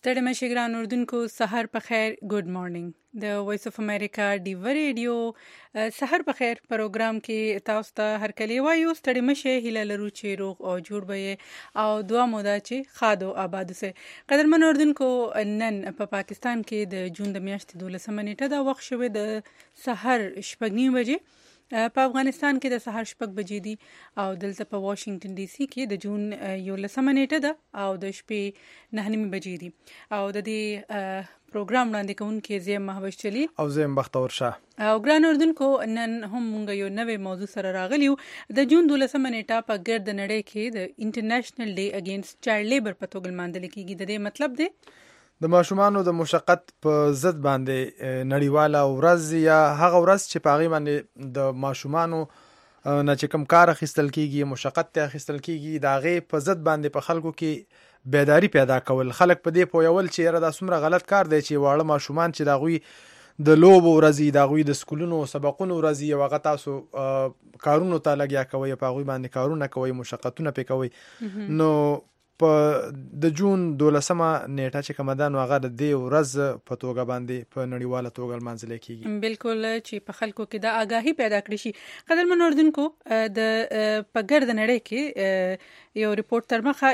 ستړي مشه ګران اردوونکو سحر په خیر ګډ مارنینګ د وایس اف امریکا ډیو ریډیو سحر په خیر پروګرام کې تاسو ته هر کلی وایو ستړي مشه هیله لرو چې روغ او جوړ به او دعا مو ده چې خادو آباد سه قدرمن اردوونکو نن په پاکستان کې د جون د میاشتې 12 نیټه دا وخت شوه د سحر 8:30 بجې په افغانستان کې د سحر 8 بجې دي او دلته په واشنگټن ډي سي کې د جون 11 نیټه ده او د شپې 9 بجې دي او د دې پروګرام وړاندې کوونکي زیم محبوب چلی او زیم بختور شاه او ګران اردوونکو نن هم مونږ یو نوې موضوع سره راغلیو د جون 12 نیټه په ګرد نړۍ کې د انټرنیشنل ډے اگینست چایلډ لیبر په توګه لمانځل کیږي د دې مطلب دی د ماشومانو د مشقت په ضد باندې نړیواله ورځ یا هغه ورځ چې په هغه باندې د ماشومانو نه چې کوم کار اخیستل کیږي مشقت ته اخیستل کیږي دا غي په ضد باندې په خلکو کې بیداری پیدا کول خلک په دې پویول چې یره دا څومره غلط کار دی چې واړه ماشومان چې دا غوي د لوب ورځي دا غوي د سکولونو سبقونو ورځي او هغه تاسو کارونو ته لګیا کوي په غوي باندې کارونه کوي مشقتونه پې کوي نو په د جون 12 نیټه چې کومدان هغه د دې ورځ په توګه باندې په نړیواله توګه لمانځل کیږي بالکل چې په خلکو کې د آگاهی پیدا کړی شي قدرمن اردوونکو د په ګرد نړۍ کې یو ریپورت تر مخه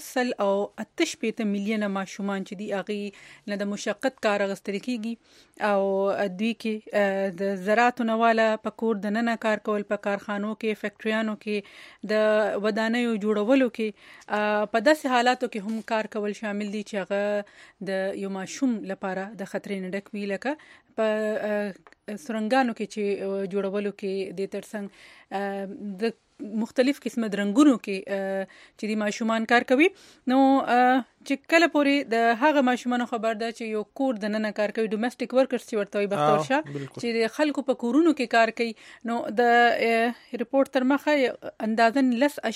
1.8 میلیونه ماشومان چې دی هغه نه د مشقت کار غستل کیږي او دوی کې د زراعت نواله په کور د ننه کار کول په کارخانو کې فیکټریانو کې د ودانیو جوړولو کې په داسې حالاتو کې هم کار کول شامل دي چې هغه د یو ماشوم لپاره د خطرې نه ډک وي لکه په سرنګانو کې چې جوړولو کې د ترڅنګ د مختلف قسمه رنگونو کې چې د ماشومان کار کوي نو چې کله پورې د هغه ماشومان خبر ده چې یو کور د ننه کار کوي ډومېسټک ورکرز چې ورته وي بختور شه چې د خلکو په کورونو کې کار کوي نو د ریپورت تر مخه اندازن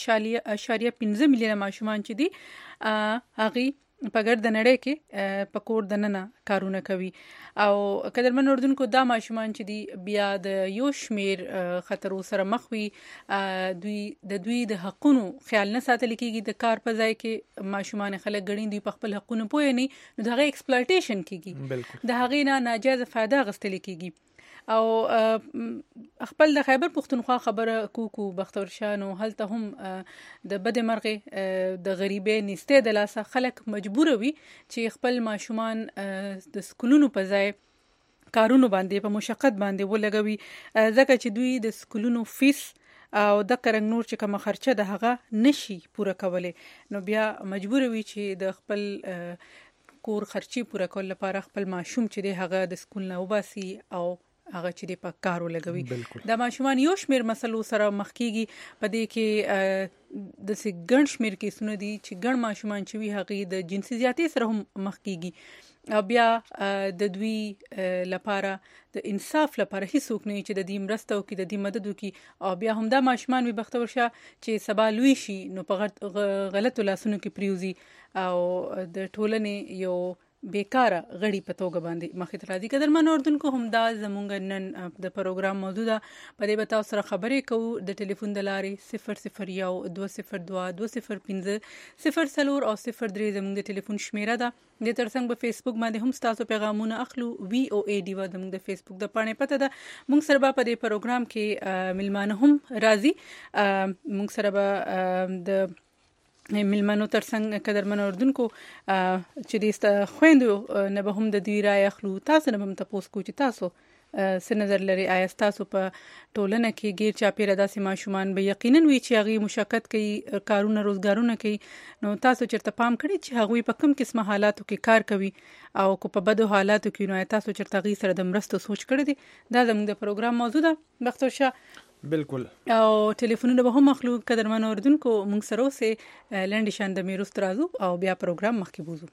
10.5 میلیونه ماشومان چې دي هغه په ګرد نړۍ کې په کور د ننه کارونه کوي او قدرمن اردوونکو دا ماشومان چې دی بیا د یو شمیر خطرو سره مخ وي دوی د حقونو خیال نه ساتل کیږي د کار په ځای کې ماشومان خلک غړي دي په خپل حقونو پوي نه نو دغه ایکسپلویټیشن کیږي د هغې نه ناجایز فائدہ غستل کیږي او خپل د خیبر پختونخوا خبره کوکو بختور شانو هلته هم د بد مرغه د غریبې نسته د لاسه خلک مجبور وي چې خپل ماشومان د سکولونو په ځای کارونو باندې په مشقت باندې ولګوي ځکه چې دوی د سکولونو فیس او د کرنګ نور چې کوم خرچه د هغه نشي پوره کولای نو بیا مجبور وي چې د خپل کور خرچي پوره کول لپاره خپل ماشوم چې د هغه د سکول نه وباسي او هغه چې په کارو لګوي د ماشومان یو شمیر مسلو سره مخ کیږي په دې کې د سګن شمیر کې سونه دي چې ګڼ ماشومان چې وی هغه د جنسي زیاتې سره هم مخ کیږي او بیا د دوی لپاره د انصاف لپاره هیڅوک نه چې د دې مرسته او کې د دې مدد وکي او بیا هم دا ماشومان وي بختور شه چې سبا لوي شي نو په غلطو لاسونو کې پریوزي او د ټولنې یو بیکاره غړي په توګه باندې مخې ته راځي قدرمن اردوونکو هم دا زمونږ نن د پروګرام موضوع ده په دې به تاسو سره خبرې کوو د ټلیفون د لارې 001 202 205 04 او 03 زمونږ د ټلیفون شمیره ده د ترڅنګ په فیسبوک باندې هم تاسو پیغامونه اخلو VOA ډیو زمونږ د فیسبوک د پاڼې پته ده موږ سره په دې پروګرام کې ملمانه هم راځي موږ سره به د ملمنو ترڅنګ قدرمن اردوونکو چې د خويندو نه به هم د دوی رائے اخلو تاسو نه هم تاسو کو چې تاسو څه نظر لري آیا تاسو په ټولنه کې غیر چاپیره داسې ماشومان به یقینا وي چې هغه مشقت کوي کارونه روزګارونه کوي نو تاسو چرته پام کړئ چې هغه په کوم قسمه حالاتو کې کار کوي او کو په بدو حالاتو کې نو تاسو چرته غي سره د مرستو سوچ کړئ دي دا زموږ د پروګرام موضوع ده بختور شه بالکل او ټلیفونونه به هم مخلوق قدرمن اردوونکو موږ سره اوسه لنډ شان د میروست رازو او بیا پروګرام مخکې بوزو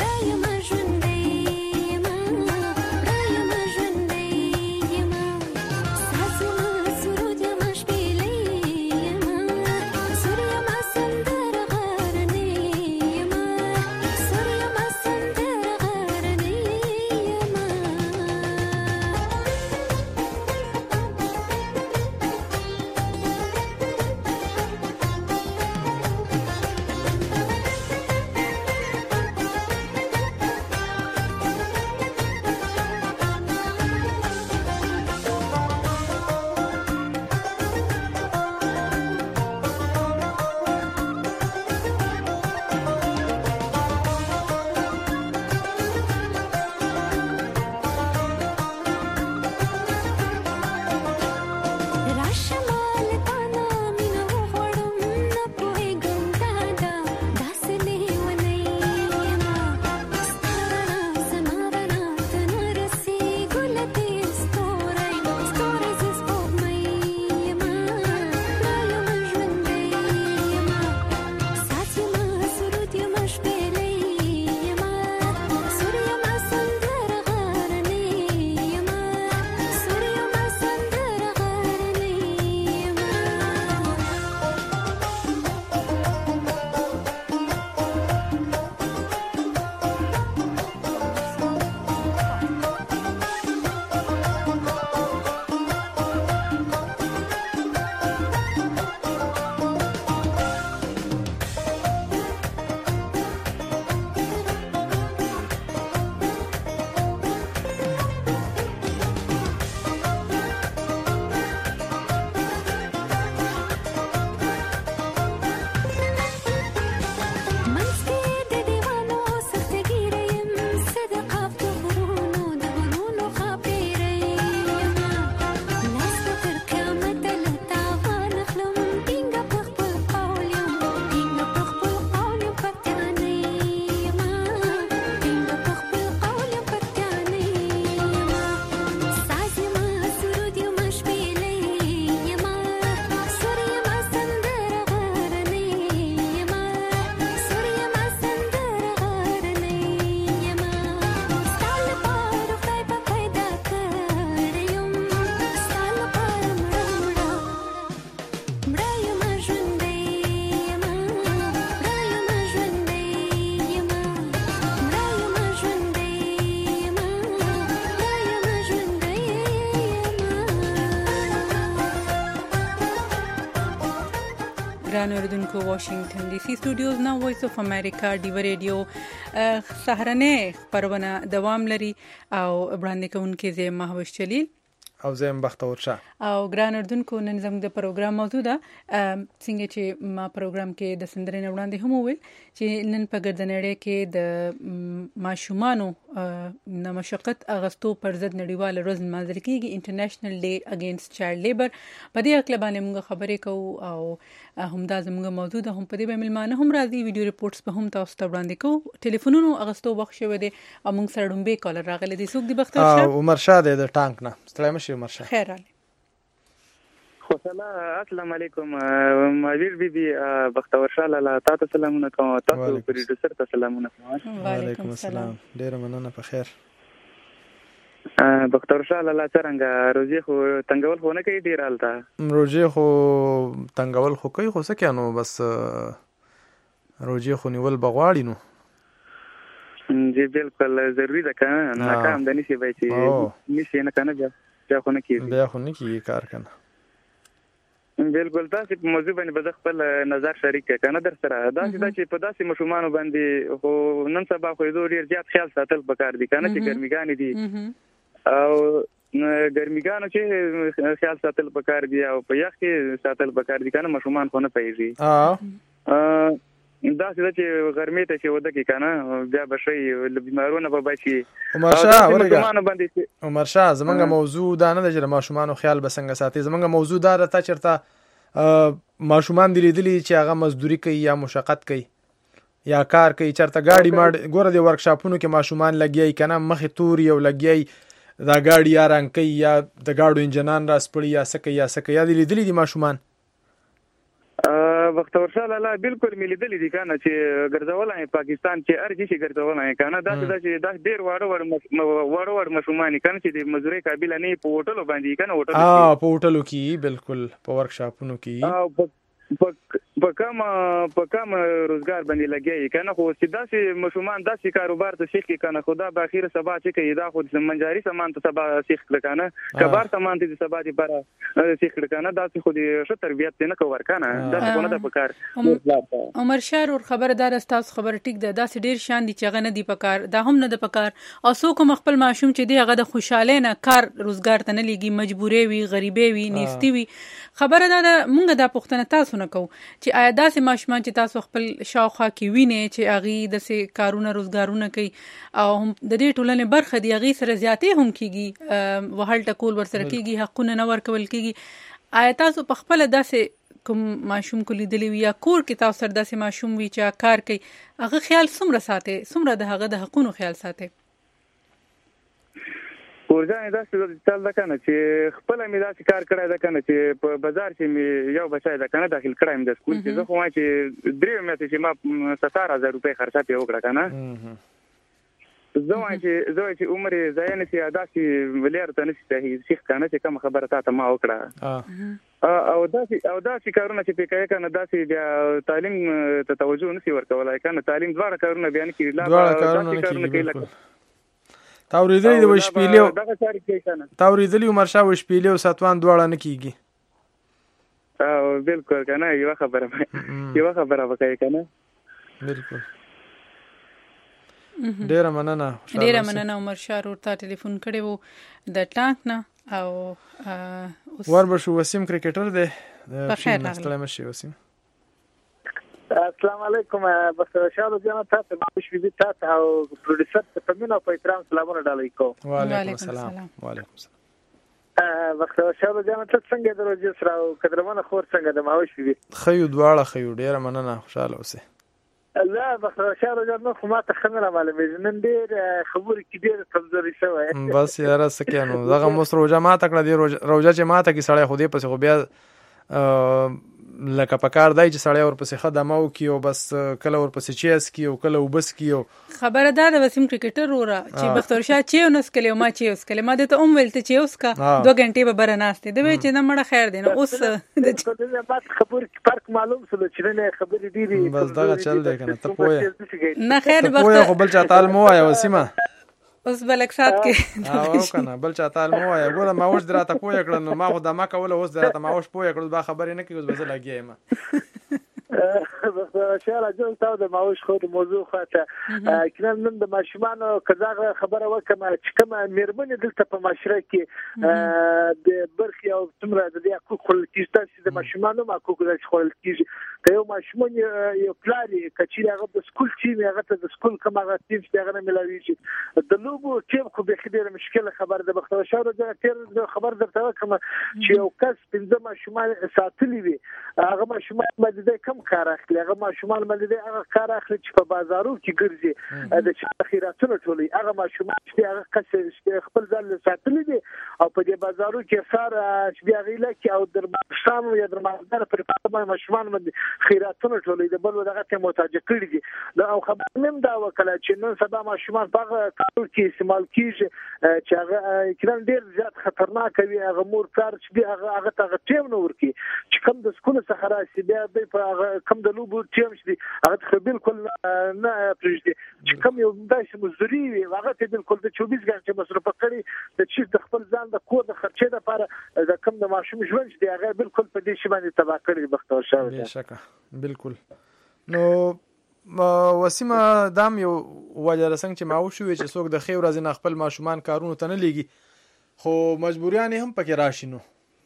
ګران اوریدونکو واشنگټن ډي سي سټوډیوز نو وایس اف امریکا ډیو ریډیو سهارنه خبرونه دوام لري او وړاندې کوونکې زه مهوش جلیل او زم بختور شه او ګران اردوونکو نن زموږ د پروګرام موضوع ده څنګه چې ما پروګرام کې د سندرې وړاندې هم وویل چې نن په ګردنړې کې د ماشومانو د مشقت اغستو پر ضد نړیواله ورځ لمانځل کیږي انټرنیشنل ډے اگینست چایلډ لیبر په دې اړه باندې موږ خبرې کوو او همدا زموږ موضوع ده هم په دې ملمانه هم راځي ویډیو ریپورتس په هم تاسو ته وړاندې کوو ټلیفونونو اغستو وخت شوی دی او موږ سره ډومبه کالر راغلی دی څوک دی بختور شه عمر شاه د ټانک نه ستړی مشه عمر شاه خیر علي السلام علیکم ماویر بیبي بختور شاه لاله تاسو سلامونه کوم تاسو پروډوسر ته سلامونه کوم وعلیکم السلام ډیر مننه په خیر بختور شاه لاله څنګه روزي خو تنگول خو نه کوي ډیر حالت روزي خو تنگول خو کوي خو سکه نو بس روزي خو نیول بغواړي نو جی بالکل ضروری ده کنه ناکام د نشي وای چې نشي نه کنه بیا خو نه کیږي بیا خو نه کیږي کار کنه بالکل تاسو په موضوع باندې به خپل نظر شریک کنه در سره دا چې په داسې مشومان باندې خو نن سبا خو ډیر زیات خیال ساتل پکار دي کنه چې ګرميګان دي او ګرميګانو چې خیال ساتل پکار دي او په یخ کې ساتل پکار دي کنه مشومان خو نه پیږي دا چې ګرمي ته چې وده کې کنه بیا بشي بیمارونه به بچي عمر شاه زمونږ موضوع دا نه د ماشومان خیال بسنګ ساتي زمونږ موضوع دا راته چرته ماشومان دی لیدلی چې هغه مزدوري کوي یا مشقت کوي یا کار کوي چرته گاډي ماډ ګوره د ورکشاپونو کې ماشومان لګیای کنه مخې تور یو لګیای دا گاډي یا رنګ کوي یا د گاډو انجنان را سپړي یا سکه یا دی لیدلی دي ماشومان بختور شاه لالا بالکل ملي دلی دي کنه چې ګرځولای پاکستان چې ارجی شي ګرځولای کنه دا چې ډیر وړ مشومان کنه چې د مزوري قابل نه په هوټلو باندې کنه هوټل په هوټلو کې بالکل په ورکشاپونو کې په کم روزګار باندې لګي کنه خو سیداسي مشومان داسې کاروبار ته شیخ کنه خدا به اخر سبا چې کوي دا خو منجاري سامان ته سبا شیخ کنه کبار سامان ته سبا دي پر شیخ کنه داسې خو دې ش تربيت نه کوور کنه داسې کو نه د پکار عمر شاه ور خبردار استاس خبر ټیک ده داسې ډیر شان دي چې غنه دي پکار دا هم نه د پکار او سو کوم خپل ماشوم چې دی هغه د خوشاله نه کار روزګار ته نه لګي مجبورې وي غریبې وي نیستی وي خبره ده مونږ د پښتنه تاسو نه کو چې آیا داسې ماشومان چې تاسو خپل شاوخوا کې وینئ چې هغې داسې کارونه روزګارونه کوي او هم د دې ټولنې برخه دي هغې سره زیاتې هم کېږي وهل ټکول ورسره کېږي حقونه نه ورکول کېږي آیا تاسو په خپله داسې کوم ماشوم کو لیدلی وي یا کور کې تاسو سره داسې ماشوم وي چې کار کوي هغه خیال څومره ساتئ څومره د هغه د حقونو خیال ساتئ ورځان داسې چل ده کنه چې خپل مې داسې کار کړی ده کنه چې په بازار کې مې یو بچی ده کنه داخل کړی مې د سکول چې زه خو وایم چې درې میاشتې چې ما 17,000 روپۍ خرچه پې وکړه کنه زه وایم چې عمر یې ضایع نه شي داسې ولیر ته نه شي صحیح شیخ کنه چې کومه خبره تا ته ما وکړه او داسې کارونه چې پې کوي کنه داسې بیا تعلیم ته توجه نه شي ورکولی کنه تعلیم دواړه کارونه بیا نه کېږي داسې کارونه کوي لکه تاوریدلی د وشپیلې تاوریدلی عمر شاه وشپیلې او ساتوان دواړه نه کیږي او بالکل کنه یو خبره وکړي کنه بالکل ډیره مننه عمر شاه ورته ټلیفون کړی وو د ټانک نه او وربشو وسیم کرکټر دی بخیر راغلی مشه وسیم السلام علیکم بختور شاه روزانه تاسو ما شوې تاسو او پروډوسر ته په مینه او په احترام سلامونه ډالۍ کوم وعلیکم السلام بختور شاه روزانه تاسو څنګه دروځي سره او قدرمنه خور څنګه د ماوش وی خیو دواړه خیو ډیره مننه خوشاله اوسه الله بختور شاه روزانه خو ما ته خبره معلومه نن ډیر خبرې کې ډیر کمزوري شوی بس یاره سکینو دغه مس روزه ما تکړه دی روزه چې ما ته کې سړی خو دې پس خو بیا لکه پکار دی چې سړی ورپسې خدمه وکړي او بس کله ورپسې چیس کړي او کله وبس کړي خبره دا د وسیم کرکټر وره چې بختور شاه چې ونسکلی او ما چې وسکلی ما دته ویل ته چې وسکا 2 غنټې به بره ناستې د وی چې نه مړه خیر دی نو اوس د بات خبر فرق معلوم شول چې نه خبرې ډیری بس دا چل دی کنه ته پوهه نه خیر بختور خو بل چا تعال مو آیا وسیمه اوس بلک سات کې او کنه بل چا تعال مو آیا ګوره ما اوس دراته پوهه کړم نو ما خو د ما کوله اوس دراته ما اوس پوهه کړم دا خبرې نه کیږي اوس به لګیایم شاله جون تاسو د ماوش خو د موضوع خاطه کله نن د ماشومان کزاغه خبره وکم چې کوم میرمنې دلته په معاشره کې د برخي او تمره د حقوق خلکیسته د ماشومان او حقوق د خلکیږي ته یو ماشومان یو پلاری کچې هغه د سکول ټیم هغه ته د سکول کوم هغه ټیم چې هغه نه ملاويږي د لوبو ټیم خو به خبره مشکله خبر د بختور شاه د تیر خبر درته وکم چې یو کس پنځه ماشومان ساتلی وي هغه ماشومان باندې کم کار اخلي هغه ماشومان باندې هغه کار اخلي چې په بازارو کې ګرځي د چا خیراتونه ټولي هغه ماشومان چې هغه کس خپل ځل ساتلی دي او په دې بازارو کې سار چې بیا غیله کې او درمستان یا درمدار پر پاتمه ماشومان باندې خیراتونه ټولي د بل دغه ته محتاج کړي دي دا او خبر نیم دا وکړه چې نن سبا ماشومان په کارو کې استعمال کیږي چې هغه کله ډیر زیات خطرناک وي هغه مور کار چې هغه ته ټیم نه ورکی چې کوم د سکول څخه راشي بیا په کوم د لوبو ټیم چې هغه بالکل نه پرېږدي چې کوم یو داسې مزدوري وي هغه ته بالکل د 24 غنټې مصرف کړي د چې د خپل ځان د کور د خرچې لپاره د کوم د ماشوم ژوند چې هغه بالکل په دې شی باندې تباہ کړي بختور شاه بشکه بالکل نو وسیمه دام یو وجه رسنګ چې ماو شوې چې څوک د خیر ورځ نه خپل ماشومان کارونه ته نه لګي خو مجبوریان هم پکې راشي نو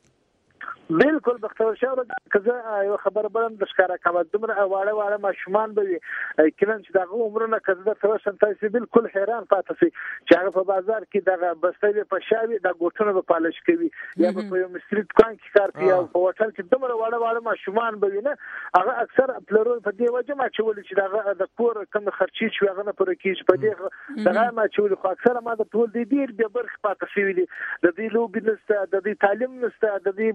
بالکل بختور شاه کزه یو خبر بلم د ښکارا کوم دمر واړه ماشومان به کله چې دغه عمرونه کزه د توسن تاسو بالکل حیران پاتې شي چې هغه په بازار کې دغه بستې په شاوي د ګوټونو په پالش کوي یا په یو مستریت کان کې کار کوي او په هوټل کې دمر واړه ماشومان به نه هغه اکثر پلرون په دې وجه ما چې ول چې دغه د کور کم خرچي چې هغه نه پر کېږي په دې دغه ما چې ول خو اکثر ما د ټول دې ډیر به برخ پاتې شي د دې لوبي نسته د دې تعلیم نسته د دې بل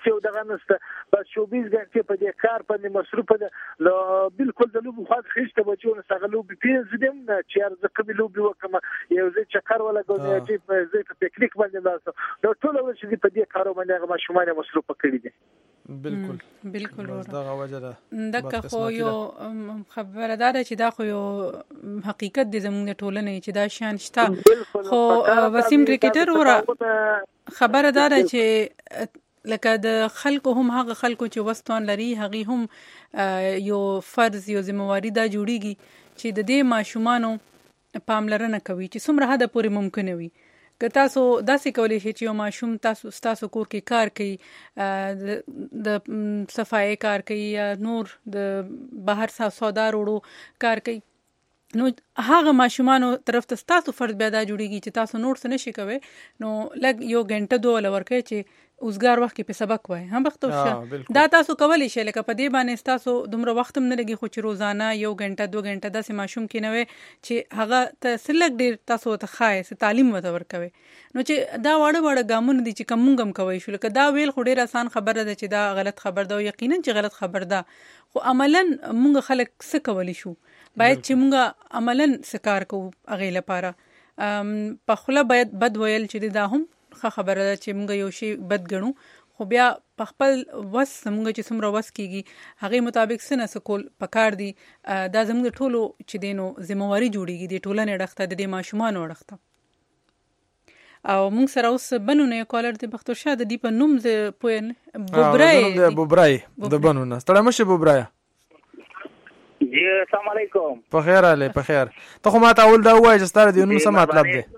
چې دغه نسته بس 24 غنټې په دې کار باندې مصروف ده نو بالکل د لوب خو خېشته بچو نه لوب پیز دم چې ارزه کوي لوب وکم یو ځای چکر ولا ګورې چې په ځای په پکنیک باندې لاسو نو ټول ورته چې په دې کارو باندې هغه ماشومان مصروف کړي دي بالکل دغه وجه ده دغه خو یو خبردار چې دا خو یو حقیقت دی زموږ ټولنې چې دا شان شته خو وسیم کرکټر وره خبردار چې لکه د خلکو هم هغه خلکو چې وستون لري هغه هم یو فرض یو ذمہواری دا جوړیږي چې د دې ماشومانو پاملرنه کوي چې څومره حد پورې ممکن وي که تاسو داسې کولی شئ چې یو ماشوم تاسو کور کې کار کوي د صفایي کار کوي یا نور د بهر سودا وروړو کار کوي نو هغه ماشومانو طرف ته تاسو فرض بیا دا جوړیږي چې تاسو نور څه نشئ کوئ نو لږ یو غنټه دوه لورکې چې اوسګار وخت کې په سبق وای هم وخت وشه دا تاسو کولی شئ لکه په دې باندې تاسو دومره وخت هم نه لګي خو چې روزانه یو غنټه دوه غنټه داسې ماشوم کې نه وي چې هغه ته سلګ ډیر تاسو ته خایس تعلیم ورکوي نو چې دا واړه ګامونه دي چې کوم کوي شو لکه دا ویل خو ډیر آسان خبره ده چې دا غلط خبر ده او یقینا چې غلط خبر ده خو عملاً موږ خلک څه کولی شو باید چې موږ عملاً سکار کوو هغې لپاره په خوله باید بد ویل چې دا هم خبره ده چې موږ یو شی بد ګڼو خو بیا په خپل وس موږ چې څومره وس کیږي هغې مطابق څه نه څه کول پکار دي دا زموږ ټولو چې دی نو ذمہواري جوړیږي د ټولنې اړخته د دې ماشومانو اړخته او موږ سره اوس بنو نه کالر د بختورشاه د دې په نوم د پوین بوبرای د بنو نه ستړی مشه بوبرای جی السلام علیکم په خیر علی په خیر ته خو ما ته اول دا وایي چې ستاره د نوم څه مطلب دی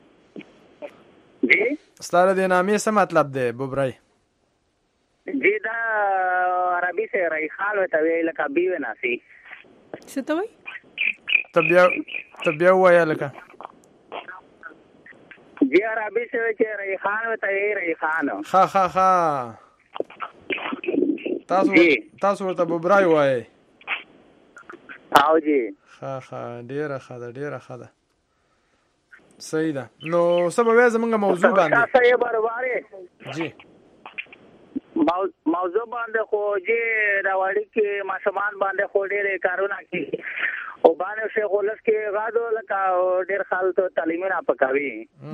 جی ستاره د نامې څه مطلب دی بوبرای جی دا عربي سے ریحان وته ویل کا بیو ناسي څه ته وایي تبیا وایي لکه جی عربي سے چې ریحان وته وی ریحان ها تاسو ورته بوبرای وایي او جی ها ډیره خاله صحیح ده نو سبب زمونږه موضوع باندې صحیح برابر جی موضوع باندې خو جی راوړی کې ماشومان باندې خو ډېر کارونه کوي او باندې شیخ ولس کې غاډو لکه ډېر خال ته تعلیم نه پکاوي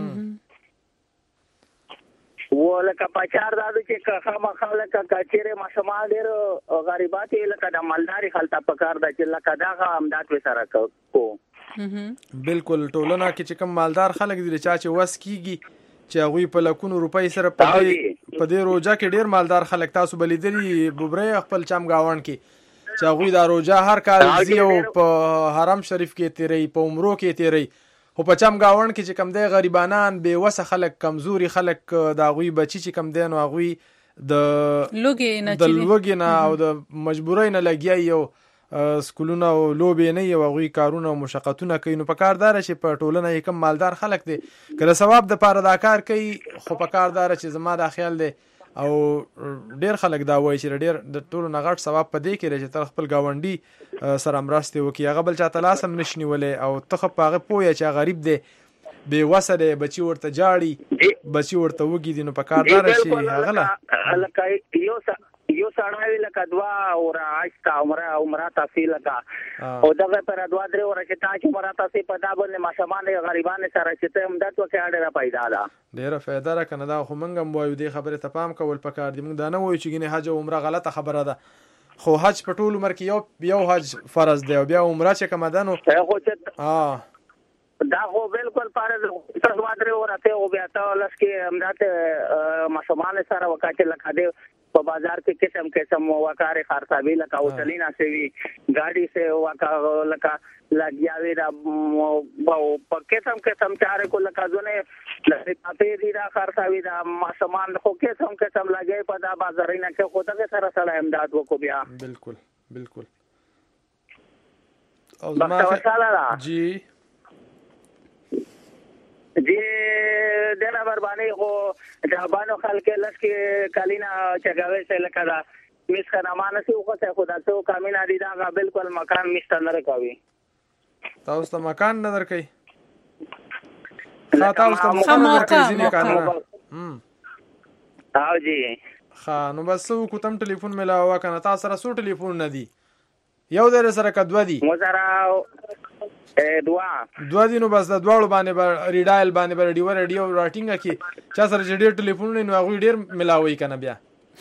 ولکه پچار دادو چې خامخا لکه کچېره ماشومان ډېر غریبات لکه د مالداري خلک پکار ده چې لکه دا امداد وسره کو بالکل ټولنه کې چې کوم مالدار خلک دي چې وس کیږي چې هغه په لکونو روپۍ سره په دې روزه کې ډیر مالدار خلک تاسو بلیدلی بوبرای خپل چم گاون کې چې هغه دا روزه هر کال زی او په حرم شریف کې تیری په عمرو کې تیری خو په چم گاون کې چې کم دی غریبانان بے وسه خلک کمزوري خلک دا غوي بچی چې کم دی نو هغه د لوګي نه او د مجبورۍ نه لګي یو سکولونه او لوبې نه یو غوي کارونه او مشقتونه کوي نو په کاردار چې په ټولنه یې کم مالدار خلک دي کله ثواب د پاره دا کار کوي خو په کاردار چې زما د خیال دی او ډیر خلک دا وایي چې ډیر د ټولو نغټ ثواب په دې کې چې تر خپل گاونډي سره مرسته وکي هغه بل چاته لاسم نشنی ولې او ته په هغه پوهه چې غریب دی بے وسه دی بچي ورته جاړي بچي ورته وګي دي نو په کاردار شي هغه لا یو سړی لکه دوا او راځتا عمره تاسو لکه او دغه پر دوا درې ورته چې عمره تاسو په دا باندې ماشومان غریبانو سره چې ته امداد وکړي ډېر پیدا ده ډېر فایده را کنه دا خو منګم وایو دې خبره ته پام کول پکار دي موږ دا نه وایو چې ګنې حج او عمره غلطه خبره ده خو حج په ټول عمر کې یو حج فرض دی او بیا عمره چې کوم ده نو دا خو بالکل فرض دوا درې ورته او بیا تاسو کې امداد ماشومان سره وکړي لکه دې په بازار کې قسم وکاره خرڅوي لکه اوتلینا سوي ګاډي سے وکا لکه لګیاوي دا په قسم چارې کو لکه ځونه لکه دې دا خرڅوي دا ماشومان خو قسم لګي په دا بازارینه کې خو دغه سره امداد وکړو بیا بالکل او زما جی دنا بربانی خو جابانو خلک لسکی کالینا چګاوي سره لکه دا میس خنامانه سو خو خدا ته کامینا دي دا بالکل مکان میشته نه کوي تاسو ته مکان نه درکې تاسو ته مکان درکې ځینې کارونه او جی ها نو بس وکړو تم ټلیفون ملاوه کنه تاسو سره څو ټلیفون نه دي یو در سره کدو دي مو سره دوه دي نو بس د دواړو باندې ریډایل باندې ریډیو راټینګه کی چا سره ډېر ټلیفون نو هغه ډېر ملاوي کنه بیا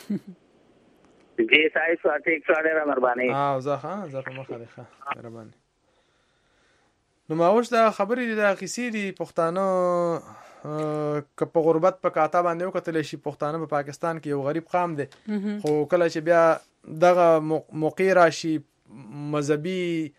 جی صاحب ټیک سره مهرباني زه په مخه ده مهرباني نو ما اوس دا خبرې د قصې دي پښتانه که په غربت په کاته باندې وکتل شي پښتانه په پاکستان کې یو غریب قام دي خو کله چې بیا دغه موقع راشي مذهبي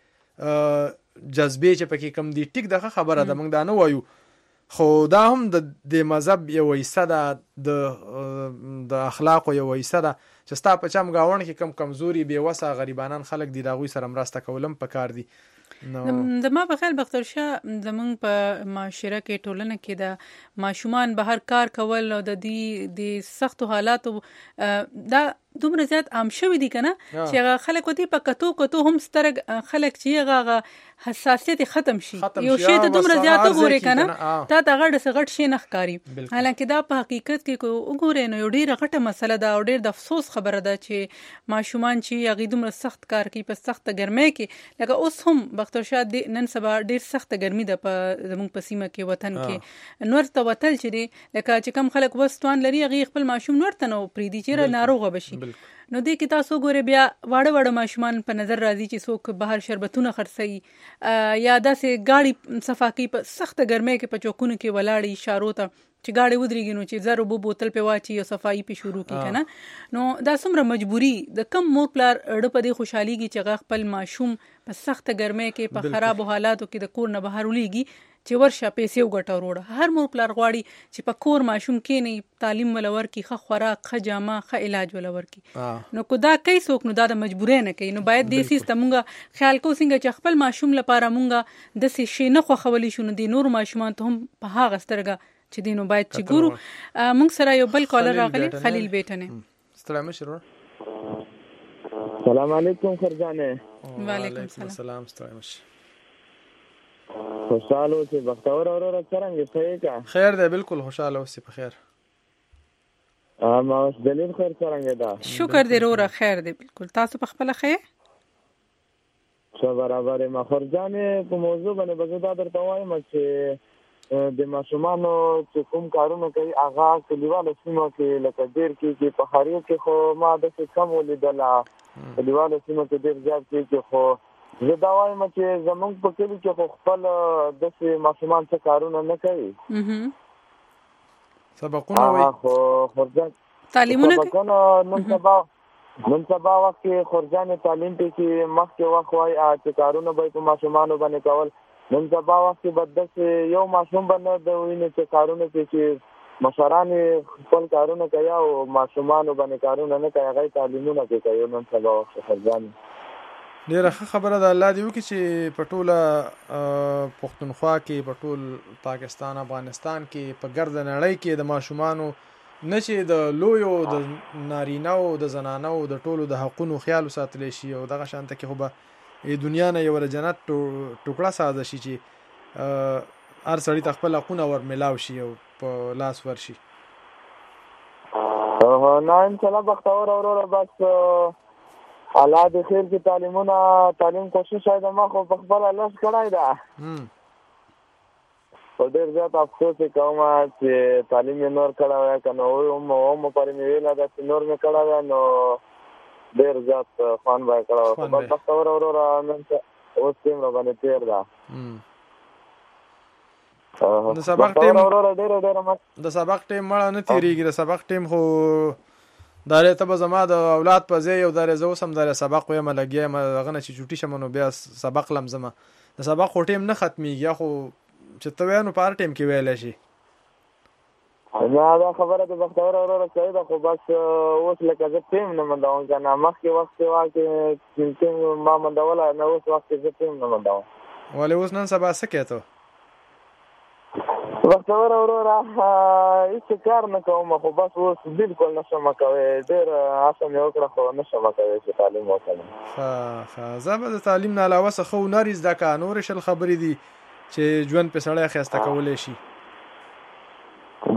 جذبه چې پکې کم دي ټیک دغه خبره ده موږ دا نه وایو خو دا هم د مذهب یو حصہ ده د اخلاق یو حصہ ده چې ستا په چم گاون کې کم کمزوري بے وسه غریبانان خلک دي دا غوي سره مرسته کولم پکار دي د ما په خیال بختور شاه زمونږ په معاشره کې ټولنه کې د ماشومان بهر کار کول او د سختو حالاتو دا دومره زیات عام شوی دي کنه چې هغه خلک وتی په کتو هم ستر خلک چې هغه حساسیت ختم شي یو شی ته دومره زیات وګوري کنه تا دا غټ شي نه ښکاری حالانکه دا په حقیقت کې کو وګوري نو یو ډیره غټه مسله ده او ډیر د افسوس خبره ده چې ماشومان چې هغه دومره سخت کار کوي په سخت ګرمۍ کې لکه اوس هم بختور شاه نن سبا ډیر سخت ګرمي ده په زموږ په سیمه کې وطن کې نور ته وتل چې لکه چې کم خلک وستوان لري هغه خپل ماشوم نور ته نو پریدي چې ناروغه بشي نو دې کې تاسو ګوره بیا واړه ماشومان په نظر راځي چې څوک بهر شربتونه خرڅي یا داسې گاڑی صفاقي په سخت ګرمۍ کې په چوکونو کې ولاړی اشارو ته چې گاڑی ودرېږي نو چې زر وبو بوتل په واچي او صفائی په شروع کی کنه نو دا څومره مجبوری د کم مور پلار اړه په دې خوشحاليږي چې خپل ماشوم په سخت ګرمۍ کې په خراب حالاتو کې د کور نه بهر ولېږي چې ورشه پیسې وګټه وروړه هر مور پلار غواړي چې په کور ماشوم کې نه تعلیم ولور کی خه خوراک خه جامه خه علاج ولور کی نو کو دا کوي څوک نو دا د مجبورې نه کوي نو باید دې سیستم مونږه خیال کو څنګه چې خپل ماشوم لپاره مونږه د څه شي نه خو خولي شو نو د نور ماشومان ته هم په هغه سترګه چې دینو باید چې ګورو مونږ سره یو بل کالر راغلی خلیل بیٹنه ستړی مشرو السلام علیکم خرجانه وعلیکم السلام ستړی مشه خوشحال اوسې بختور اورور څنګه صحیح کا خیر دی بالکل خوشحال اوسې په خیر ما اوس دلیل خیر څنګه دا شکر دې وروره خیر دی بالکل تاسو په خپل خیر څو برابر ما خرجانه په موضوع باندې بزدا درته وایم چې د ماشومانو چې کوم کارونه کوي هغه کلیوالو سیمو کې لکه ډیر کې په خاریو کې خو ما د څه کم ولیدل کلیوالو سیمو کې ډیر زیات کې خو زه دا وایم چې زمونږ په کلی کې خپل د ماشومان څه کارونه نه کوي سبقونه وایي خو خرجان تعلیمونه نن سبا وخت کې خرجان تعلیم ته کې مخکې وخت وای چې کارونه به په ماشومانو باندې کول نن سبا وخت کې بدل یو ماشوم باندې د وینې چې کارونه کې مشران خپل کارونه کوي او ماشومانو باندې کارونه نه کوي هغه تعلیمونه کوي نن سبا وخت خرجان ډیره خبره ده الله دې وکړي چې په ټوله پښتونخوا کې په ټول پاکستان افغانستان کې په ګرد نړۍ کې د ماشومانو نشي د لویو د نارینهو د زنانو د ټولو د حقونو خیال ساتل شي او دغه شانته کې خو به دنیا نه یو جنت ټوکړه ساده شي چې هر سړی خپل حقونه ور ملاو شي او په لاس ورشي نه ان شاء الله بختور اورور بس الله دې خیر کې تعلیم کوشش شاید ما خو په خپل لاس کړای دا په ډېر زیات افسوس کوم چې تعلیم نور کړای کنه او مو پرې ویلا دا چې نور مې کړای نو ډېر زیات خوان وای کړو په بختور اورور نن اوس تیم را باندې تیر دا د سبق ټیم مړه نه تیریږي د سبق ټیم خو داره ته به زما د اولاد په ځای یو داره زه اوسم داره سبق وایم لګیا ما دغه نه چې چوټي شم نو بیا سبق لمزمه د سبق خو ټیم نه ختمیږي خو چې ته وینو په هر ټیم کې ویلی شي نه دا خبره د بختور اورور صحیح ده خو بس اوس لکه زه ټیم نه مندوم که نه مخکې وخت چې ټیم ما مندوله نه اوس وخت زه ټیم نه مندوم ولې اوس نن سبا څه کوې ته بختور اورور هیڅ کار نه کوم خو بس اوس بالکل نشم کوی ډېر هڅه مې وکړه خو نشم کوی چې تعلیم وکړم زه به د تعلیم نه علاوه څه ښه هنر زده کړه نورې شل خبرې دي چې ژوند پې سړی ښایسته کولی شي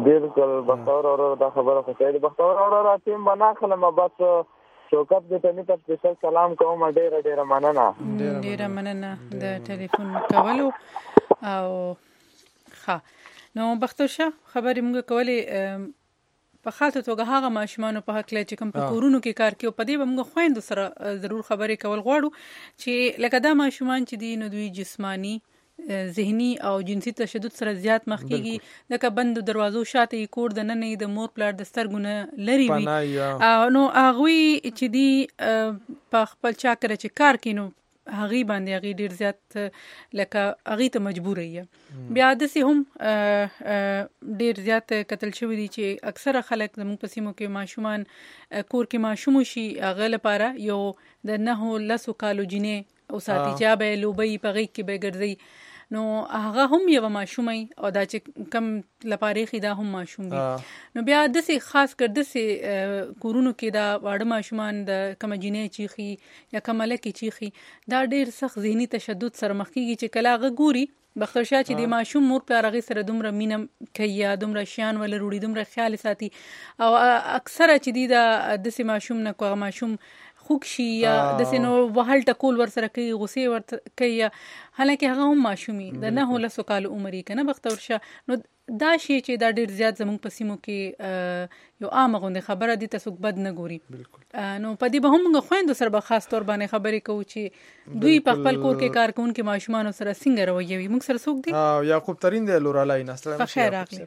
بالکل بختور اورو دا خبره خو صحیح ده. بختور اورو راتیم بنا خلم بس شوکت دې ته نه تاسو سلام کوم ډېر مننه د ټلیفون کولو او ښه. نو بختور شه خبرې موږ کولې په خاطر توګه هغه ماشومان په حق لري چې کوم په کورونو کې کار کوي. په دې به موږ خويندو سره ضرور خبرې کول غواړو چې لکه دا ماشومان چې دي نو دوی جسمانی ذهني او جنسي تشدد سره زیات مخ کیږي لکه بند دروازو شاته کور د ننې د مور پلار د سترګونه لري وي نو هغه چې دي په خپل چا کړ چې کار کینو هغه باندې ډیر زیات لکه هغه ته مجبور یې. بیا د سي هم ډیر زیات قتل شوی دي چې اکثره خلک زموږ په سیمو کې ماشومان کور کې ماشوم شي هغه لپاره یو د 9 کالو جنې او ساتي چې به لوبي په غي کې به ګرځي نو هغه هم یو ماشومي او دا چې کم لپاره خدا هم ماشوم دي. نو بیا د سي خاص کر د سي کورونو کې دا واړه ماشومان د کم جنې چیخي یا کملکه چیخي دا ډیر سخت ذهني تشدد سره مخ کیږي چې کله هغه ګوري بختور شاه چې د ماشوم مور په هغه سره دومره مینه کوي دومره شان ول وروړي دومره خیال ساتي او اکثره چې د سي ماشوم نه کوه ماشوم خوک شي یا د سينو وهل ټکول ور سره کوي غصه ور کوي حالکه هغه هم ماشومي د 9 کال عمر یې کنه بختور شه. نو دا شی چې دا ډیر زیات زموږ په سیمو کې یو عام غونډه خبره دي تاسو بد نه ګوري. نو په دې به هم خويندو سره به خاص تور باندې خبرې کوو چې دوی په خپل کور کې کار کوونکي ماشومان سره څنګه روي موږ سره څوک دي یعقوب ترين دی لورالای نستلم خیر راغلی.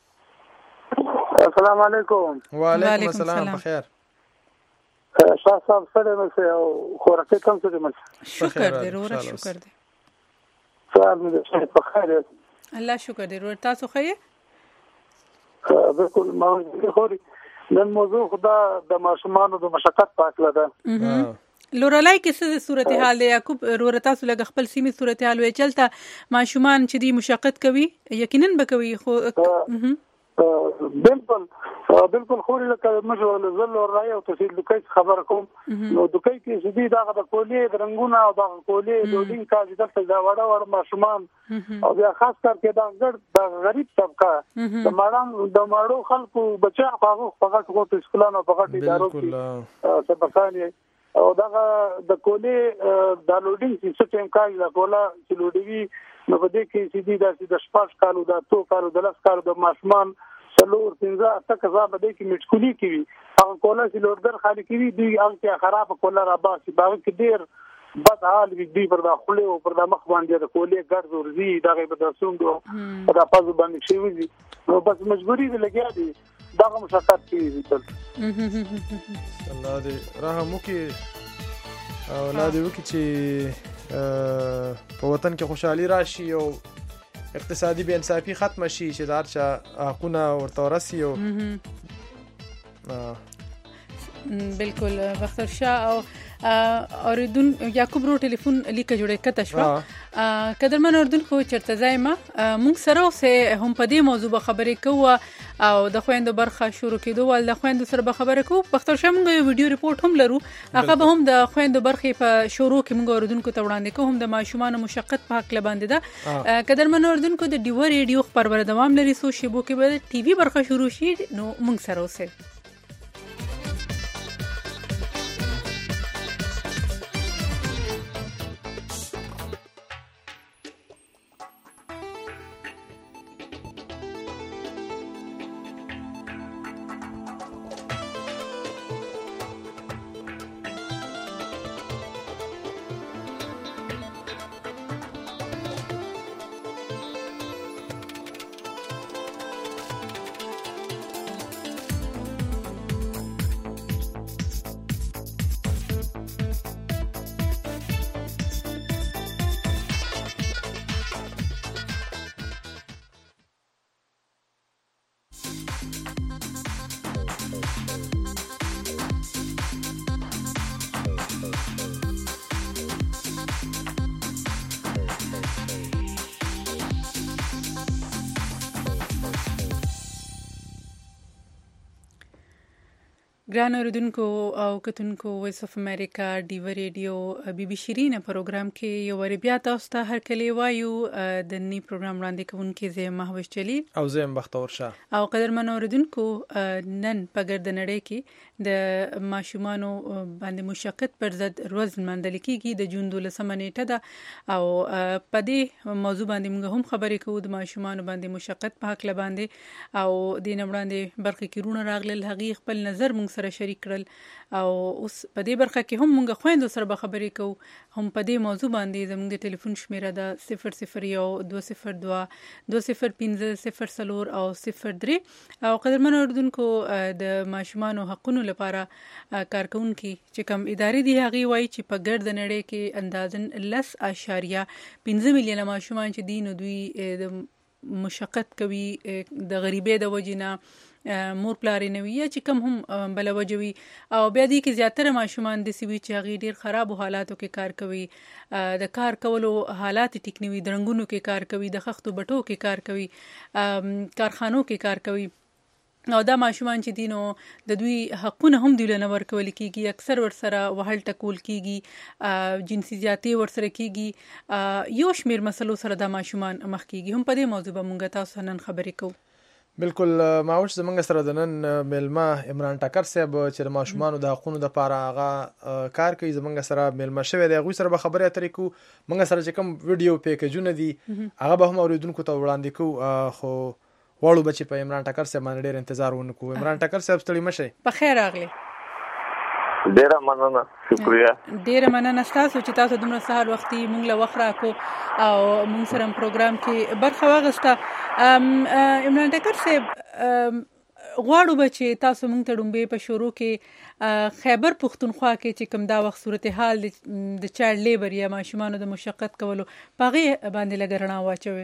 السلام علیکم. وعلیکم السلام بخیر. شاه صاحب سره مې او خورکه کوم څه دې شکر دې رورا شکر دې سوال مې په خیر الله شکر دې رور تاسو خیر بالکل ما خوري نن موضوع خدا د ماشومان د مشقت پاکله ده لورلای کې څه صورتحال دی یعقوب رور تاسو لږ خپل سیمه صورتحال وی چلته ماشومان چې دی مشقت کوي یقینا به کوي خو بالکل خوري لکه مجول زل او راي او تفصیل د کیس خبر کوم نو د کیس کې سدي دغه د کولې د رنگونه او د کولې د لین کا د څه دا وړ ماشومان او بیا خاص کر کې د غریب طبقه د ماړو خلکو بچا هغه فقط کوته اسکولانو فقط ادارو کې سبقانه او دغه د کولې د لوډینګ سیستم کار د کولا چې لوډوي نو په دې کې سدي د شپږ کالو د 2 کالو د 10 کالو د ماشومان څلور 15 تک ځاب دې کې مشکلي کوي هغه کولا چې لوردر خالي کوي دی هغه خراب کولا را باسي باغ کې ډیر بد حال دی پر د خله او پر د مخ باندې د کولې ګرځ ورزي دغه په درسوندو په د پازو باندې شي وي نو بس مجبوری دې لګیا دي دغه مشقت کوي تل الله دې رحم وکي اولاد وکي چې په وطن کې خوشحالي راشي او اقتصادي بے انصافي ختم شي چې دار چا حقونه ورته ورسي او بالکل بختور شاه او اوریدون یعقوب رو ټلیفون لیکه جوړه کته شو قدرمن اردن خو چرته زایمه مونږ سره اوسه هم په دې موضوع خبرې کوو او د خويندو برخه شروع کېدو ول د خويندو سره خبرې کوو بختور شاه مونږ یو ویډیو ریپورت هم لرو هغه به هم د خويندو برخه په شروع کې مونږ اردن کو ته وړاندې کوو هم د ماشومان مشقت په حق لباندې ده قدرمن اردن کو د ډیو ریډیو خبر دوام لري سو شیبو کې به ټي وي برخه شروع شي نو مونږ سره اوسه ګران اوریدونکو او کتونکو وایس اف امریکا ډیو ریډیو بي بي شيرین پروګرام کې یو ور بیا تاسو ته هر کلی وایو د نی پروګرام وړاندې کوونکې زه مهوش چلی او زه بختور شاه او قدرمن اوریدونکو نن په ګردنړې کې د ماشومانو باندې مشقت پر ضد ورځ منځل کېږي د جون 12 نیټه ده او په دې موضوع باندې موږ هم خبرې کوو د ماشومانو باندې مشقت په حق باندې او د نمبراندې برخه کې رونه راغلل هغه خپل نظر موږ سره شریک کړل او اوس په دې برخه کې هم موږ خويندو سره به خبرې کوو هم په دې موضوع باندې زموږ د ټلیفون شمیره ده 001 202 205 او 03 او قدرمن اوردونکو د ماشومانو حقوقو لپاره کارکونکو چې کوم ادارې دي هغه وایي چې په ګرد نړۍ کې اندازن 10.5 میلیونه ماشومان چې دي نو دوی د مشقت کوي د غریبۍ د وجنه مور پلار نه وي چې کم هم بل وجوي او بیا دي کې زیاتره ماشومان د سوي چې هغه ډیر خراب حالاتو کې کار کوي د کار کولو حالات ټیکنوي درنګونو کې کار کوي د خښتو بټو کې کار کوي کارخانو کې کار کوي او دا ماشومان چې دینو د دوی حقونه هم دی لنه ورکول کیږي اکثر ورسره وهل ټکول کیږي جنسي زیاتی ورسره کیږي یو شمیر مسلو سره د ماشومان مخ کیږي هم په دې موضوع به مونږ تاسو نن خبرې کوو بالکل ماوش زمونږ سره د نن ملما عمران ټکر صاحب چې د ماشومانو د حقوقو د لپاره هغه کار کوي زمونږ سره ملما شوی دی غوي سره به خبرې اترې کو مونږ سره چې کوم ویډیو پیکیجونه دي هغه به هم اوریدونکو ته وړاندې کو خو واړو بچي په عمران ټکر صاحب باندې ډېر انتظار ونکو عمران ټکر صاحب ستړي مشه په خیر راغلی ډیره مننه شکریا ډیره مننه تاسو چې تاسو دومره سهار وختي مونږ له وخت راکو او مونږ سره پروګرام کې برخه واغسته عمران ټکر صاحب غواړو بچي تاسو مونږ ته ډومبه په شروع کې خیبر پختونخوا کې چې کوم دا وخت صورتحال د چایلډ لیبر یا ماشومانو د مشقت کولو پاغه باندې لګرنا واچوي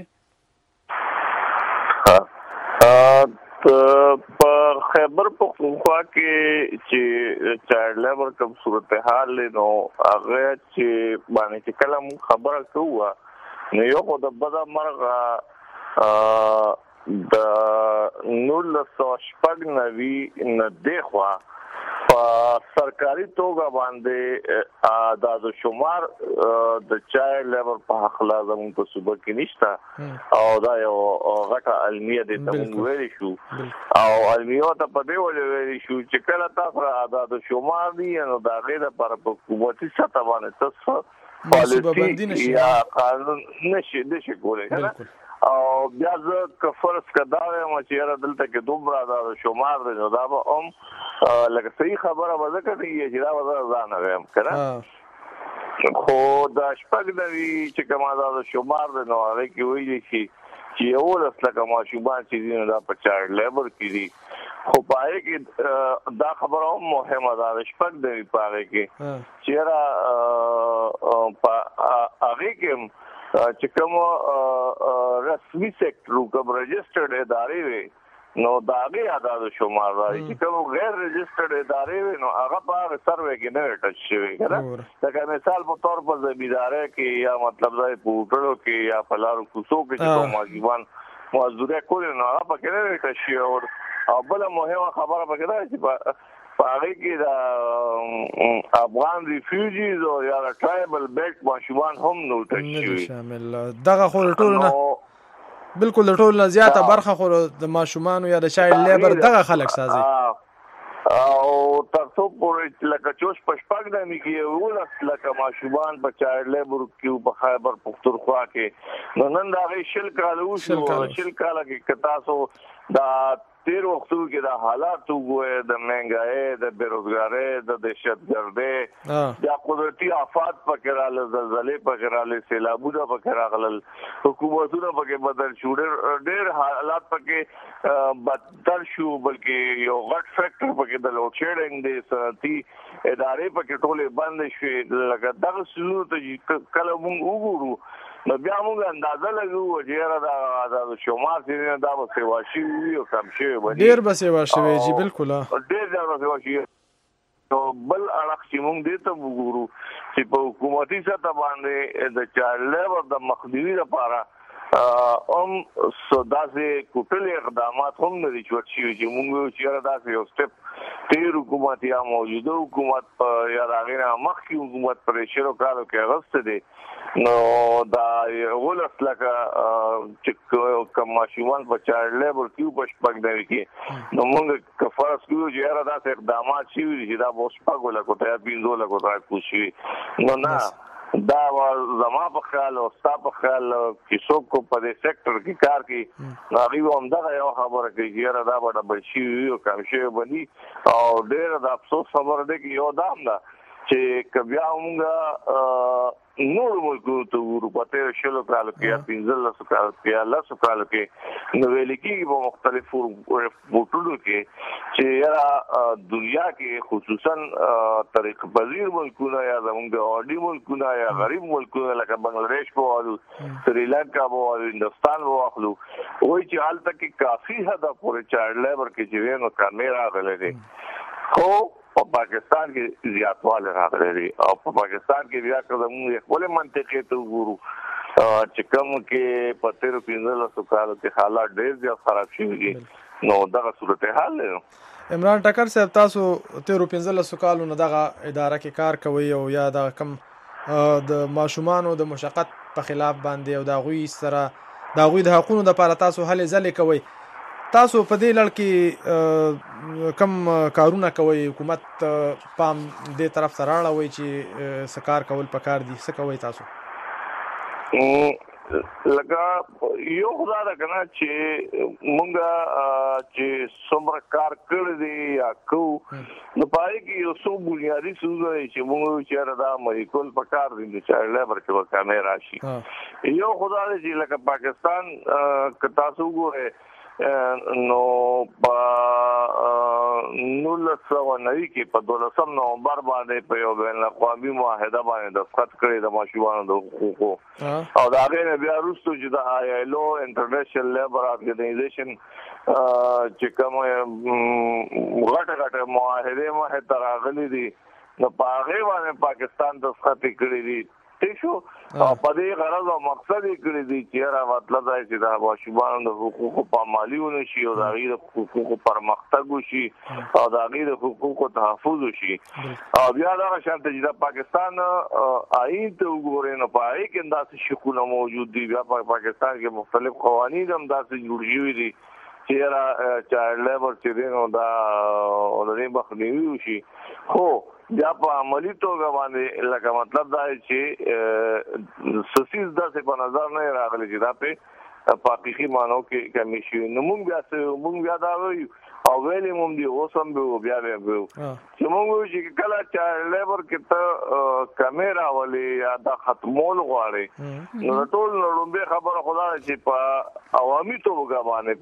په خیبر پختونخوا کې چې چایلډ لیبر کوم صورتحال نو هغه چې باندې چې کلم خبره کوه نو یو خو د بده مرغه د 1990 نه دیخوا په سرکاري توګه باندې د شمار د چایلډ لیبر په حق لازم په صوبه کې نشته او دا یو غټه علمیه د تمون ویل شو او علمیه ته په دی ویل شو چې کله تاسو د شمار دی نو دا غیر پر حکومتي سطح باندې تاسو پالیسي یا قانون نشي کولای او بیا زه کفرس کداوه مچېره دلته کې دومره دا شمار دی نو دا به لکه صحیح خبره به ځکه دی چې دا به ځان وایم کنه خو دا شپږ دی چې کومه دا شمار دی نو هغه کې وایي چې یو لکه ماشومان چې دي دا په چایلډ لیبر کې دي خو پای کې دا خبره هم مهمه ده شپږ دی پاره کې چیرې په هغه کې چې کوم رسمي سېکټر کوم رجسټرډ ادارې وي نو دا هغه عدد شمار راځي چې کوم غیر رجسټرډ ادارې وي نو هغه په سروې کې نه ټچ شوی کنه دا مثال په تور پر زمیندارۍ کې یا مطلب ځای پورټلو کې یا فلارو کوڅو کې چې کوم ماجبان مزدوري کول نو هغه په کې نه ټچ شي او بل مهمه خبره پکې ده چې پاره کې دا افغان ریفیوجیز او یا ټرایبل بیلټ ماشومان هم نو ټچ شامل دغه خو ټول نه بالکل د ټول زیاته برخه خو د ماشومان یا د چایلډ لیبر دغه خلک سازي او تاسو پورې لکه چوش پشپاک د میږي ولس لکه ماشومان په چایلډ لیبر کې په خیبر پختونخوا کې نو نن دا شل کالو شل کال کې تاسو دا تیر وختو کې دا حالات وګورئ د مهنګای د بیروزګاری د دهشتګردۍ د قدرتي آفات پکې راغلل زلزلې پکې راغلل سیلابونه پکې راغلل حکومتونه پکې بدل شو ډېر حالات پکې بدتر شو بلکې یو غټ فیکټر پکې د لوډ شیډینګ د صنعتي ادارې پکې ټولې بند شوې لکه دغه سلو ته کله موږ وګورو نو بیا موږ اندازه لګو چې دا شمار چې دا به سیوا شي او کم شي ډیر به سیوا شي جی بالکل ډیر به سیوا شي نو بل اړخ چې موږ دې ته وګورو چې په حکومتي سطح باندې د چایلډ لیبر د مخنیوي لپاره داسې کوټلې اقدامات هم نه دي چې موږ چې داسې یو سټپ تیر حکومت یا موجوده حکومت یا هغه مخکې حکومت پرېشر وکړو کې غوښته دي نو دا ولس لکه چې کوم ماشومان په چایلډ لیبر کې په شپږ دی کې نو موږ کفاره سکو چې داسې اقدامات شي چې دا بوس پاګولا کوته یا بینځولا کوته کوشي نو نه دا زما په خیال او ستا په خیال چې څوک په دې سېکټر کې کار کوي هغه هم دا یو خبره کوي چې دا به ډبل شي او کم شي بني او ډېر د افسوس خبره ده چې یو دام ده چې کبیا موږ نور ملکو ته ورپته شلو کال کې 15 کال کې 10 کال کې نو ویل کېږي په مختلفو بوټونو کې چې یاره دنیا کې خصوصا طریق پذیر ملکونه یا زموږ اورډي ملکونه یا غریب ملکونه لکه بنگلاديش په وادو سریلانکا په وادو هندستان په واخلو وایي چې حال تک کافي حد پورې چایلډ لیبر کې چې وینو کیمرا غلې دي خو په پاکستان کې زیاتواله راغلي دي او په پاکستان کې بیا کومه خپل منطقې ته وګورو چې کوم کې په 13 کال کې حالات ډېر زیات خراب شوي دي نو دغه صورتحال دی. عمران ټکر صاحب تاسو 13 کال نه دغه اداره کې کار کوي او یا د کم د ماشومانو د مشقت په خلاف باندې او د غوي سره د غوي د حقوقو لپاره تاسو هلې ځلې کوي تاسو په دې لړ کې کم کارونه کوي حکومت پام دې طرف ته راړوي چې سکار کول پکار دي څه کوي تاسو لکه یو خدا دا کنه چې مونږه چې څومره کار کړی دی یا کو نو پای کې یو څو بنیادی څه چې مونږ چې دا مېکول پکار دي چې چایلډ لیبر کې کیمرا راشي یو خدا دې چې لکه پاکستان ک تاسو ګوره نو نولسونوي کې په 12 نومبر باندې په یو بین الاقوامي معاهده باندې دستخط کړی د ماشومانو د حقوقو او دا غیر بیا وروسته چې د ILO انټرنیشنل لیبر ارګنایزیشن چې کوم غټه معاهده مه تر غلي دي نو په هغه باندې پاکستان دستخط کړی دي شو او په دې غرض او مقصد یې کړی دی چې را مطلب دا چې د ماشومانو د حقوقو پامالیونه شي او د غیر حقوقو پرمختګ وشي او د غیر حقوقو تحفظ وشي او بیا دا شرط چې د پاکستان آئین ته وګورئ نو په هغه کې داسې شکونه موجود دي بیا په پاکستان کې مختلف قوانین هم داسې جوړ شوي دي چې را چایلډ لیبر چې دی نو دا اولري مخنیوي وشي خو بیا په عملی توګه باندې لکه مطلب دا چې سوسیز داسې په نظر نه راغلی چې دا په حقیقي معنی کې کمی شي نو موږ بیا دا وایو او ویلې موږ دی اوسم به بیا چې موږ چې کله چایلډ لیبر کې ته کیمرا ولې یا دا ختمول غواړي نو ټول لومبه خبره خدای چې په عوامي توګه باندې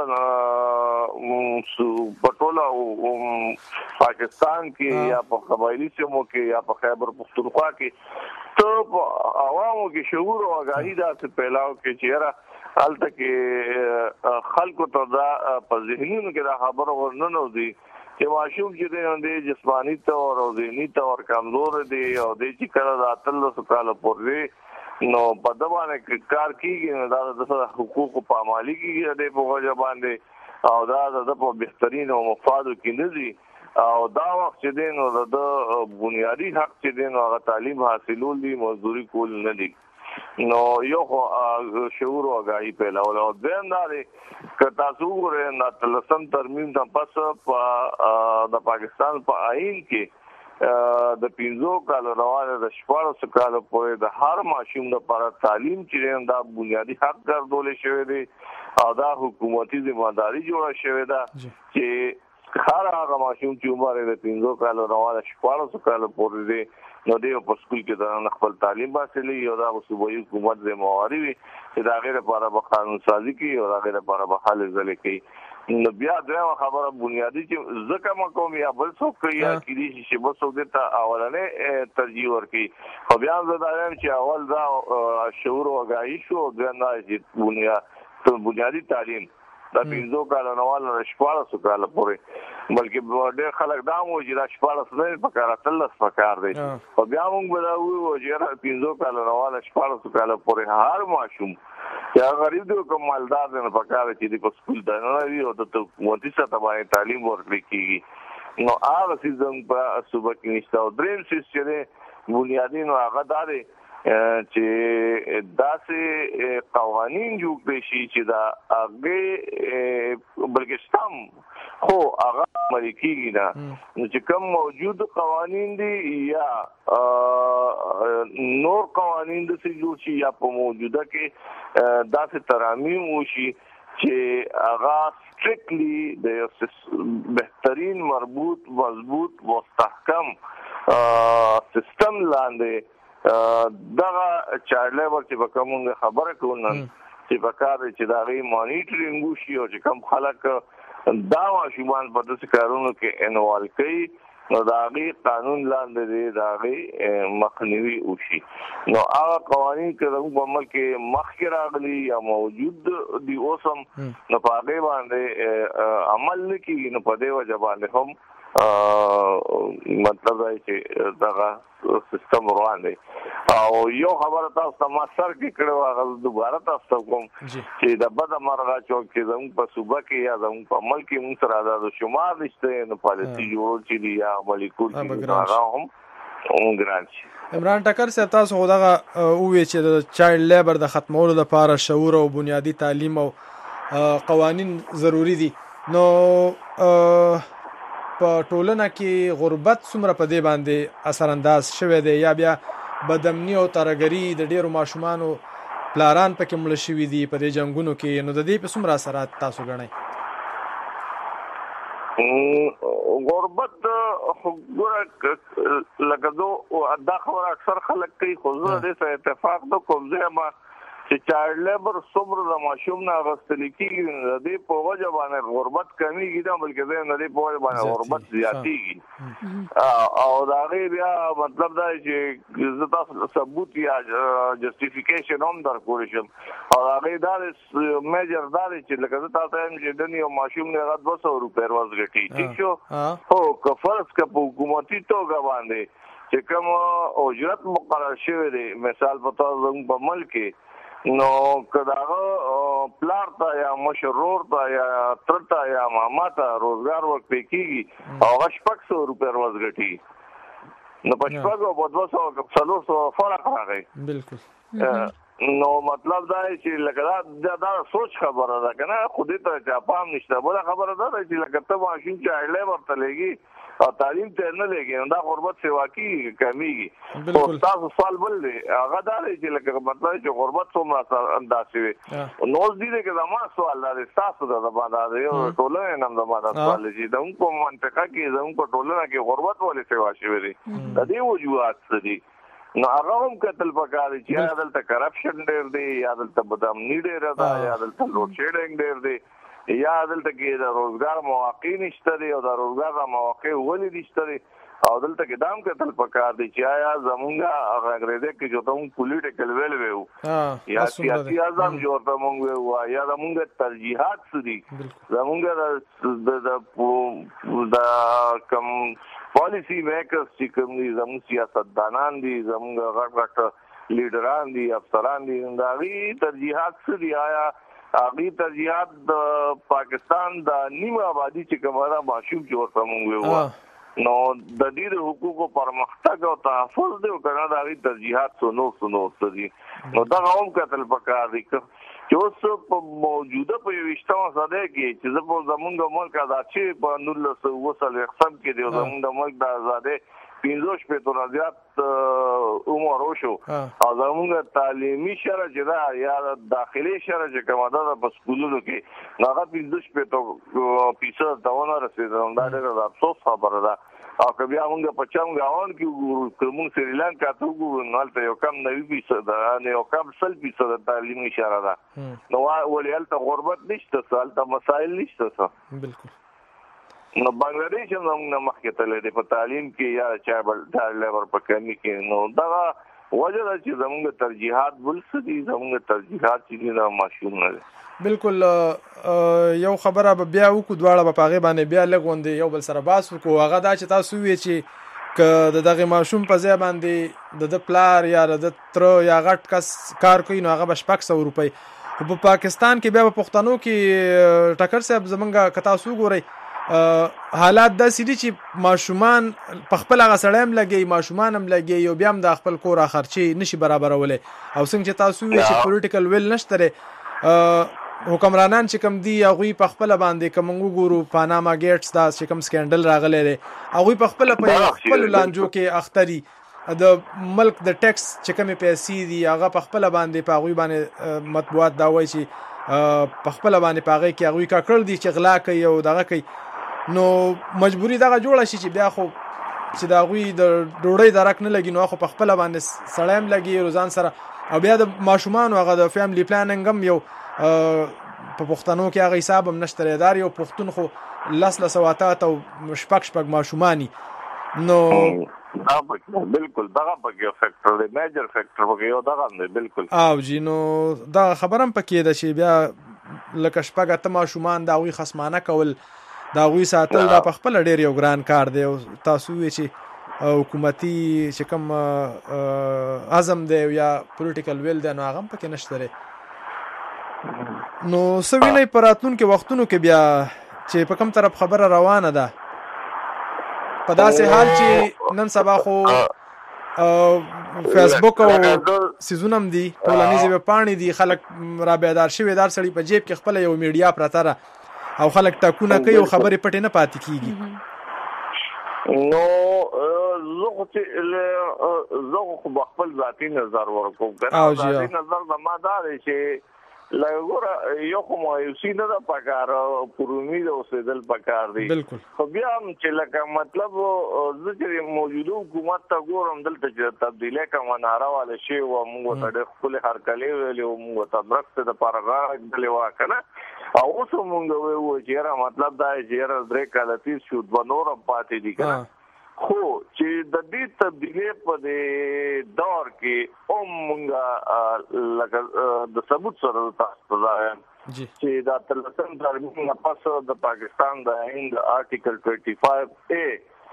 په ټول پاکستان کې یا په قبایلی سیمو کې یا په خیبر پختونخوا کې ته عوامو کې شعور او آگاهی دا څه پیلاو کې چیرې حالت کې خلکو ته دا په ذهنونو کې دا خبره ورننو دي چې ماشوم چې دی جسمانی تور او ذهني تور کمزور دی او د چې کله د 13 کال پورې نو په دبانې کار کیږي نو دا د حقوقو پامالي کیږي د په وجه باندې او دا د په بهترین او مفادو کې نه دي او دا وخت چې دی نو د بنیادی حق چې دی نو هغه تعلیم حاصلول دي مزدوري کول نه دي نو یو شعور او آگاهی پیلاول او دیم دا دی که تاسو وګورئ د 13 ترمیم د پس د پاکستان په آئین کې د 15 کال روانه د 14 کال پورې د هر ماشوم لپاره تعلیم چې دا بنیادی حق ګرځول شوی دی او دا حکومتي ذمہداري جوړه شوی ده چې هر هغه ماشوم چې عمر د 15 کال روانه 14 کال پورې دی نو دی په سکول کې د خپل تعلیم حاصلې او دا صوبایي حکومت ذمہواری وي چې دا غیر لپاره به قانون سازي کوي او دا غیر لپاره به حل ځلې کوي نو بیا دا خبره بنیادی چې ځکه مقام یا بل څوک کوي چې چې بل څوک ته اولنې ترجیح ورکړي خو بیا زه دا چې اول دا شعور او آگاهی شو دا نه چې بنیادی تعلیم دا 15 کال نوال 14 کال پورې بلکې ډېر خلک دا مو چې دا 14 نه پکاره 13 پکار دی او بیا موږ به دا وایو چې 15 کال نوال 14 کال پورې هر ماشوم یا غریب دی کوم مالدار نه پکاره چې په سکول ته نه وي او ته ونتی څه باندې تعلیم ورکړي کیږي نو هغه سیزن په صوبه کې نشته او دریم چې بنیادی نو هغه داري چې داسې قوانین جوړ کړي شي چې دا هغه بلکستان خو هغه عملي کیږي نه چې کوم موجود قوانین دي یا نور قوانین د څه جوړ شي یا په موجوده کې داسې ترامیم وشي چې هغه سټریکټلی د بهترین مربوط مضبوط مستحکم سیستم لاندې دغه چایلډ لیبر چې په کومه خبره کوو چې په کار چې دا غي مانیټرینګ وشي او چې کوم خلک دا ماشومان په داسې کارونو کې انوال کوي نو دا غي قانون لاندې دا غي مخنیوي وشي نو هغه قوانين چې په عمل کې مخکې راغلي یا موجود دي اوسم نو په هغه باندې عمل نه کیږي نو په دې وجه باندې هم مطلب دی چې دغه سیستم روان دی او یو خبره تاسو ته ما سر کې کړو هغه دوباره تاسو کوم چې د بد مرغه چوک کې زموږ په صوبه کې یا زموږ په ملک کې موږ سره د شمار نشته نو پالیسي جوړ چې دی یا عملي کول هغه هم ګران شي. عمران ټکر صاحب تاسو خو دغه ووی چې د چایلډ لیبر د ختمولو لپاره شعور او بنیادی تعلیم او قوانین ضروری دي نو په ټولنه کې غربت څومره په دې باندې اثر انداز شوی دی یا بیا بدامني او ترګری د ډیرو ماشومانو پلاران پکې مړ شوي دي په دې جنگونو کې نو د دې په څومره اثرات تاسو ګڼئ؟ غربت ګوره لکه دو دا خبره اکثر خلک کوي خو زه دې سره اتفاق نه کوم ځکه چې چایلډ لیبر څومره د ماشوم نه اخیستل کېږي د دې په وجه باندې غربت کمیږي نه بلکې د دې په وجه باندې غربت زیاتېږي او دا غي بیا مطلب دا چې زه تاسو ثبوت یا جسټیفیکیشن هم درکول شم او دا غي دا میجر دا چې لکه زه تاسو هم چې د یو ماشوم نه 200 روپے ورځ ګټي ٹھیک شو هو که فرض که په حکومتي توګه باندې چې کوم اجرت مقرر شوی دی مثال په تاسو په ملک کې نو کداغه پلار ته یا مشرور ته یا ترته یا ماما ته روزګار ورکړي کیږي او 500 روپے ورځ ګټي نو 500 او 200 400 فرق راغی بالکل نو مطلب دا چې لکه دا سوچ خبره ده کنه خو دې ته چا پام نشته بل خبره ده چې لکه ته ماشین چایلډ لیبر ته لګي او تعلیم ته نه لګي دا غربت سیوا کی کمیږي او تاسو سوال بل دی هغه دا چې لکه مطلب چې غربت څومره انداز وي نو دې کې دا ما سوال لري تاسو دا باندې یو ټولنه نن دا باندې سوال چې دا کوم منطقه کې زموږ په ټولنه کې غربت ولې سیوا شوی دی د دې وجوهات دي نو هغه هم کتل پکاري چې عدالت کرپشن ډېر دی یا عدالت بدامني ډېر ده یا عدالت لوډ شیډینګ ډېر دی یا دلته کې د روزګار مواقع نشته دي او د روزګار مواقع ولې نشته دي او دلته کې دام کتل پکار دي چې آیا زمونږه انګريزي کې جو ته پولیټیکل ویل ویو یا سیاسي اعظم جو ته مونږ ویو یا زمونږه ترجیحات سدي زمونږه د کم پالیسی میکرز چې کوم دي زموږ سیاستدانان دي زمونږه غټ لیډران دي افسران دي دا غي ترجیحات سدي آیا هغه ترجیحات د پاکستان د نیمه آبادی چې کومه ماشوم جوړ سمون ویو نو د دې د حقوقو پرمختګ او تحفظ دی او کنه د هغه ترجیحات سنو دي نو دا هم کتل پکار دي چې اوس په موجوده په وشتاو ساده کې چې زمونږ ملک آزادي په 1920 اقسام کې دی زمونږ ملک د آزادي 15 پېټو زیات عمر وشو او زموږ تعلیمي شرع چې دا یا داخلي شرع چې کومه ده په سکولونو کې هغه 15 پېټو دونه رسیدل دا ډېر افسوس خبره ده او که بیا موږ په چم غاون کې کوم سریلانکا ته وګورو نو تل یو کم 90% ده نه یو کم 100% تعلیمي شرع ده نو ولې الته غربت نشته سالته مسائل نشته بالکل نو بنگلاديش هم موږ مخکې تللی دی په تعلیم کې یا چایلډ لیبر په کمی کې نو دا وجه ده چې زموږ ترجیحات بل څه دي زموږ ترجیحات چې دا ماشوم نه دي بالکل یو خبره بیا وکړو دواړه په هغه باندې بیا لګوندې یو بل سره باس وکړو هغه دا چې تاسو وی چې که دغه ماشوم په ځای باندې د پلار یا د تر یا غټ کس کار کوي نو هغه 500 روپۍ په پاکستان کې بیا په پښتنو کې ټکر صاحب زمونږ کتا سو ګوري حالات داسې دي چې ماشومان په خپل هغه سړی هم لګي ماشومان هم لګي یو بیا هم د خپل کور خرچي نشي برابرولای او څنګه چې تاسو وی چې پولیټیکل ویل نشته حکمرانان چې کم دي هغه په خپل باندې کوم ګورو پاناما گیټس دا چې کوم سکینډل راغلی دی هغه په خپل لانجو کې اختري د ملک د ټیکس چې کومې پیسې دي هغه په خپل باندې په هغه باندې مطبوعات دا وایي چې په خپل باندې پاغه کې هغه کړل دي چې غلا کوي او دغه کوي نو مجبوری دغه جوړه شي چې بیا خو چې دا غوي د ډوړې درک نه لګي نو خو په خپل باندې سړیم لګي روزان سره او بیا د ماشومان هغه د فیملی پلانینګ هم یو په پښتنو کې هغه حساب هم نشته دار یو پښتون خو لسواتات او شپږ ماشومانی نو بالکل دغه پکې فیکټر دی میجر فیکټر پکې یو دغه دی بالکل او جی نو دا خبرم پکې ده چې بیا لکه شپږ ته ماشومان دا وی خصمانه کول دا وی ساتل دا په خپل ډیر یو ګران کار دی او تاسو وی چې حکومتي چې کوم اعظم دی یا پولیټیکل ویل دی نو هغه پکې نشته نو سوینه پراتون کې وختونو کې بیا چې په کوم طرف خبره روانه ده په داسې حال چې نن سبا خو فیسبوک او سیزونم دي ټولنیز ویبپاڼې دي خلک را بیدار شوي دار سړي په جیب کې خپل یو میډیا پراته را او خلک ټاکونه کوي او خبرې پټې نه پاتې کیږي نو زه خو خپل ذاتی نظر ورکوم ذاتی نظر زما دا دی چې لګور یو کوم یو سینه دا پکار پرونی د اوسېدل پکار دی خو بیا هم چې لکه مطلب چې موجوده حکومت ته ګورم دلته چې تبدیلی کوم نارواله شی او موږ ته د خپل هرکلی ویلو موږ ته برخه د پارغار د لیوا کنه او اوس موږ وایو چې مطلب دا چې درې کاله تیر شو د نور پاتې دي کنه خو چې د دې تبدیلی په دې دور کې موږ لکه د ثبوت سره تاسو ته چې دا تلسم ترمیم پس د پاکستان د هند آرټیکل 25A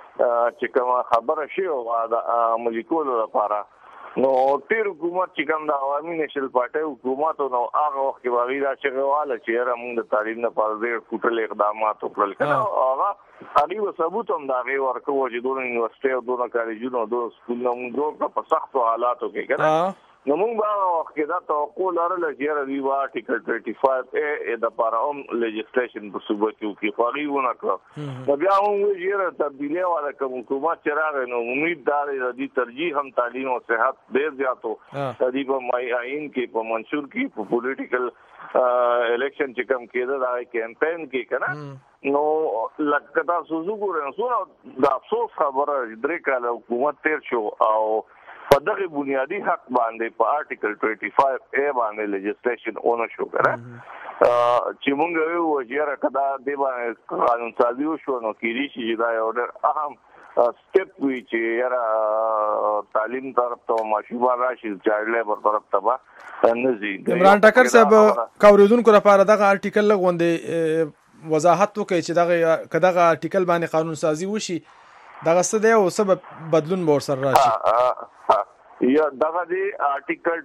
چې کوم خبره شی او د ملکونو لپاره نو تیر حکومت چې کوم د عوامي نشل پارټي حکومت نو هغه وخت کې واغیرا چې غواله چې موږ د تعلیم لپاره ډېر کوټل اقدامات وکړل کنه هغه اړیو ثبوت هم دا غي ورکو چې دوه یونیورسيټي او دوه کالجونو دوه سکولونو موږ په سختو حالاتو کې کنه نو موږ هغه وخت کې دا توقع لرله چې ریوا آرټیکل 25A د پاروم لیجسلیشن په صوبه کې خواږیونه کړ نو بیا موږ یې تبدیلی والا کوم حکومت چې راغی نو امید دار دی ترجیح هم تعلیم او صحت ډیر زیاتو تدې په مای عین کې په منشور کې په پولیټیکل الیکشن چې کوم کېده دا کمپاین کې کنه نو لکه تاسو وګورئ نو دا افسوس خبره درې کاله حکومت تیر شو او په دغه بنیادی حق باندې په آرټیکل 25A باندې لیجسلیشن اون شو کړه چې موږ یو وجره کدا د باندې قانون سازي وشو نو کېږي چې دا یو ډېر اهم سټپ وی چې یاره تعلیم طرف ته ماشومان راشي چایلډ لیبر طرف ته نزي عمران ټکر صاحب کاوریدونکو لپاره دغه آرټیکل لغوندې وضاحت وکړي چې دغه آرټیکل باندې قانون سازي وشي دغه څه دی او سبب بدلون به ورسره راشي یا دغه دی آرټیکل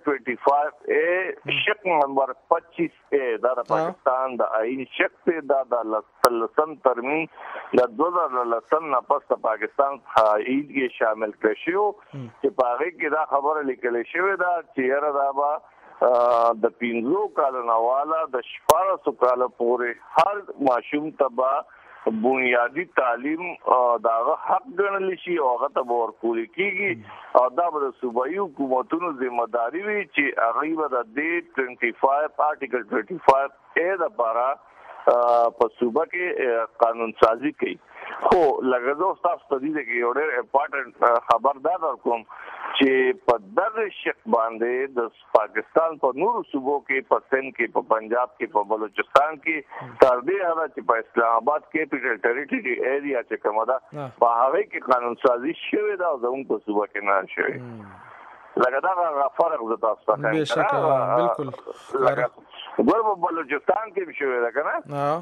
25A شق نمبر 25A دا د پاکستان د آئین شق ته دا د لسن ترمیم د 2010 نه پس پاکستان آئین کې شامل کړو چې په هغه کې دا خبره لیکل شوې ده چې را دا با د 15 کال نواله د 14 کال پورې هر ماشوم تبا بنیادی تعلیم داغه حق ګڼل شي او هغه ته ورکول کیږي او دا به صوبایي حکومتونو ذمہ داری وي چې هغه به د 25 آرټیکل 25A د لپاره په صوبه کې قانون سازي کوي خو لګزو تاسو ته دې کې یو ډېر امپورټنت خبردار درکوم چې په دغه شق باندې د پاکستان په نورو صوبو کې په سند کې په پنجاب کې په بلوچستان کې تر دې هغه چې په اسلام آباد کیپټل ټریټری ایریا چې کومه ده په هغه کې قانون سازي شوې ده او زموږ په صوبه کې نه شوې لکه دا فرق د تاسو څخه بشکره بالکل ګور په بلوچستان کې شوې ده کنه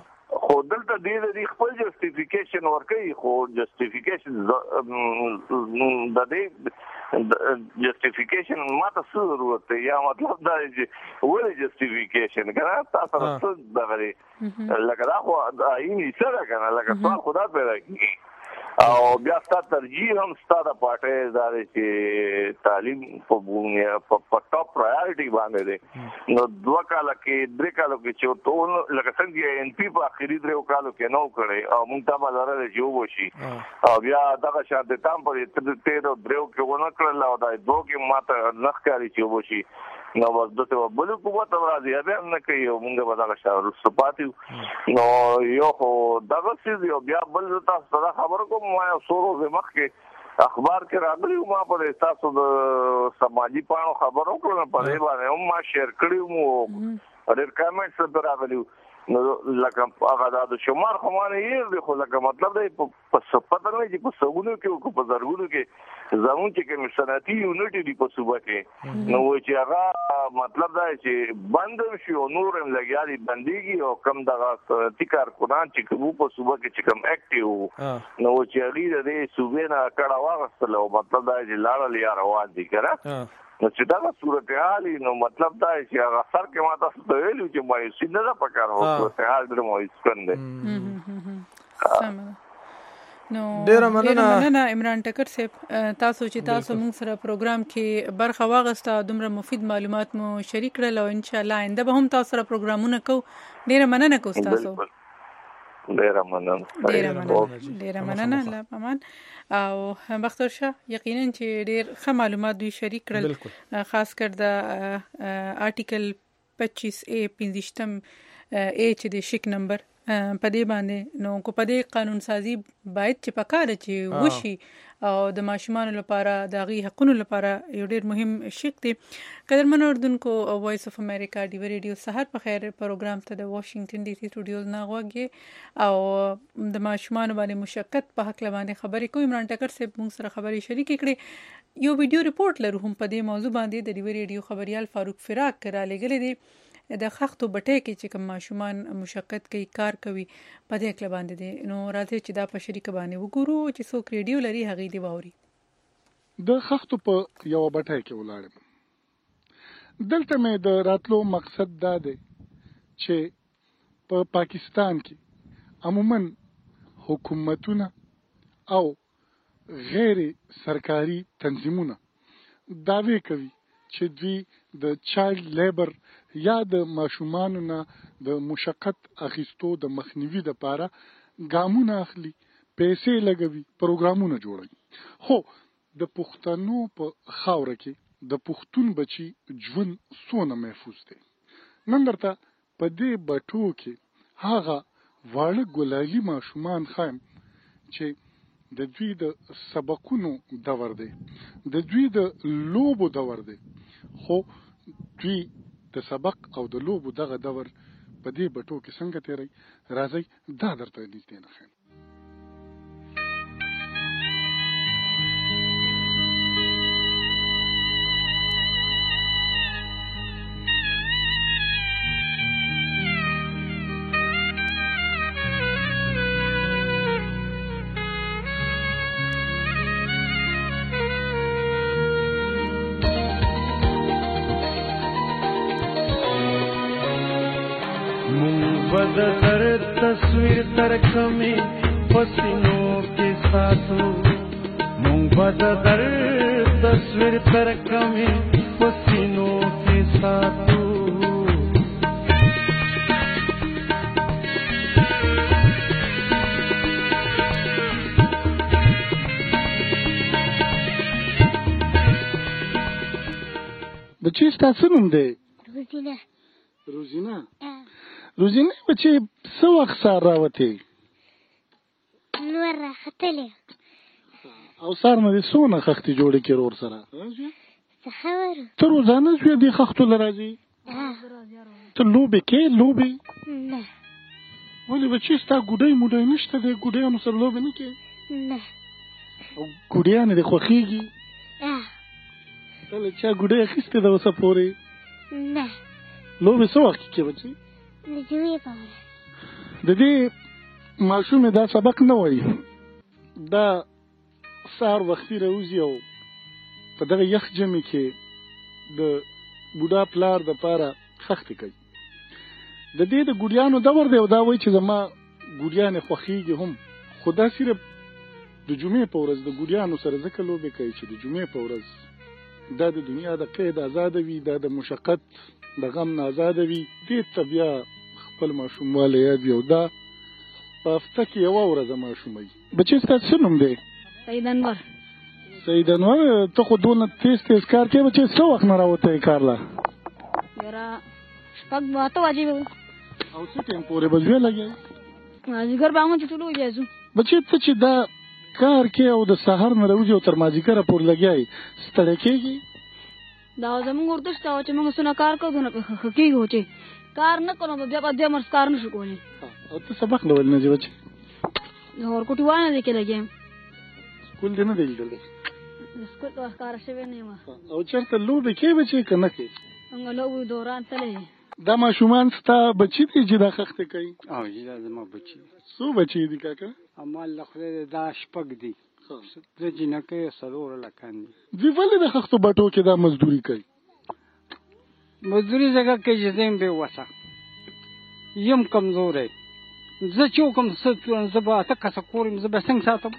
خو دلته دې خپل جسټیفیکیشن ورکوي خو جسټیفیکیشن د دې جسټیفیکیشن ماته څه ضرورت دی یا مطلب دا چې ولې جسټیفیکیشن کنه تاسو څه دغه لکه دا خو آئینی سره کنه لکه سوال خدا پیدا کړي او بیا ستاسو ترجیح هم ستاسو پټه زاره چې تعلیم په ټاپ پرایورټي باندې دی نو 2 کال کې 3 کال کې چې ټول لکه څنګه ان پی په اخیری 3 کال کې نو کړي او موږ ته بلاره جو وشي او بیا دغه شاته تام په 13 کې ونه کړل او دا 2 کې ماته نخ کاری چې وشي نو ورته بل قوت راځي بیا نه کوي موږ به دغه شاور سپاتیو نو یو دغه څه بیا بل تاسو ته خبر کوم ما سورو زمخ کې اخبار کې راغلی ما په تاسو د سماجی پاڼو خبرو کړم په دې باندې هم ما شیر کړیو مو ډېر کمنټس راغلیو نو لکه هغه د شمار خمانه یې دی خو لکه مطلب دی په صفته نه چې په سګونو کې او په زرګونو کې زمون چې کوم صنعتي یونټ دی په صوبه کې نو چې هغه مطلب دا چې بند شي او نور هم لګیاري بنديږي او کم دغه تکار قرآن چې کوم په صوبه کې چې کوم اکټیو نو چې هغه د صوبې نه کړه واغستل او مطلب دا چې لاړ لیا روان دي کړه نو چې دا صورتحال نو مطلب دا چې هغه سر کې ما تاسو ته ویلو چې مې سینه دا پکار هو صورتحال درې مو اسکنده نو ډیر مننه عمران ټکر صاحب تاسو چې تاسو موږ سره پروګرام کې برخه واغسته دومره مفید معلومات مو شریک کړل او ان شاء الله آینده به هم تاسو سره پروګرامونه کوو ډیر مننه کوم تاسو ډیر مننه الله پامان او بختور شه یقینا چې ډیر ښه معلومات دوی شریک کړل خاص کر د آرټیکل 25A 15 چې د شک نمبر په دې باندې نو کو په دې قانون سازي باید چې پکاره چې وشي او د ماشومان لپاره د غي حقوقو لپاره یو ډیر مهم شک دی قدرمن اردوونکو وایس اف امریکا دی ریډیو سحر په خیر پروګرام ته د واشنگټن ډي سي سټوډیوز نه غوږی او د ماشومان باندې مشقت په حق باندې خبرې کوي عمران ټکر صاحب موږ سره خبرې شریک کړي یو ویډیو ریپورت لرو هم په دې موضوع باندې د دی ریډیو خبريال فاروق فراق کرا لګل دي د خښتو بټۍ کې چې کوم ماشومان مشقت کوي کار کوي په دې کې باندې دي نو راځي چې دا په شریک باندې وګورو چې څوک ریډیو لري هغه دی ووري د خښتو په یو بټۍ کې ولاړم دلته مې د راتلو مقصد دا دی چې په پاکستان کې عموما حکومتونه او غیر سرکاري تنظیمونه دعوی کوي چې دوی د چایلډ لیبر یا د ماشومانو نه د مشقت اخیستو د مخنیوي لپاره ګامونه اخلي پیسې لګوي پروګرامونه جوړوي خو د پښتنو په خاوره کې د پښتون بچي ژوند څونه محفوظ دی نن درته په دې بټو کې هغه واړه ګلالي ماشومان خایم چې د دوی د سبقونو دور دی د دوی د لوبو دور دی خو دوی د سبق او د لوبو دغه دور په دې بټو کې څنګه تیری راځي دا درته نږدې نه خیم در تصویر ترکمی پسینوں کے ساتھوں منبد در تصویر ترکمی پسینوں کے ساتھوں بچی ستاسو نوم دی روزینا روزینه بچی څو وخت سار راوتی نور راختلی او سار نه څونه خختي جوړې کې رور سره سحور ته روزانه زوی دی خختو لراځي ته لوبې کې لوبې نه ولې بچی ستا ګډای موډای نشته دی ګډیانو سره لوبې نه کې نه او ګډیان دې خوخیږي کله چې ګډای اخیسته د وسه پورې نه لوبې څو وخت کې بچی نجوی پاره د دې ماشوم دا سبق نه وایي، دا سهار وختي راوځي او په دغه یخ ژمي کې د بوډا پلار دپاره خښتې کوي. د دې د ګوډیانو دور دی او دا وایي چې زما ګوډیانې خوښېږي هم، خو دا صرف د جمعې په ورځ د ګوډیانو سره ځکه لوبې کوي چې د جمعې په ورځ دا د دنیا د قید آزاده وي، دا د مشقت د غم نه آزاده وي. دې ته بیا خپل ماشوموالی یاد وي او دا په هفته کې یوه ورځه ماشومۍ. بچې ستا څه نوم دی؟ سید انور. سید انور، ته خو دونه تیز تیز کار کوې. بچې څه وخت نه راوتی کار له؟ یاره 7-8 بجې به وي. او څه ټایم پورې به ژوې لګوې؟ مازدیګر به همون چې ټول وځي ځو. بچې ته چې دا کار کې او د سهار نه راوځي او تر مازدیګره پورې لګیایې، ستړی کېږي؟ دا زموږ ورته شته چې موږ څونه کار کوو دونه پې ښه کېږو، چې کار نه کوو نو بیا به 2 مرس کار نه شو کولی. او ته سبق نه ولې نه ځې بچې؟ د ورکوټي وانه دی کې لګیم. سکول دې نه دی لیدلی؟ سکول ته ښکاره شوی نه یم. او چېرته لوبې کوې بچې که نه کوې؟ موږ لوبې دوران تللی. دا ماشومان ستا بچي دي چې دا خښتې کوي؟ او جی دا زما بچي. څو بچي دي کاکا؟ اما له خدای دا شپږ دي. 3 جنکۍ 4 لکان دي. دوی ولې د خښتو بټو کې دا مزدوري کوي؟ مزدوري ځکه کوي چې زه یم بې وسه، یم کمزوری. زه چې وکړم زه به 8 کسه کور یم، زه به څنګه ساتم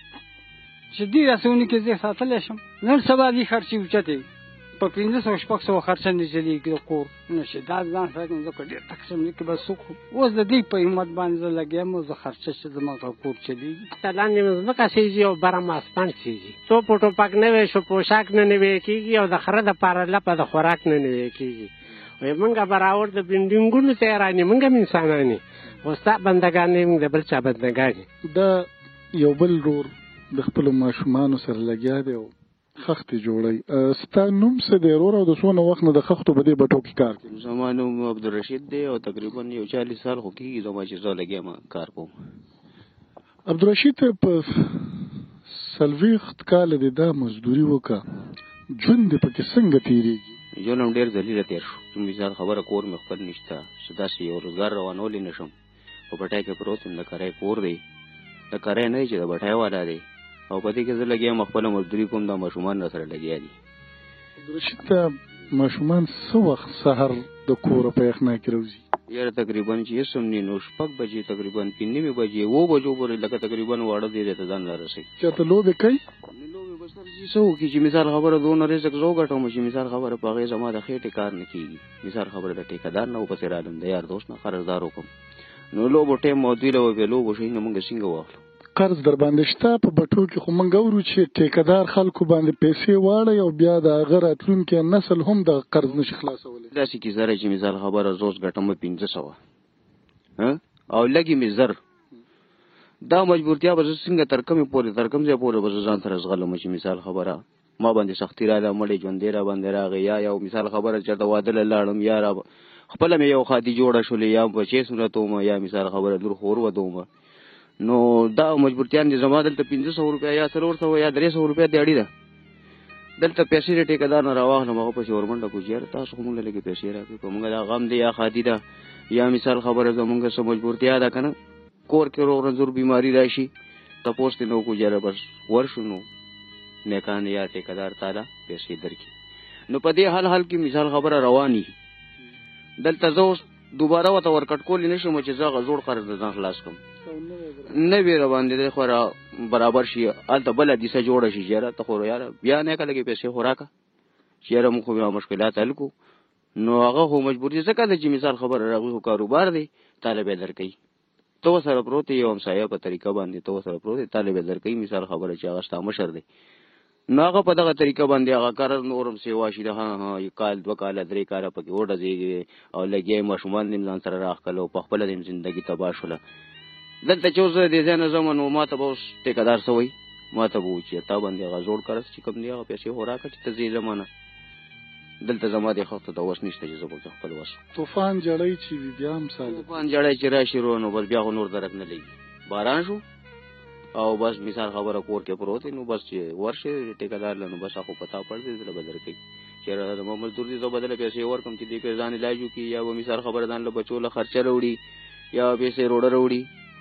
چې دې راسې ونې کې زه ساتلی شم؟ نن سبا دې خرچې اوچتې په 500-600 خرچه نه چلېږي د کور نشي. دا ځان سره کوم زه که ډېر تقسیم نه کړي بس څوک اوس د دې په همت باندې زه لګیا یم او زه خرچه چې زما کور چلېږي. لاندې ځمکه سېځي او برم اسمان سېځي. څو په ټوپک نوی شو، پوشاک نه نوی کېږي او د خره دپاره لپه د خوراک نه نوی کېږي. وایي موږ برابر د بلډینګونو ته یې رانې، موږ هم انسانان یې، خو ستا بندګان یې، موږ د بل چا بندګان یې. دا یو بل ورور د خپلو ماشومانو سره لګیا دی او خښتې جوړوي. ستا نوم څه دی ورور او د څونه وخت نه د خښتو په دې بټو کې کار کوي؟ زما نوم عبدالرشید دی او تقریبا 40 سال خو کېږي زما چې زه لګیا یم کار کوم. عبدالرشید په 40 کاله دې دا مزدوري وکړه، ژوند دې پکې څنګه تېرېږي؟ ژوند هم ډېر ذلیله تېر شو. مثال خبره کور مې خپل نشته چې داسې یو روزګار روانولی نه شم. په بټۍ کې پروت یم، د کرای کور دی، د کرای نه دی چې د بټۍ والا دی او په دې کې زه لګیا یم خپله مزدوري کوم. دا ماشومان را سره لګیا دي. عبدالرشید ته ماشومان څه وخت سهار د کوره په یخنۍ کې راوځي؟ یاره تقریبا چې اسم نه نو 6 بجې تقریبا 5 بجې 9 بجو پورې لکه تقریبا واړه دی ته ځان را رسي. چېرته لوبې کوي؟ لوبې بس څه وکړي چې مثال خبره دونه رزق زه وګټم چې مثال خبره په هغې زما د خېټې کار نه کېږي. مثال خبره د ټیکهدار نه ورپسې رالم، د یار دوست نه قرضدار وکړم، نو لوبو ټایم او دوی له وبې لوبو شي نه مونږ څنګه واخلو؟ قرض در باندې شته په بټو کې؟ خو موږ اورو چې ټیکهدار خلکو باندې پیسې واړوي او بیا د هغه راتلونکی نسل هم د قرض نشي خلاصولی. داسې کیسه چې مثال خبره زه اوس ګټم 500 او لګي مې زر، دا مجبورتیا به زه څنګه تر کوم ځای پورې به زه ځان سره زغلم چې مثال خبره ما باندې سختي راغله، مړې ژوندې را باندې راغی، یا یو مثال خبره چېرته واده له لاړم، یا خپله مې یو خادي جوړه شولې، یا بچې سنت وم، یا مثال خبره لور خور ودوم. نو دا مجبورتیان دي زما دلته 500 روپیا یا 400 یا 300 روپیا دی اړې ده. دلته پیسې د ټیکهدار نه راواخلم، هغه پسې ورمنډه کړو چې یاره تاسو خو مونږ له لږې پیسې راکړئ، که مونږ دا غم دی یا خادي ده یا مثال خبره زمونږ څه مجبورتیا ده که نه، کور کې روغ رنځور بیماري راشي تپوس دې نه وکړو جره بس ورشو نو نیکان یا ټیکهدار تاله پیسې درکړي. نو په دې حال کې مثال خبره رواني دلته زه اوس دوباره ورته ورکټ کولی نه شم چې زه هغه زوړ قرض د ځان خلاص کړم. نه وی را باندې دی خو برابر شي هلته بله دیسه جوړه شي چې یاره ته خو یاره بیا نه که لږې پیسې خو راکړه چې یاره موږ خو بیا مشکلات حل کړو. نو هغه خو مجبوري ځکه ده چې مثال خبره هغوی خو کاروبار دی تاله به در کوي، ته ورسره پروت یې یو همسایه په طریقه باندې ته ورسره پروت یې تاله به در کوي. مثال خبره چې هغه ستا مشر دی نو هغه په دغه طریقه باندې هغه کار نورم سیوا شي ده، کال 2 کاله 3 کاله پکې وډزېږي او لګیا ماشومان دې ځان سره راښکل او په خپله دې زندګي تباه شوله. دلته چې اوس دې ځای نه ځم نو ما ته به اوس ټیکهدار څه وایي، ما ته به وایي چې تا باندې هغه زوړ قرض چې کوم دی هغه پیسې خو راکړه چې ته ځې زمانه دلته زما دې خښته ته وس نشته چې زه به خپل وس. طوفان جړی چې وي بیا مثال طوفان جړی چې راشي رو نو بس بیا خو نور درک نه لګي، باران شو او بس مثال خبره کور کې پروت نو بس چې ورشي ټیکهدار له نو بس هغه پتا پړ دې زله بدل کوي چې زما مزدور دي زه بدله پیسې ورکم چې دې کې ځان علاج وکړي، یا به مثال خبره ځان له بچو له خرچه راوړي یا پیسې روډه راوړي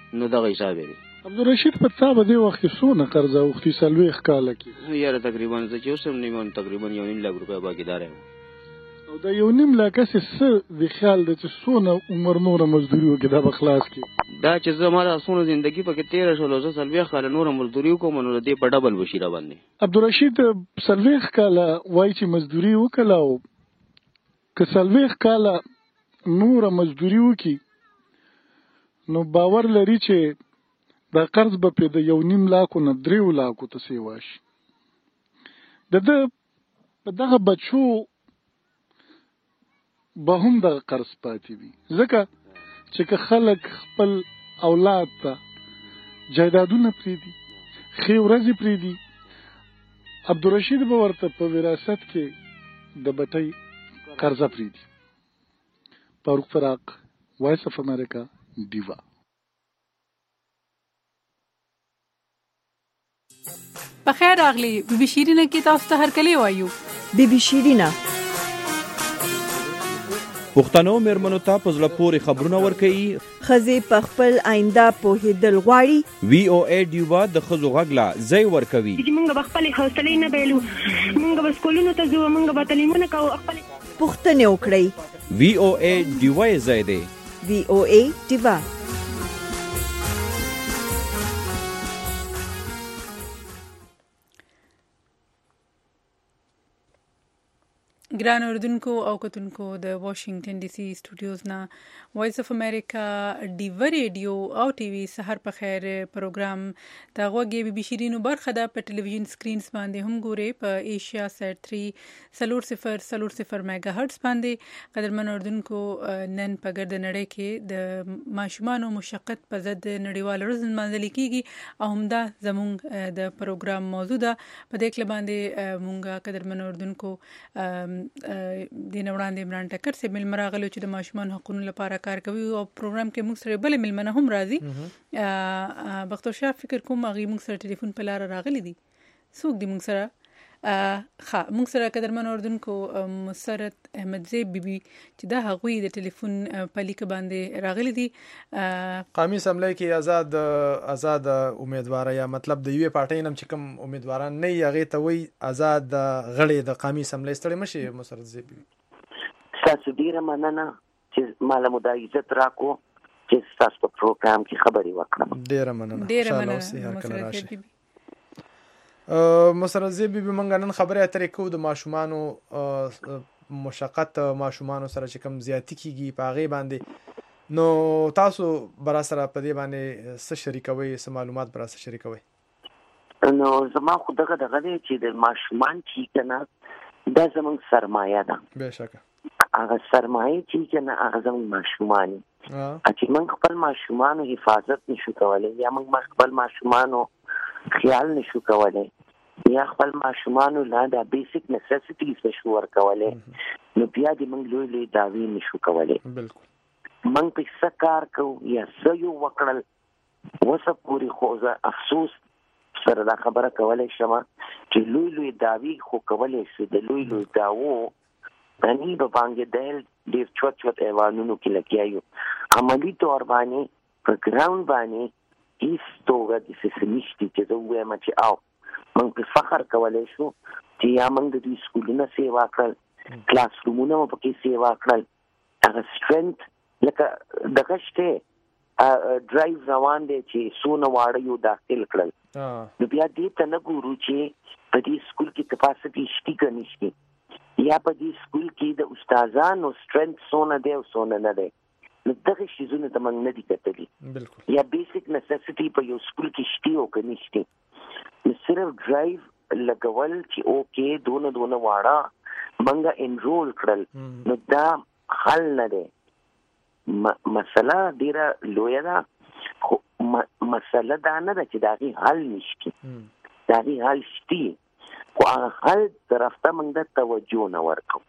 نو دغه حساب دی. عبدالرشید په تا به دې وخت کې څونه قرضه اوښتي 40 کاله کې؟ یاره تقریبا زه چې اوس هم نیمه تقریبا 1.5 لک روپۍ باقیدار یم. او دا 1.5 لک څه د خیال دی چې څونه عمر نوره مزدوري وکړي دا به خلاص کړي؟ دا چې زما دا څونه زندګي پکې تېره شوله زه 40 کاله نوره مزدوري وکړم نو د دې په ډبل به شي راباندې. عبدالرشید 40 کاله وایي چې مزدوري وکړله او که 40 کاله نوره مزدوري وکړي نو باور لري چې دا قرض به پې د 1.5 لاکو نه 3 لاکو ته سیوا شي. د ده په دغه بچو به هم دغه قرض پاتې وي ځکه چې که خلک خپل اولاد ته جایدادونه پرېږدي ښې ورځې پرېږدي عبدالرشید به ورته په وراثت کې د بټۍ قرضه پرېږدي. فاروق فراق، وایس اف امریکا، ډیوا. بخیر راغلی بی بی شیرینه کې تاسو ته هرکلی وایو. بی بی شیرینه پښتنو میرمنو ته په زړه پورې خبرونه ورکوي. ښځې په خپل آینده پوهېدل غواړي. وی او ای ډیوا د ښځو غږ لا ځای ورکوي. موږ به خپلې حوصلې نه بایلو، موږ به سکولونو ته ځو، موږ به تعلیمونه کوو، خپلې پوښتنې وکړئ. وی او ای ډیوا یې ځای دی. وی او ای ډیوا. ګران اوردونکو او کتونکو د واشنگټن ډي سي سټوډیوز نه وایس اف امریکا ډیوا ریډیو او ټي وي سحر په خیر پروګرام د غوږی بي بي شیرینو برخه د په ټلویزیون سکرینز باندې هم ګوري په ایشیا سیټ 3 میگا هرتز باندې. قدرمن اوردونکو نن په ګرد نړۍ کې د ماشومانو مشقت په ضد نړیوال ورځ لمانځل کیږي او همدا زموږ د پروګرام موضوع ده. په دې کله باندې مونږه قدرمن اوردونکو د نوړاندې عمران ټکر سه ملمر راغلو چې د ماشومان حقوقو لپاره کار کوي او پروګرام کې موږ سره بل ملمنه هم راځي. بختور شاه فکر کوم هغه موږ سره ټلیفون په لار راغلي دي. څوک دی موږ سره؟ موږ سره قدرمن اوردونکو مسرت احمدزی بیبي چې دا هغوی د ټلیفون په لیک باندې راغلي دي. قومي اسمبلی کې آزاد امیدوار یا مطلب د یوې پارټۍ نم چې کوم امیدواران نه هغه ته وای آزاد غړي د قومي اسمبلی ستړي مشي. مسرت زی بیبي تاسو ډیره مننه چې مال مو د عزت راکو چې تاسو په پروګرام کې خبري وکړم. ډیره مننه مسرت بیبي. مسرت زی بیبي مونږ نن خبرې اترې کوو د ماشومانو مشقت ماشومانو سره چې کوم زیاتی کیږي په هغه باندې. نو تاسو برا سره په دې باندې څه شریکوي، څه معلومات برا سره شریکوي؟ نو زما خو دغه دی چې د ماشومان چې کنه دا زموږ سرمایه ده. بهشکه هغه سرمایه چې کنه هغه زموږ ماشومان چې موږ خپل ماشومانو حفاظت نشو کولای یا موږ خپل ماشومانو خیال نشو کولای یا خپل ماشومانو لا د بیسیک نیسیسټیز نشو ورکولای نو بیا د موږ لوی داوی نشو کولای. موږ په څه کار کوو یا څه یو وکړل وسه پوری خوځه افسوس سره دا خبره کولای شم چې لوی داوی خو کولای شي د لوی داوو باندې به باندې د ډیر چوت ایوانونو کې لګیایو عملی تور باندې په ګراوند باندې ایستوګه د سیستمشتي چې زه وایم چې او موږ په فخر کولای شو چې یا موږ د دې سکولونو سیوا کړل، کلاس رومونه په کې سیوا کړل، هغه سترنث لکه دغه شته ډرایو روان دي چې سونه واړه یو داخل کړل. نو بیا دې ته نه ګورو چې په دې سکول کې کپاسټي شته که نشته یا په دې سکول کې د استادانو سترنث سونه دی او سونه نه دی. نو دغه شیزونه ته موږ نه دي کتلي یا بیسیک نیسیسټي په یو سکول کې شته او که نشته. نو صرف ډرایو لګول چې اوکې دونه واړه موږ انرول کړل نو دا حل نه دی. مسله ډیره لویه ده خو مسله دا نه ده چې د هغې حل نشته، د هغې حل شته خو هغه حل طرف ته موږ د توجه نه ورکوو.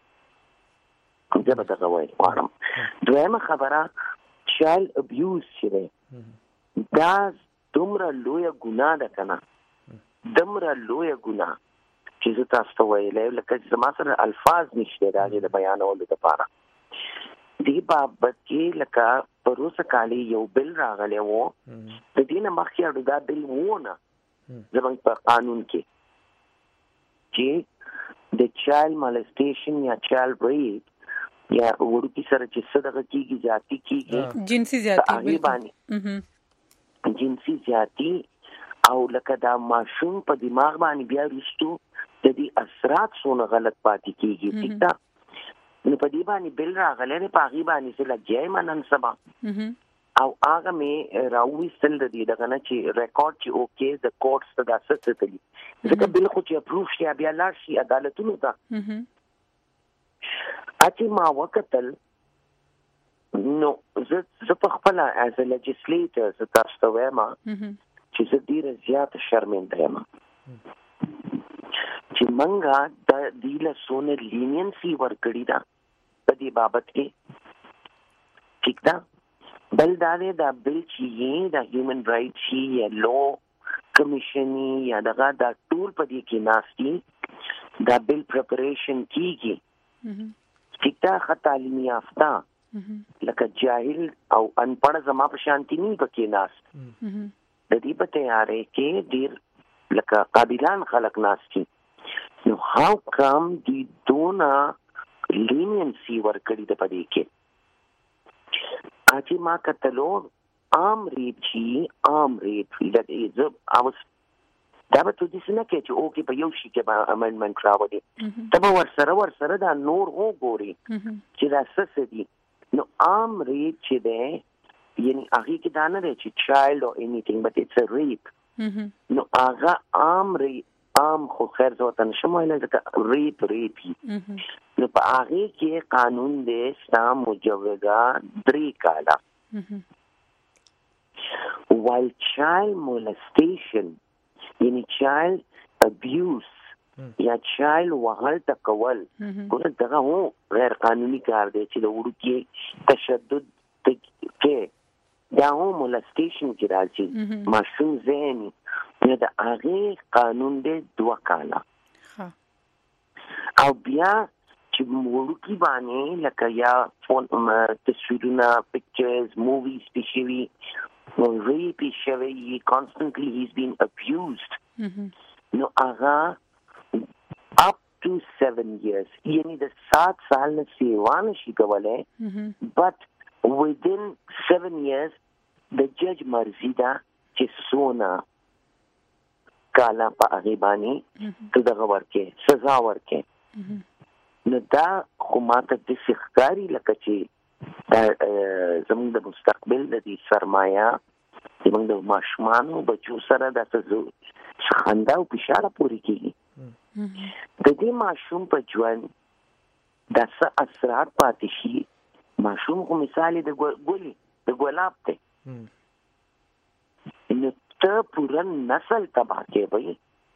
زه به دغه ویل غواړم. دویمه خبره چایلډ ابیوز چې دی دا دومره لویه ګناه ده که نه، دومره لویه ګناه چې زه تاسو ته ویلی لکه زما سره الفاظ نشته د هغې د بیانولو دپاره. دې بابت کې لکه پروسه کالي یو بل راغلی وو د دې نه مخکې اړو دا بل وونه زموږ په قانون کې چې د چایلډ مالسټیشن یا چایلډ ریپ یا ورکی سره چې صدقه کیږي ذاتی کیږي جنسي ذاتی بالکل جنسي ذاتی او لکه دا ماشوم په دماغ باندې بیا رښتو د دې اثرات څونه غلط پاتې کیږي ٹھیک ده نو په دې باندې بل راغلی دی په هغې باندې چې لګیا یم نن سبا او هغه مې راوویستل د دې دغه نه چې ریکارډ چې اوکې د کورټس ته دا څه څه تلي ځکه بل خو چې اپروف شي بیا لاړ شي عدالتونو ته چې ما وکتل نو زه په خپله ایز ا لیجسلیټر زه تاسو ته وایم چې زه ډېره زیاته شرمنده یم چې منګه د دې له څونه لینینسي ورکړې ده په دې بابت کې ٹھیک ده بل دا دی دا بل چې یې د هیومن رایټ شي یا لو کمیشن یا دغه دا ټول په دې کې ناست دي دا بل پریپریشن کیږي ٹھیک ده ښه تعلیمي یافته لکه جاهل او انپړ زما په شانتي نه پکې ناست د دې په تیارې کې ډېر لکه قابلان خلک ناست دي نو how come دی دونا leniency ورکړی د پدې کې اچي ما کتلو عام ریپ لکه زه اوس دا به تو دې نه کې چې اوکې په یو شي کې به امندمنت راوړي ته به ورسره دا نور وګوري چې دا څه دي نو عام ریپ چې دی یعنی هغې کې دا نه دی چې چایلډ او انیثینګ بټ اټس ا ریپ نو هغه عام خو خیر زه ورته نشم ویلی ځکه ریپي نو په هغې کې قانون دی ستا مجوزه 3 کاله while child molestation یعنی child abuse یا child وهل تکول ګوره دغه هو غیر قانوني کار دی چې د وړوکي تشدد کې دا هم molestation کې راځي ماشوم ذهني نو د هغې قانون دی 2 کاله او بیا چې وړوکي باندې لکه یا تصویرونه پکچرز موویز پې شوي ریپ یې شوی constantly he's been abused نو هغه up to 7 years یعنی د 7 سال نه سیوا نشي کولی but within 7 years the judge مرضی ده چې څونه کاله په هغې باندې ته دغه ورکې سزا ورکې نو دا خو ماته داسې ښکاري لکه چې دا زموږ د مستقبل د دې سرمایه زموږ د ماشومانو بچو سره داسې خندا او فشاره پورې کېږي د دې ماشوم په ژوند دا څه اثرات پاتې شي ماشوم خو مثال د ګلي د ګلاب دی نو ته پورا نسل تباه کوي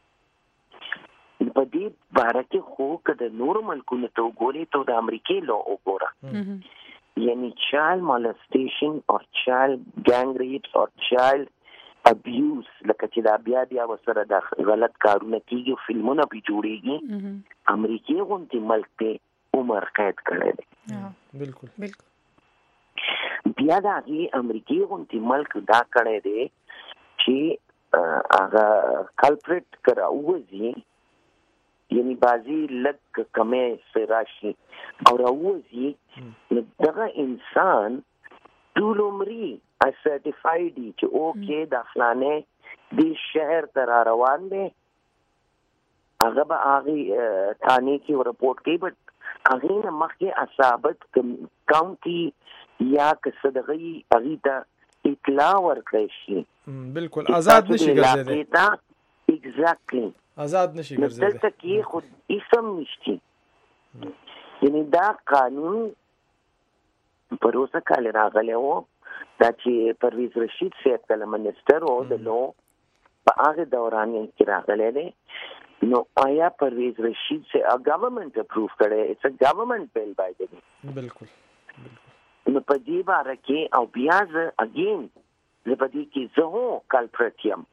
په دې باره کې خو که د نورو ملکونو ته وګورې ته د امریکې لو وګوره یعنی چایلډ مالسټیشن او چایلډ ګینګ ریپس او چایلډ ابیوز لکه چې دا بیا ورسره د غلط کارونه کېږي فلمونه پې جوړېږي امریکې غوندې ملک ته عمر قید کړی دی بالکل بیا د هغې امریکې غوندې ملک دا کړی دی چې هغه کلپریټ که راووځي یعنی بازی لږ کمې سره راشي او راووځي نو دغه انسان ټول عمري سرټیفاید دي چې اوکې دا فلانې دې شهر ته را روان دی هغه به هغې تانې کې رپورټ کوي بټ هغې نه مخکې اصابت کاونټي یا که څه دغه هغې ته اطلاع ورکړی شي بالکل آزاد نشي ګرځېدی ایگزیکټلی آزاد نشي ګرځېدی دلته کې خو اسم نشته یعنی دا قانون پروسه کال راغلی و دا چې پرویز رشید صاحب کله منسټر و د لو په هغه دوران کې راغلی دی نو آیا پرویز رشید سے گورنمنٹ اپروو کړي اټس ا گورنمنٹ بیل بای دی بالکل نو په دې باره کې او بیا زه اگین زه په دې کې زه هو کلپریټ یم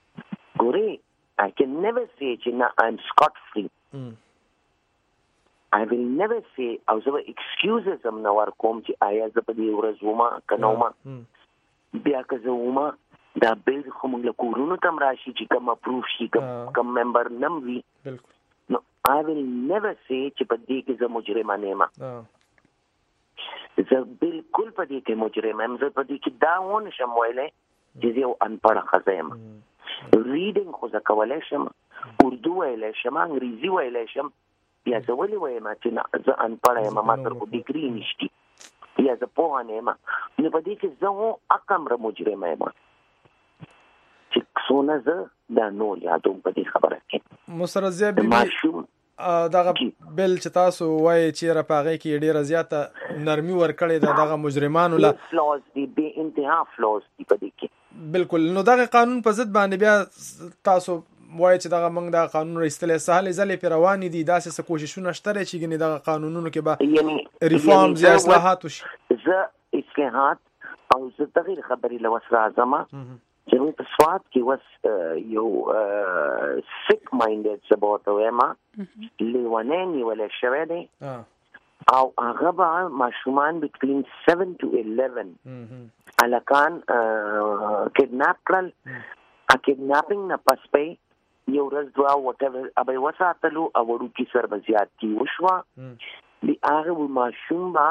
ګورې I can never say چې نه I'm scot free I will never say او زه excuses هم نه ورکوم چې آیا زه په دې ورځ ومه که نه ومه بیا که زه ومه دا بل خو موږ له کورونو ته هم راشي چې کوم اپروف شي کوم ممبر نه هم وي نو I will never say چې په دې کې زه مجرمه نه یم زه بالکل په دې کې مجرمه یم زه په دې کې دا ونه شم ویلی چې زه یو انپړه ښځه یم ریډینګ خو زه کولی شم اردو ویلی شم انګریزي ویلی شم یا زه ولې وایم چې نه زه انپړه یم ما تر خو ډیګري نشتي یا زه پوهه نه یم نو په دې کې زه هو اکمره مجرمه یم چې څونه زه دا نور یادوم په دې خبره کې مسرزیه بیبي دغه بل چې تاسو وایي چې راپاغې کې ډیره زیاته نرمي ورکړې ده دغه مجرمانو له فلوز دي به انتها فلوز دي په دې کې بالکل نو دغه قانون په ضد باندې بیا تاسو وایي چې دغه موږ دا قانون راستلې سهل ځلې پر روانې دي داسې څه کوششونه شته چې ګنې دغه قانونونو کې به ریفارمز یا اصلاحات وشي زه اصلاحات او زه تغیر خبرې له وس راځم چې موږ په سواد کې وس یو سیک مایندډ سبوت وېما لیوانه نیولې شوې دي او هغه به ماشومان between 7 to 11 الکان کډناپ کړل کډناپینګ نه پس په یو ورځ دوا whatever ابي وساتلو او ورو کې سر بزیاتی وشوا دی هغه ماشوم با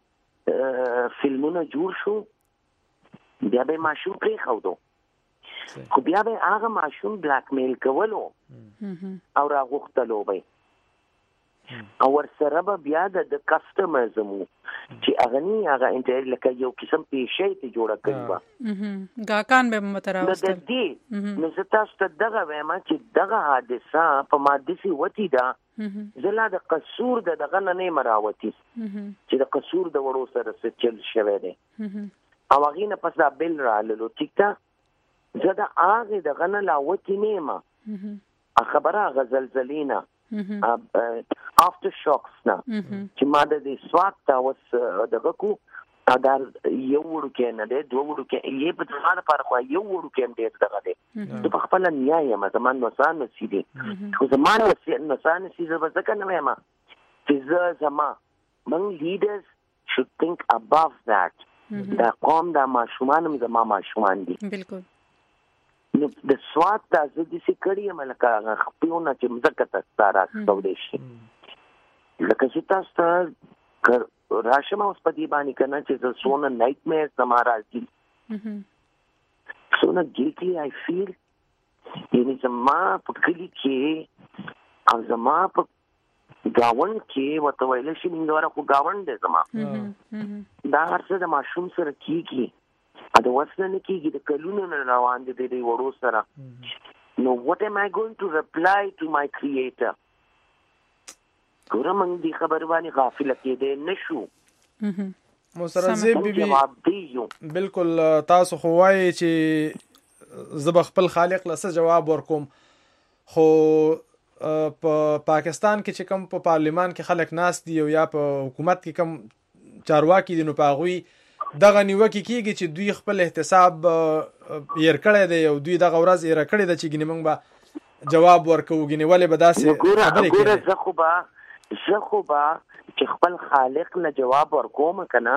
فلمونه جوړ شو بیا به ماشوم پرې خاودو خو بیا به هغه ماشوم بلاک میل کولو او راغختلو به او ورسره به بیا د کسټمرز مو چې اغنی هغه انټر لکه یو قسم پیشې ته جوړه کړی و غاکان به متراوستل د دې نو زه تاسو ته دغه وایم چې دغه حادثه په مادسي وتی دا زلا د قصور دغه نه مراوتی چې د قصور د وړو سره چل شوی دی او هغه نه پس دا بل را لولو ټیک تا زه د هغه دغه نه لاوتی نیمه خبره غزلزلینا after shocks نه چې ما د سواد تا وس دغه کو اگر یو ورو کې نه ده دوه ورو کې یې په ځان پر خو یو ورو کې دې دغه ده په خپل نیای ما زمان نوسان نسیدي خو زمان نوسان نسیدي به ځکه نه ما چې زما من leaders should think above that دا قوم دا ماشومان زما ماشومان دي بالکل نو د سواد د دې سکړی ملکه خپلونه چې مزکه تاسو راځو شي لکه چې تاسو راشم اوس په دې باندې کنه چې سونه نایټ میر سمارا دي سونه ګیلټي آی فیل یعنی زما په کلی کې او زما په گاون کې وته ویل شي موږ ورکو گاون دې زما دا هرڅه د ماشوم سره کیږي دا وسنه کېږي د کلونو روان دي د وړو سره نو what am I going to reply to my creator ګوره موږ دې خبر باندې غافل کېدې نشو مسرزی بیبي بالکل تاسو خو وایي چې زه خپل خالق لسه جواب ورکوم خو په پاکستان کې چې کوم په پارلیمان کې خلک ناس دي او یا په حکومت کې کوم چارواکي دي نو پاغوي دغه نیوکه کیږي چې دوی خپل احتساب ير کړی دی او دوی دغه ورځ یې را کړی د چې ګنې موږ به جواب ورکوو ګنې ولې به داسې خبرې کوي زه خو به چې خپل خالق له جواب ورکوم کنه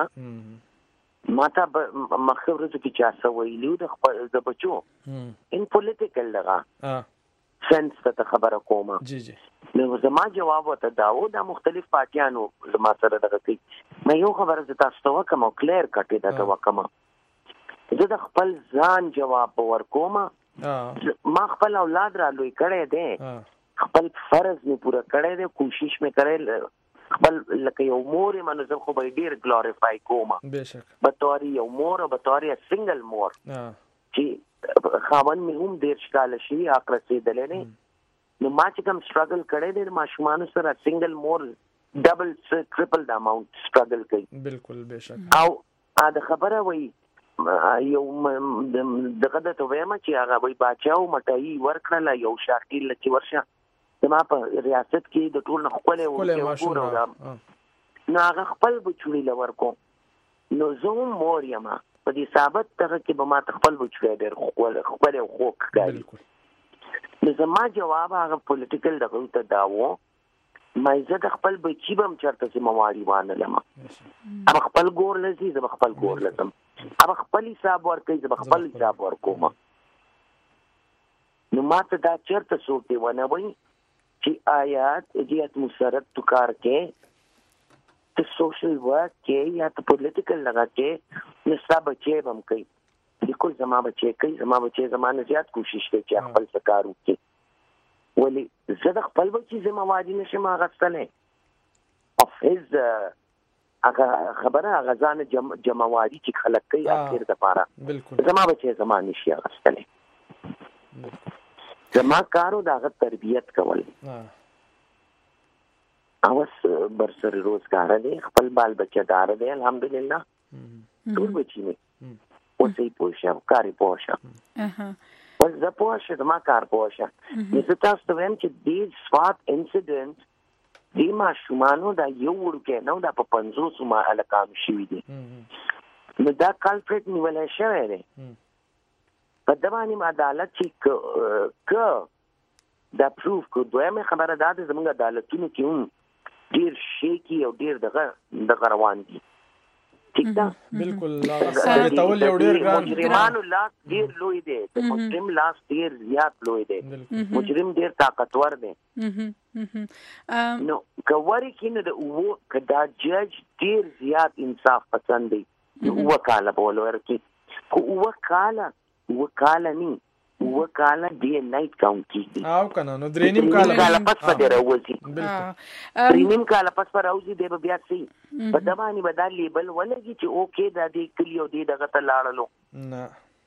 ماته مخکې ورځو کې چا څه ویلي د خپل د بچو ان پولیټیکل دغه سنس ته خبره کوم جی نو زما جواب وته داو د مختلف پارټیانو زما سره دغه کوي مې یو خبره ز تاسو ته وکم او کلیر کټی دا وکم زه د خپل ځان جواب ورکوم ما خپل اولاد را لوی کړی دی خپل فرض می پورا کړی دی کوشش می کړی خپل لکه یو مور منو زه خو به ډیر ګلوریفای کوم بهشکه به تور یو مور او به تور سنگل مور چې خاون می هم ډیر شکاله شي اخر رسیدلې نه نو ما چې کوم سټرګل کړی دی ماشومان سره سنگل مور ډبل ټریپل د اماونت سټرګل کوي بالکل بهشکه او دا خبره وای یو دغه د توېما چې هغه وای باچاو مټای ورکړل یو شاکیل چې ورشه زما په ریاست کې د ټول خپل ورکو نو هغه خپل بچوړي لور کو نو زه مور یم په دې ثابت ته کې به ما خپل بچوړي ډېر خپل خوک کوي نو زما جواب هغه پولیټیکل دغه ته داوو مې زه د خپل بچی بم چرته ذمہواری وانه لمه اب خپل ګور لسی زه خپل ګور لسم اب خپل حساب ورکړي زه خپل حساب ورکوم نو ماته دا چرته څوک دی ونه وای چې آیات اجیت مسرت تو کار کې ته سوشل ورک کې یا ته پولیټیکل لگا کې نستا بچي بم کوي بالکل زما بچي کوي زما بچي زمانه زیات کوشش کوي چې خپل سکار وکړي ولی زه د خپل بچی ذمہواری نشم اغستلې of his هغه خبره غزان جمعواری چې خلک کوي اخر د پاره بالکل زما بچی زما نشي اغستلې زما کارو دغه تربیت کول اوس برسر روزګار دی خپل بال بچا دار دی الحمدلله ټول بچی نه اوسې پوښه کاری پوښه was the Porsche the Makar Porsche. This is just the way these SWAT incidents, the Mashumano that you would get now that Papanzo Suma Alakam Shividi. But that culprit Nivela Shere. But the one in Adala chick that proof could do me Habarada is among Adala Tunikum, dear shaky or dear the Garawandi. بالکل ثابتول یو ډیر ګران مجرمانو لاس ډیر لوی دی د مجرم لاس ډیر زیات لوی دی مجرم ډیر طاقتور دی نو کووري کینه د وو کدا جج ډیر زیات انصاف پسند دی وکاله بوله ورکی کو وکاله ني وکاله دی نایټ کاونټي او کنه نو درینیم کاله پس پدې راوځي درینیم کاله پس پر راوځي دی بیا سي په دمانې بدل لیبل ولګي چې اوکې دا دی کلیو دی دغه ته لاړلو نه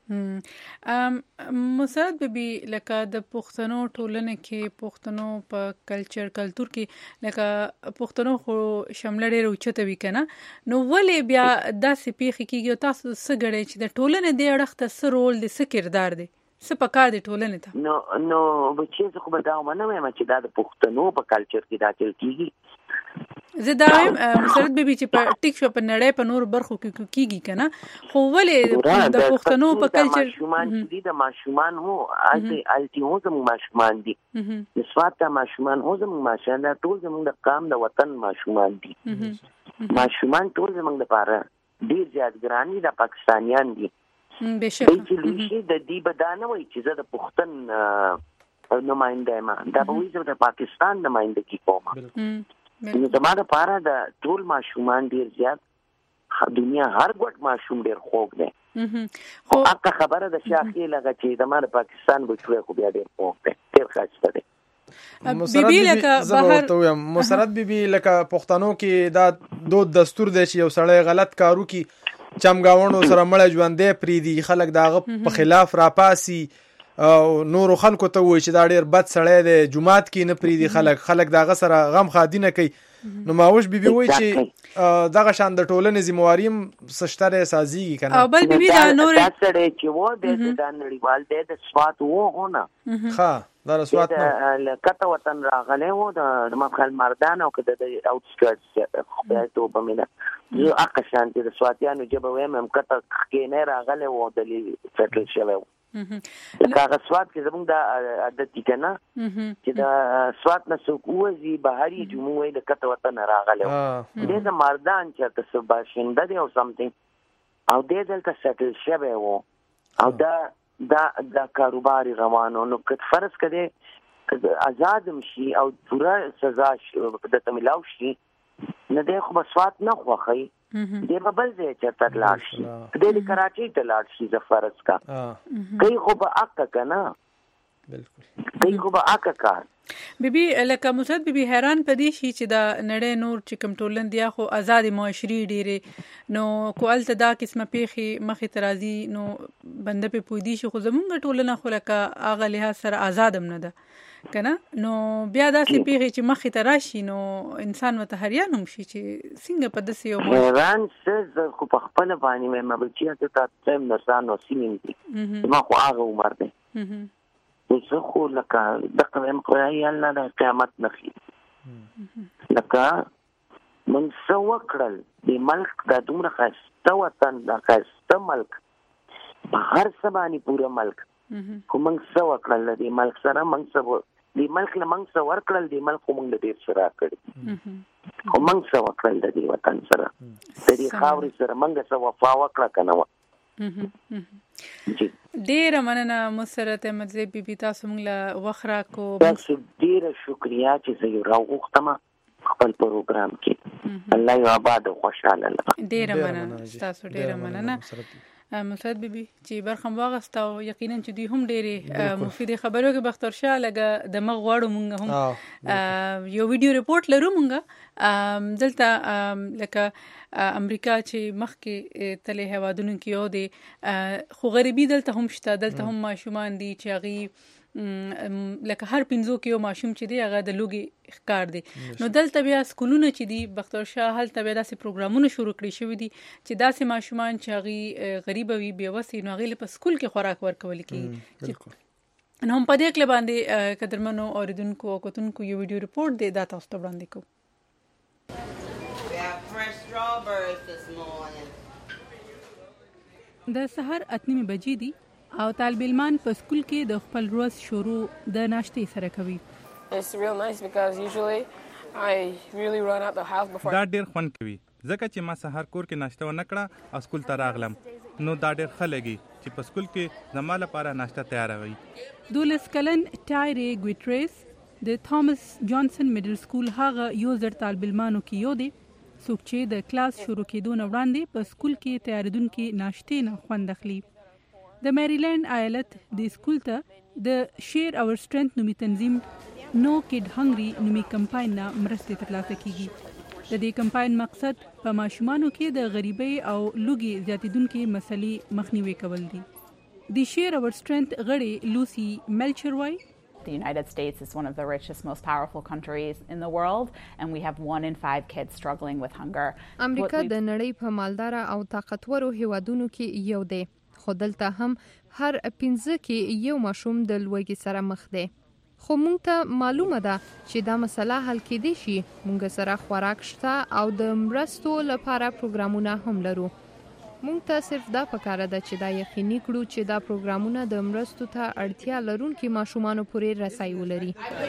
مسرت بیبي لکه د پښتنو ټولنه کې پښتنو په کلچر کلتور کې لکه پښتنو خو شامل ډېر اوچته وی کنه نو ولې بیا داسې پیښې کیږي تاسو څه غړي چې د ټولنې د اړخ ته څه رول دي څه کردار دي څه پکار دي ټولنې ته نو بچي څه خو به دا ونه وایم چې دا د پښتنو په کلچر کې دا چل کیږي زه دا وایم مسرت بیبي چې په ټیک شو په نړۍ په نور برخو کې کیږي کنه خو ولې د پښتنو په کلچر ماشومان دي د ماشومان هو الټي هو زموږ ماشومان دي نسبت ماشومان هو زموږ ماشومان ټول زموږ د قام د وطن ماشومان دي ماشومان ټول زموږ لپاره ډیر زیات ګرانی د پاکستانیان دي بشک د دې بدانه وای چې زه د پښتون نماینده ما دا به وي چې د پاکستان نماینده کی کوم نو زموږ لپاره د ټول ماشومان ډیر زیات دنیا هر ګډ ماشوم ډیر خوږ دی خو اګه خبره د شاخي لګه چې زموږ پاکستان بچو خو بیا ډیر خوږ دی ډیر ښه دی مسرت بیبي لکه پښتنو کې دا دود دستور دی چې یو سړی غلط کارو کی چمګاونو سره مړ ژوندې پریدي خلک داغه په خلاف راپاسي او نور خلکو ته وای چې دا ډیر بد سړی دی جمعات کې نه پریدي خلک داغه سره غم خادینه کوي نو ماوش بیبي وای چې دغه شان د ټولنې ذمہواریم سشتره سازيږي کنه او بل بیبي دا نور سره چې و د نړیوال د سوات وو هونه ها دا سوات کته وطن راغله و د مخال مردان او کده د اوټسکرټس خو ته وبمنه یو اقشان د سواتیانو جبه ویم کته کې نه راغله و د سټل شوی کاغه سوات کې زموږ د عادت کنه چې د سوات نه سوقوزي بهاري جمهوریت د کته وطن راغله د مردان چې تاسو باشنده دی او سمثینګ او د دلته سټل شوی و او دا کاروبار روانو نو که فرض کړي آزاد مشي او پورا سزا د تملاو شي نه د خو بسوات نه خوخی د بل ځای چې تر لاړ شي د کراچۍ ته لاړ شي ز فرض کا کوي خو به اک کنه بالکل کوي خو به اک کار بیبي لکه مسعود بیبي حیران پدې شي چې دا نړۍ نور چې کوم ټولن دی خو آزاد معاشري ډیره نو کوالته دا قسمه پیخي مخې ترازی نو بنده په پوي شي خو زمونږ ټولنه خو لکه اغه له سره آزاد هم نه ده کنه نو بیا دا سي پیخي چې مخې تراشي نو انسان متحریان هم شي چې څنګه په دسي یو حیران څه خو په خپل باندې مې بچیا ته تاسو نشانو سیمین دي ما خو هغه عمر ده زه خو لکه دغه هم کوي الله د قیامت نخي لکه من سو کړل د ملک د دومره خسته وطن د خسته ملک په هر سبانی پورا ملک کوم سو کړل د ملک سره من سو د ملک له موږ سره ورکړل د ملک موږ له ډېر سره کړی خو موږ سره ورکړل د دې وطن سره د دې خاورې سره موږ سره وفا وکړه که نه وه. ډیره مننه مسرت احمدزی بیبي تاسو موږ له وخت راکو. تاسو ډیره شکریا چې زه یو راوغوښتم خپل پروګرام کې. الله یو آباد او خوشحاله لري. ډیره مننه تاسو ډیره مننه مسرت بیبي چې برخه واغسته او یقینا چې دوی هم ډېرې مفیدې خبرو کې بختور شاه لګه د مغ غواړو مونږ هم یو ویډیو ریپورت لرو مونږ دلته لکه امریکا چې مخکې تلې هوادونو کې یو دی خو غریبي دلته هم شته. دلته هم ماشومان دي چې هغې لکه هر 5 کې یو ماشوم چې دی هغه د لوږې ښکار دی. نو دلته بیا سکولونه چې دي بختور شاه هلته بیا داسې پروګرامونه شروع کړي شوي دي چې داسې ماشومان چې هغې غریبه وي بېوسې نو هغې له په سکول کې خوراک ورکول کېږي. نو هم په دې کله باندې قدرمنو اورېدونکو او کتونکو یو ویډیو ریپورټ دی دا تاسو ته وړاندې کوو. د سهار 8 بجې دي او طالب علمان په سکول کې د خپل ورځ شروع د ناشتې سره کوي. دا ډېر خوند کوي ځکه چې ما سهار کور کې ناشته ونه کړه او سکول ته راغلم نو دا ډېر ښه لګي چې په سکول کې زما لپاره ناشته تیاروي. 12 کلن ټایری ګویټریس د تامس جانسن میډل سکول هغه یو زر طالب علمانو کې یو دی څوک چې د کلاس شروع کېدو نه وړاندې په سکول کې تیارېدونکي ناشتې نه خوند اخلي. د میریلینډ ایالت د سکول ته د شیر اور سټرنث نومي تنظیم نو کډ هنګري نومي کمپاین نه مرستې ترلاسه کیږي. د دې کمپاین مقصد په ماشومانو کې د غریبۍ او لوږې زیاتېدونکې مسلې مخنیوي کول دي. د شیر اور سټرنث غړي لوسی میلچر وایي The United States is one of the richest, most powerful countries in the world, and we have 1 in 5 kids struggling with hunger. امریکا د نړۍ په مالدار او طاقتورو هیوادونو کې یو دی. خو دلته هم هر 15 کې یو ماشوم د لوږې سره مخ دی. خو مونږ ته معلومه ده چې دا مسله حل کېدی شي. مونږ سره خوراک شته او د مرستو لپاره پروګرامونه هم لرو. مونږ ته صرف دا پکاره ده چې دا یقیني کړو چې دا پروګرامونه د مرستو ته اړتیا لرونکي ماشومانو پورې رسایي ولري.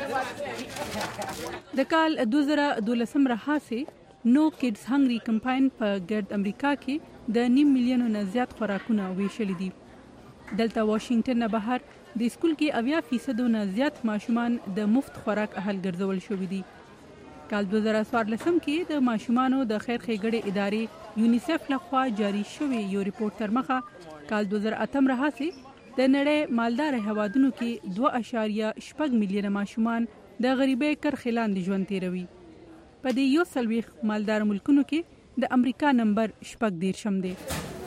د کال 2012 راهیسې نو کډز هنګري کمپاین په ګرد امریکا کې د 9 میلیونو نه زیات خوراکونه ویشل دي. دلته واشنگټن نه بهر د سکول کې 80% نه زیات ماشومان د مفت خوراک اهل ګرځول شوي دي. کال 2014 کې د ماشومانو د خیر ښېګړې ادارې یونیسف لخوا جاری شوی یو ریپورت تر مخه کال 2008 راهیسې د نړۍ مالدار هیوادونو کې 2.8 میلیونه ماشومان د غریبۍ کرښې لاندې ژوند تیروي. په دې 140 مالدار ملکونو کې د امریکا نمبر 14 دی.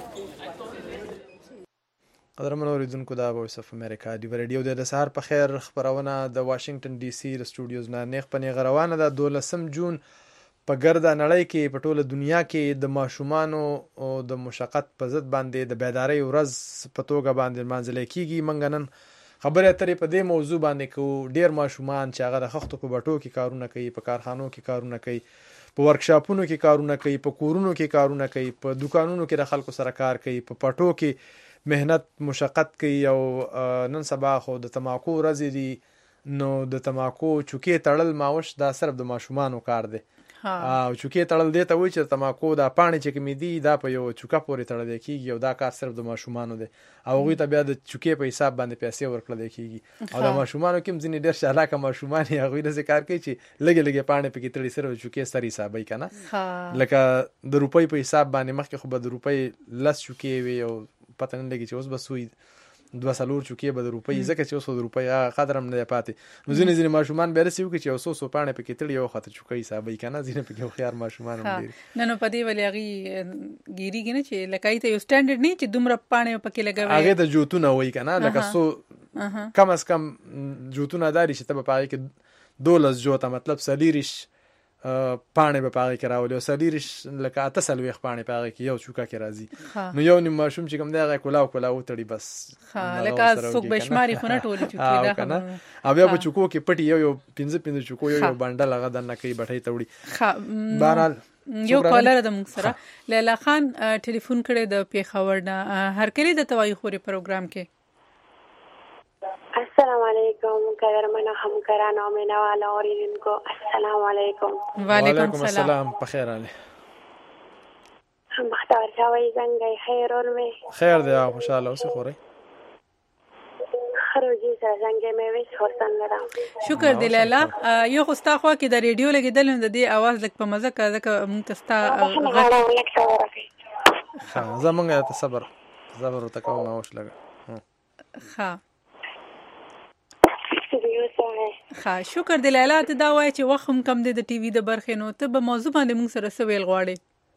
قدرمنو اوریدونکو دا وایس اف امریکا دی ریډیو د سهار په خیر خبرونه د واشنگټن ډي سي د سټوډیوز نه نیغ پنې غروانه د 12 جون په ګرده نړۍ کې په ټوله دنیا کې د ماشومانو او د مشقت په ضد باندې د بیداری ورځ په توګه باندې منځل کېږي. منګ نن خبرې اترې په دې موضوع باندې کوو. ډیر ماشومان چې هغه د خښتو په بټو کې کارونه کوي، په کارخانو کې کارونه کوي، په ورکشاپونو کې کارونه کوي، په کورونو کې کارونه کوي، په دکانونو کې د خلکو سره کار کوي، په پټو کې مهنت مشقت کوي. او نن سبا خو د تماکو ورځې دي نو د تماکو چوکې تړل ماوش دا صرف د ماشومانو کار دی. او چوکې تړل دی ته وایي چې تماکو دا پاڼې چې کومې دي دا په یو چوکه پورې تړل کېږي او دا کار صرف د ماشومانو دی او هغوی ته بیا د چوکې په حساب باندې پیسې ورکړل کېږي. او د ماشومانو کې هم ځینې ډېر چالاکه ماشومان یې هغوی داسې کار کوي چې لږې لږې پاڼې پکې تړي صرف چوکې سر حسابوي که نه لکه د روپۍ په حساب باندې مخکې خو به د روپۍ 10 چوکې وي او پته نه لګي چې اوس به سوی 2 چوکې به د روپۍ ځکه چې اوس د روپۍ قدر هم نه دی پاتې. نو ځینې ماشومان بیا داسې وکړي چې یو څو پاڼې پکې تړي یو خاطر چوکۍ حسابوي که نه. ځینې پکې هوښیار ماشومان هم ډېر نه نو په دې ولې هغې ګیرېږي نه چې لکه ته یو سټنډرډ نه چې دومره پاڼې پکې لګوي. هغې ته جوتونه وایي که نه لکه څو کم از کم جوتونه دا دي چې ته به په هغې کې 12 جوته مطلب 40 پاڼې به په هغې کې راولي او 40 لکه 48 پاڼې په هغې کې یو چوکه کې راځي. نو یو نیم ماشوم چې کوم دی هغه کلاو وتړي بس لکه څوک به شماري خو نه ټولې چوکې ده او بیا په چوکو کې پټي یو 15 چوکو یو بنډل هغه دننه کوي بټۍ ته وړي. بهرحال یو کالر د موږ سره لیلا خان ټلیفون کړی د پیښور نه. هرکلی د توای خوري پروګرام کې السلام علیکم قدرمن همکاران او مینوال اوریدونکو السلام علیکم. وعلیکم السلام. بخیر علي. مختار شوی څنګه خیر ورمه؟ خیر دی خوشاله اوسې خوري. خروجي څنګه مې وې څورتنګ را. شکر دی لاله. یو خو ستا خوا کې د ریډیو لګیدل نو د دې आवाज لک په مزه کا ځکه مونږ تستا زمونږ ته صبر وته کوم اوش لګا. ها شکر دی لاله. ته دا وای چې وخت هم کم دی د ټي وي د برخې نو ته به موضوع باندې مونږ سره سویل غواړي.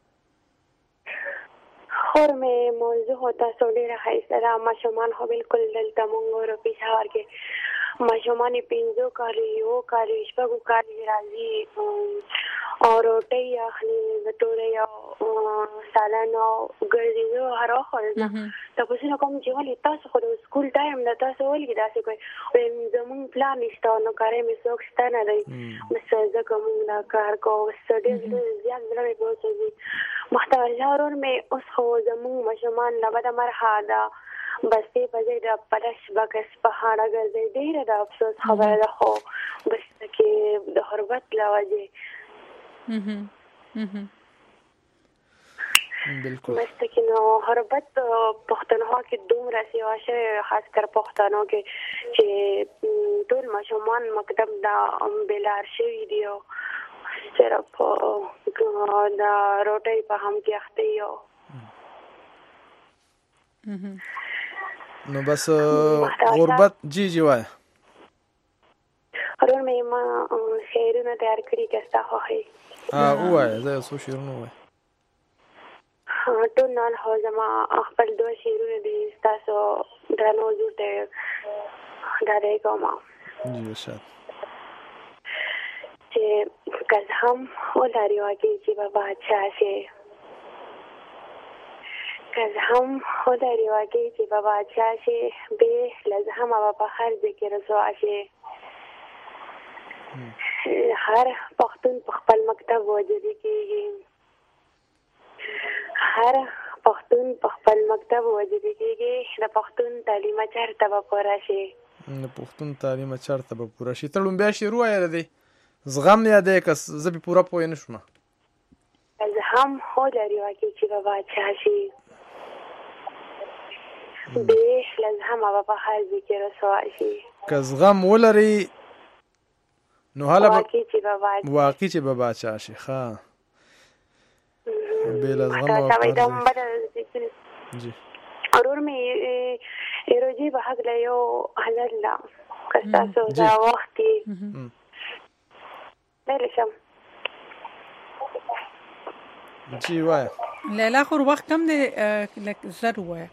خور مې موضوع هوتا سوډه راځي را ماشومان هو بالکل دلته مونږ ورو پېښور کې ماشومان 5 کالي یو کالي شپږ کالي راځي او روټي اخلي وټوره یو سالن او ګرځي نو هر وخت تاسو نو کوم چې ولې تاسو خو د سکول ټایم د تاسو ولې داسې کوي زمون پلان نشته نو کارې مې څوک ستنه دی بس ځکه موږ دا کار کوو ستډي زیات بلې پوهځي محتوى جارور مې اوس خو زمون مشمان لبد مرحه دا بس دې په دې د پداش بکس په هاړه ګرځي ډېر د افسوس خبره ده خو بس کې د حربت لواجه بالکل بس کې نو حربت پښتونخوا کې دومره سیوا شوی خاص کر پښتنو کې چې ټول مشمان مکتب دا بلار شوی دی صرف دا روټي په هم کې اخته یو نو بس غربت جی وای ورور مې ما شعرونه تیار کړی کستا خو هي وای زه اوس شعرونه وای ټول نه هو زما خپل دوه شعرونه دي تاسو درنو جوړه دا دی کومه جی شاد چې کله هم ولاري واګي چې بابا چاشه کله هم ولاري واګي چې بابا چاشه به لازم ما په هر ذکر رسواشه هر پښتون په خپل مکتب وجدي کېږي هر پښتون په خپل مکتب وجدي کېږي د پښتون تعلیم چارته به پوره شي د پښتون تعلیم چارته به پوره شي تړون بیا شروع وایره دی زغم نه دی کس زبې پوره پوه نه شوم زغم هو لري واکې چې بابا چاشي به لازم بابا هر ذکر رسواشي که زغم ولري نو حالا واقعي چې بابا چاشي ښه به لازم جی ورور مې ایروجی به حق له یو حلال لا کستاسو دا وختي درشم جی وای لیلا خو وخت کم دی لک زر وای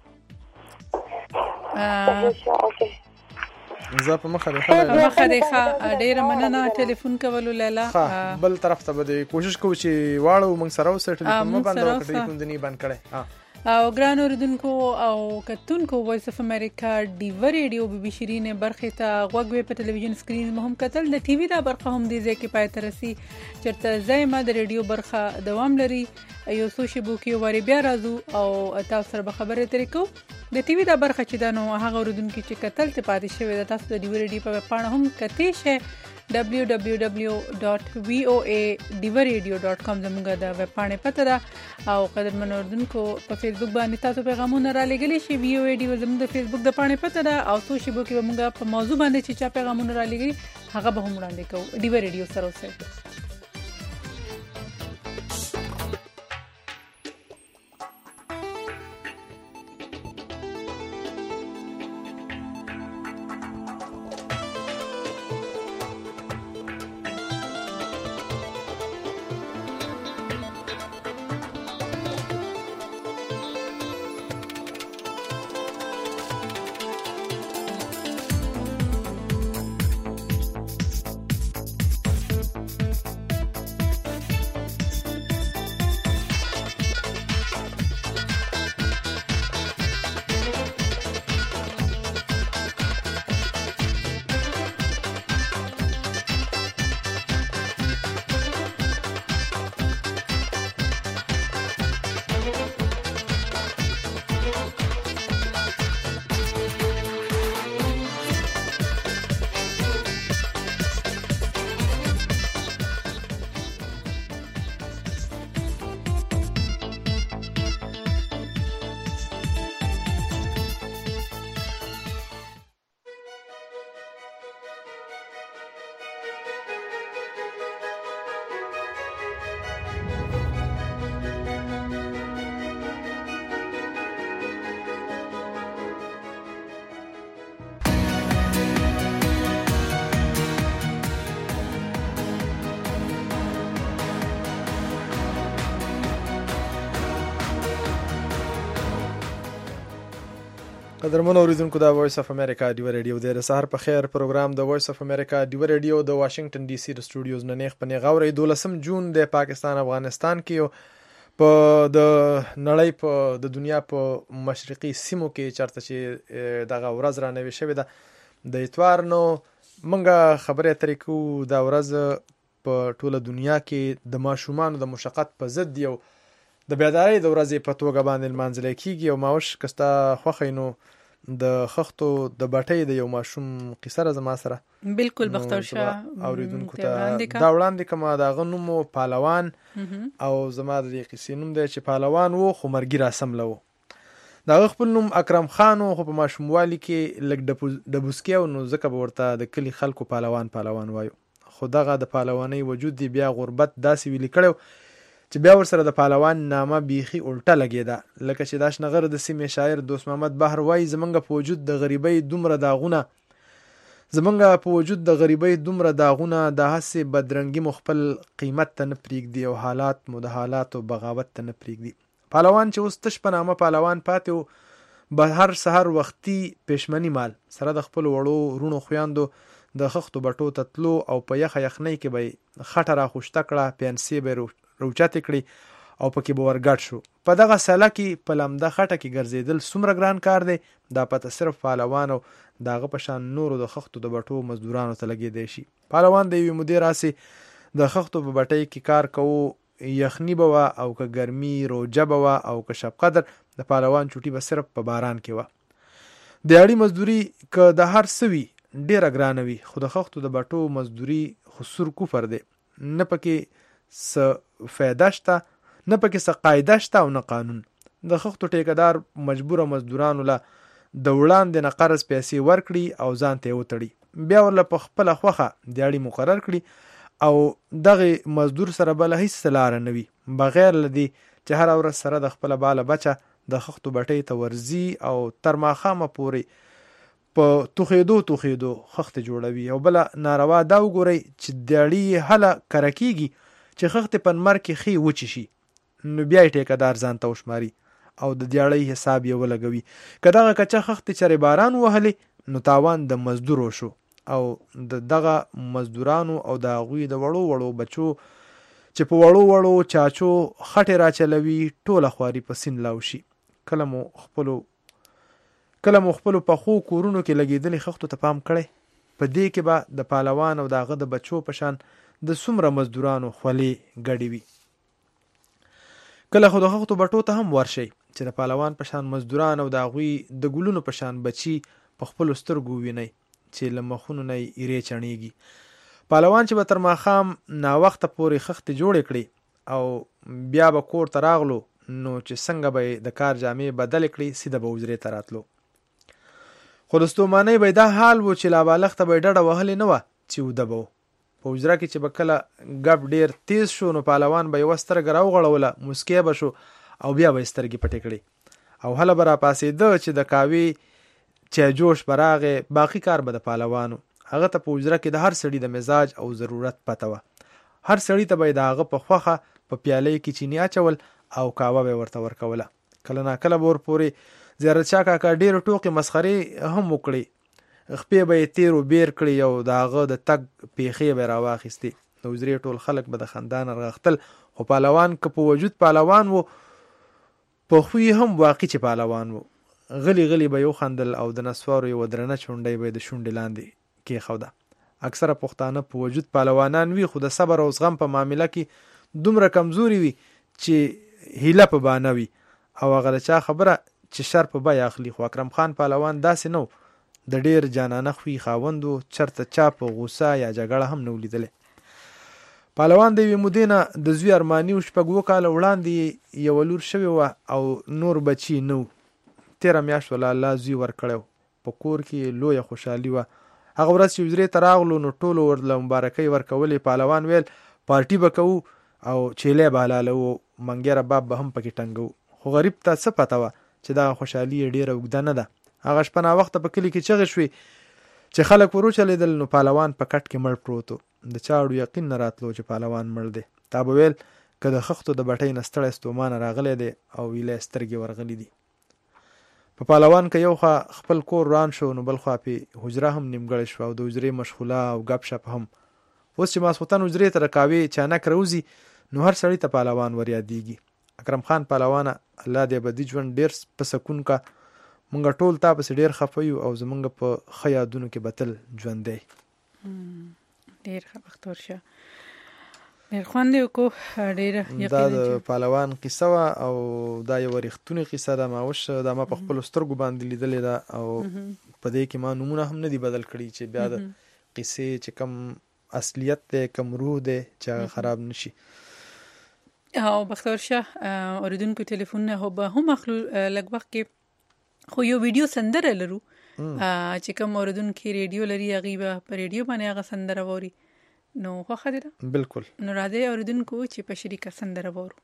زه په مخه دی ډیره مننه ټلیفون کولو لیلا بل طرف ته به کوشش کوو چې واړو موږ سره اوسه ټلیفون مو باندې ټلیفون دني باندې کړي او ګران اوریدونکو او کتونکو وایس اف امریکا ډیو ریډیو بي بي شيرين برخه ته غوږ په ټلویزیون سکرین مهم کتل د ټي وي دا برخه هم دي ځکه پای ترسي چرته زایمه د ریډیو برخه دوام لري یو څو شی بو کې وری بیا راځو او تاسو سره خبرې ترې کو د ټي وي دا برخه چې دا نو هغه اوریدونکو چې کتل ته پاتې شوی د تاسو د ډیو ریډیو په پاڼه هم کتی شه www.voa.divaradio.com زموږ د ویب پاڼې پته ده او قدرمن اوردونکو په فیسبوک باندې تاسو پیغامونه را لګلی شي VOA ډیو زموږ د فیسبوک د پاڼې پته ده او سوشل بو کې موږ په موضوع باندې چې چا پیغامونه را لګي هغه به هم وړاندې کوو ډیو ریډیو سره اوسئ قدرمن اوریدونکو دا وایس اف امریکا ډیو ریډیو د سحر په خیر پروګرام د وایس اف امریکا ډیو ریډیو د واشنگټن ډي سي د سټوډیوز نه نیغ په نیغاوري 12 جون د پاکستان افغانستان کې په د نړۍ په د دنیا په مشرقي سیمو کې چرته چې دغه ورځ را نوي شوې ده د اتوار نو منګه خبره ترې کو دا ورځ په ټوله دنیا کې د ماشومان د مشقت په ضد یو د بیداری د ورځې په توګه باندې لمانځل کیږي او ماوش کستا خوخینو د خختو د بټۍ د یو ماشوم قصه را زما سره بالکل بختور شاه اوریدونکو ته دا وړاندې کومه دا غنومو پهلوان او زما د قصې نوم دی چې پهلوان وو خو مرګي راسم لو دا خپل نوم اکرم خان خو په ماشوموالي کې لګ د بوسکیو نو ځکه به ورته د کلی خلکو پهلوان وایو خو دغه د پهلوانۍ وجود دی بیا غربت داسې ویلي کړو چې بیا ورسره د پهلوان نامه بیخي الټه لګېده لکه چې داشنغر د سیمې شاعر دوست محمد بحر وایي زمونږ په وجود د غریبۍ دومره داغونه د هسې بدرنګي مو خپل قیمت ته نه پرېږدي او حالات مو د حالاتو بغاوت ته نه پرېږدي پهلوان چې اوس تش په نامه پهلوان پاتې و به هر سحر وختي پېشمني مال سره د خپل وړو رونو خویاندو د خښتو بټو ته تلو او په یخنۍ کې به خټه راخوشته کړه پیانسې به روچاتې کړي او پکې به ورګډ شو په دغه ساله کې په لمده خټه کې ګرځېدل څومره ګران کار دی دا پته صرف پهلوان او د هغه په شان نورو د خښتو د بټو مزدورانو ته لګېدی شي پهلوان د یوې مودې راسې د خښتو په بټۍ کې کار کوو یخني به وه او که ګرمي روجه به وه او که شب قدر د پهلوان چوټي به صرف په باران کې وه د اړي مزدوري که د هر څه وي ډېره ګرانه وي خو د خښتو د بټو مزدوري خو سور کفر دی نه پکې څه فایده شته نه پکې څه قاعده شته او نه قانون د خښتو ټیکهدار مجبوره مزدورانو له د وړاندې نه قرض پیسې ورکړي او ځان ته یې وتړي بیا ورله په خپله خوښه د اړي مقرر کړي او دغه مزدور سره بله هیڅ لاره نه وي بغیر له دې چې هره ورځ سره د خپله باله بچه د خښتو بټۍ ته ورځي او تر ماښامه پورې په توخېدو خښتې جوړوي او بله ناروا دا وګورئ چې د اړي هله کره کېږي چې خښتې په نمر کې ښې وچې شي نو بیا یې ټیکهدار ځان ته وشماري او د دیاړۍ حساب یې ولګوي که دغه کچه خښتې چرې باران وهلې نو تاوان د مزدورو شو او د دغه مزدورانو او د هغوی د وړو بچو چې په وړو چاچو خټې راچلوي ټوله خواري په سین لاو شي کله مو خپلو پخو کورونو کې لګېدلې خښتو ته پام کړی په دې کې به د پهلوان او د هغه د بچو په شان د څومره مزدورانو خولې ګډې وي کله خو د خښتو بټو ته هم ورشئ چې د پهلوان په شان مزدوران او د هغوی د ګلونو په شان بچي په خپلو سترګو وینئ چې له مخونو نه یې ایرې چڼېږي پهلوان چې به تر ماښام ناوخته پورې خښتې جوړې کړي او بیا به کور ته راغلو نو چې څنګه به د کار جامې بدلې کړي سیده به حجرې ته راتلو خو د ستومانۍ به دا حال و چې لا بالښته به یې ډډه وهلې نه وه چې وده به په حجره کې چې به کله ګپ ډېر تیز شو نو پهلوان به یوه سترګه راوغړوله موسکی به شو او بیا به یې سترګې پټې کړې او هله به راپاڅېده چې د قهوې چایجوش به راغی باقي کار به د پهلوانو هغه ته په حجره کې د هر سړي د مزاج او ضرورت پته وه هر سړي ته به یې د هغه په خوښه په پیالۍ کې چینی اچول او قهوه به یې ورته ورکوله کله ناکله به ورپورې زیارت شاه کاکا ډېرې ټوکې مسخرې هم وکړې خپې به یې تیر و بیر کړي او د هغه د تګ پیښې به یې راواخیستې د حجرې ټول خلک به د خندا نه رغښتل خو پهلوان که په وجود پهلوان و په خوی هم واقع چې پهلوان و غلی به یې وخندل او د نسوارو یوه درنه چونډۍ به یې د شونډې لاندې کېښوده اکثره پښتانه په وجود پهلوانان وي خو د صبر او زغم په معامله کې دومره کمزوري وي چې هیله په بانه وي او هغه د چا خبره چې شر په بیه اخلي خو اکرم خان پهلوان داسې نه د ډیر جانانه خوی خاوندو چرته چا په غوسه یا جګړه هم نه ولیدلې پهلوان د یوې مودې نه د زوی ارماني و 6 کاله وړاندې یوه لور شوې وه او نور بچي نه و 13 میاشت ولا الله زوی ورکړی په کور کې لویه خوشحالي وه هغه ورځ چې حجرې ته راغلو نو ټولو ورله مبارکۍ ورکولې پهلوان ویل پارټي به کوو او چیلې به حلالوو منګیره باب به هم پکې ټنګو خو غریب ته څه پته وه چې دغه خوشحالي یې ډېره اوږده نه ده هغه شپه ناوخته په کلي کې چغې شوې چې خلک وروچلېدل نو پهلوان په کټ کې مړ پروت و د چاړو یقین نه راتلو چې پهلوان مړ دی تا به ویل که د خښتو د بټۍ نه ستړی ستومانه راغلی دی او ویلی سترګې ورغلي دي په پهلوان کې یو خوا خپل کور وران شو نو بل خوا په حجره هم نیمګړې شوه او د حجرې مشغوله او ګپ شپ هم. اوس چې ماسخوتن حجرې ته رکاوي چانک روزي نو هر سړی ته پهلوان ور یادېږي. اکرم خان پهلوانه الله دې ابدي ژوند ډېر په سکون کا. مونږ ټول تا پسې ډېر خفه یو او زمونږ په ښه یادونو کې به تل ژوندی. ډېر ښه بختور شه. ډېر خوند یې وکړو. ډېره دا د پهلوان قصه وه او دا یوه رښتونې قصه ده. ما اوس دا ما په خپلو سترګو باندې لیدلې ده او په دې کې ما نومونه هم نه دي بدل کړي چې بیا د قصې چې کم اصلیت دی کم روح دی چې هغه خراب نشي. او بختور شه اوریدونکو ټلیفونونه خو به هم اخلو لږ وخت کې. خو یو ویډیو سندره لرو چې کوم اوریدونکي ریډیو لري هغوی به په ریډیو باندې هغه سندره واوري. نو خوښه دې ده؟ بالکل. نو راځئ اوریدونکو چې په شریکه سندره واورو.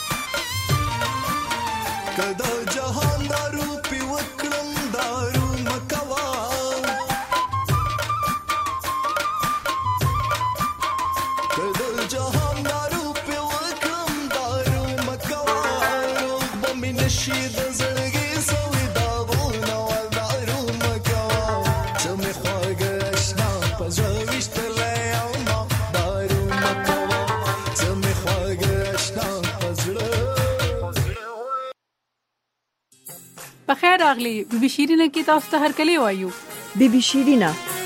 کدا جهان دارو پی وکړم دارو راغلی بي شیرینه کې تاسو ته هرکلی وایو. بي شیرینه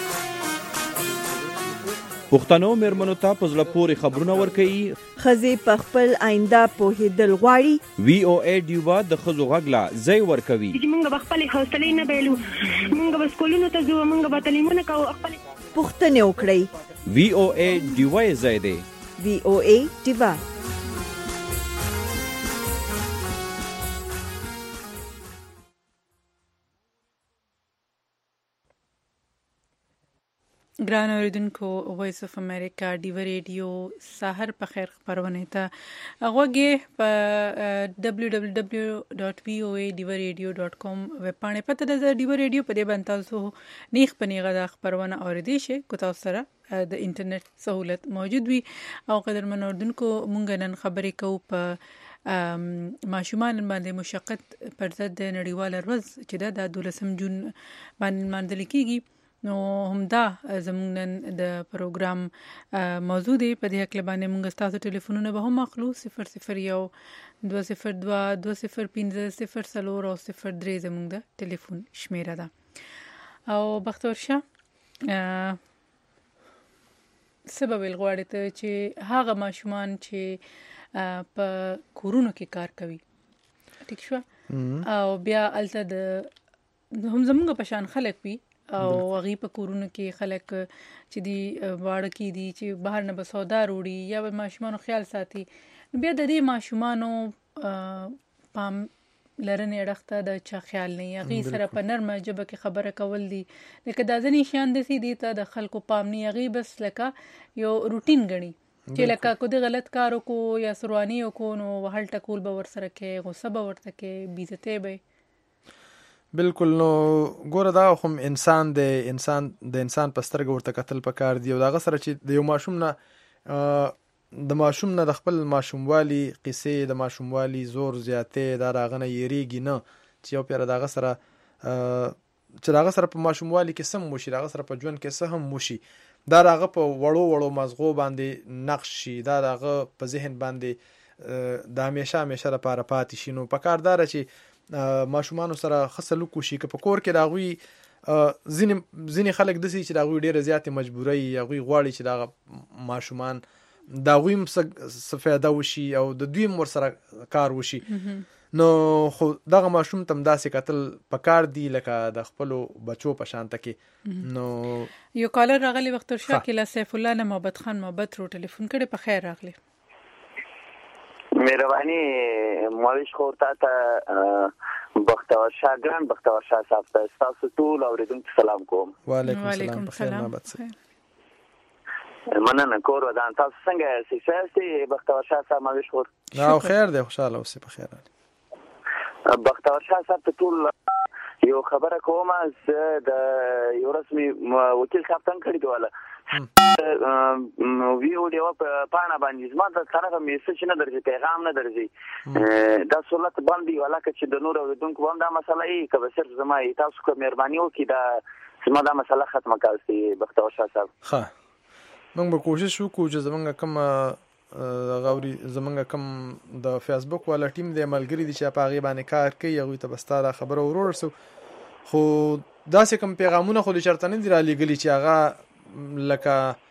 پښتنو میرمنو ته په زړه پورې خبرونه ورکوي. ښځې په خپل آینده پوهېدل غواړي. VOA ډیوا د ښځو غږ لا ځای ورکوي. موږ به خپلې حوصلې نه بایلو، موږ به سکولونو ته ځو، موږ به تعلیمونه کوو، خپلې پوښتنې وکړئ. VOA ډیوا یې ځای دی. VOA ډیوا. ګران اوریدونکو، وایس اف امریکا ډیو ریډیو سحر په خیر خبرونه ته غوږی په www.voadivoradio.com ویب پاڼې پته د ډیو ریډیو په دې باندې تاسو نیخ پنیغه د خبرونه اوریدئ شئ کو تاسو سره د انټرنیټ سہولت موجود وي. او قدرمن اوریدونکو، مونږ نن خبرې کوو په ماشومان باندې مشقت پر ضد د نړیواله ورځ چې د 12 جون باندې ماندل کیږي. نو همدا زموږ نن د پروګرام موضوع دی. په دې حق باندې موږ تاسو ټلیفونونه به هم اخلو 001 202 205 0 او 03 زموږ د ټلیفون شمیره ده. او بختور شه سبب الغواړي ته چې هغه ماشومان چې په کورونو کې کار کوي، ټیک شو، او بیا الته د هم زموږ په شان خلک وي او هغه په کورونو کې خلک چې دی واړه کې دي چې بهر نه به سودا وروړي یا به ماشومانو خیال ساتي، بیا د دې ماشومانو پام لرنې اړخته د چا خیال نه هغه سره په نرمه ژبه کې خبره کول دي. لکه دا ځنې شان دي دي ته د خلکو پام نه هغه بس لکه یو روټین غني چې لکه کو د غلط کارو کو یا سروانی کو نو هل ټکول به ور سره کې غصه به ورته کې بیزته به. بالکل. نو ګوره دا خو انسان د انسان په سترګه ورته کتل پکار دی او دا غسر چې د یو ماشوم نه د خپل ماشوموالي قصې د ماشوموالي زور زیاتې دا راغنه یریږي نه چې یو پیر دا غسر چې دا غسر په ماشوموالي کې سم موشي، دا غسر په ژوند کې سم موشي، دا راغه په وړو مزغو باندې نقش شي، دا راغه په ذهن باندې د همیشه لپاره پاتې شي. نو پکاردار چې ماشومان سره خصلو کوشي که په کور کې راغوي ځینې خلک دسي چې راغوي ډیره زیاتې مجبوري راغوي غواړي چې دا ماشومان دا غویم څه فایده وشي او د دوی مور سره کار وشي. نو خو دغه ماشوم تم داسې قتل پکار دی لکه د خپل بچو په شانته کې. نو یو کالر راغلی وخت ورشه کې لا سیف الله نه محبت خان محبت رو ټلیفون کړي. په خیر راغلی. مهرباني مالش خورتا ته بختور شاه ګران بختور شاه صاحب ته تاسو ټول اوریدونکو سلام کوم. وعلیکم السلام. مننه کور ودان. تاسو څنګه سیاسي بختور شاه صاحب مالش خور؟ او خیر دی، خوشاله اوسې په خیر. بختور شاه صاحب ته ټول یو خبره کوم، زه د یو رسمي وکیل صاحب څنګه کړی دیواله ویډیو په پاڼه باندې زما د طرفه میسج نه درځي، پیغام نه درځي. دا سہولت باندې ولاکه چې د نور اوریدونکو باندې دا مسله ای که صرف زما تاسو کوم مهرباني وکړئ دا زما دا مسله ختمه کړئ. بختور شاه صاحب ها موږ به کوشش وکړو چې زمونږ کم د فیسبوک والا ټیم د ملګری دي چې په هغه باندې کار کوي هغه ته بستاره خبره ورورسو، خو داسې کوم پیغامونه خو د شرط نه دی را لګلی چې هغه لکه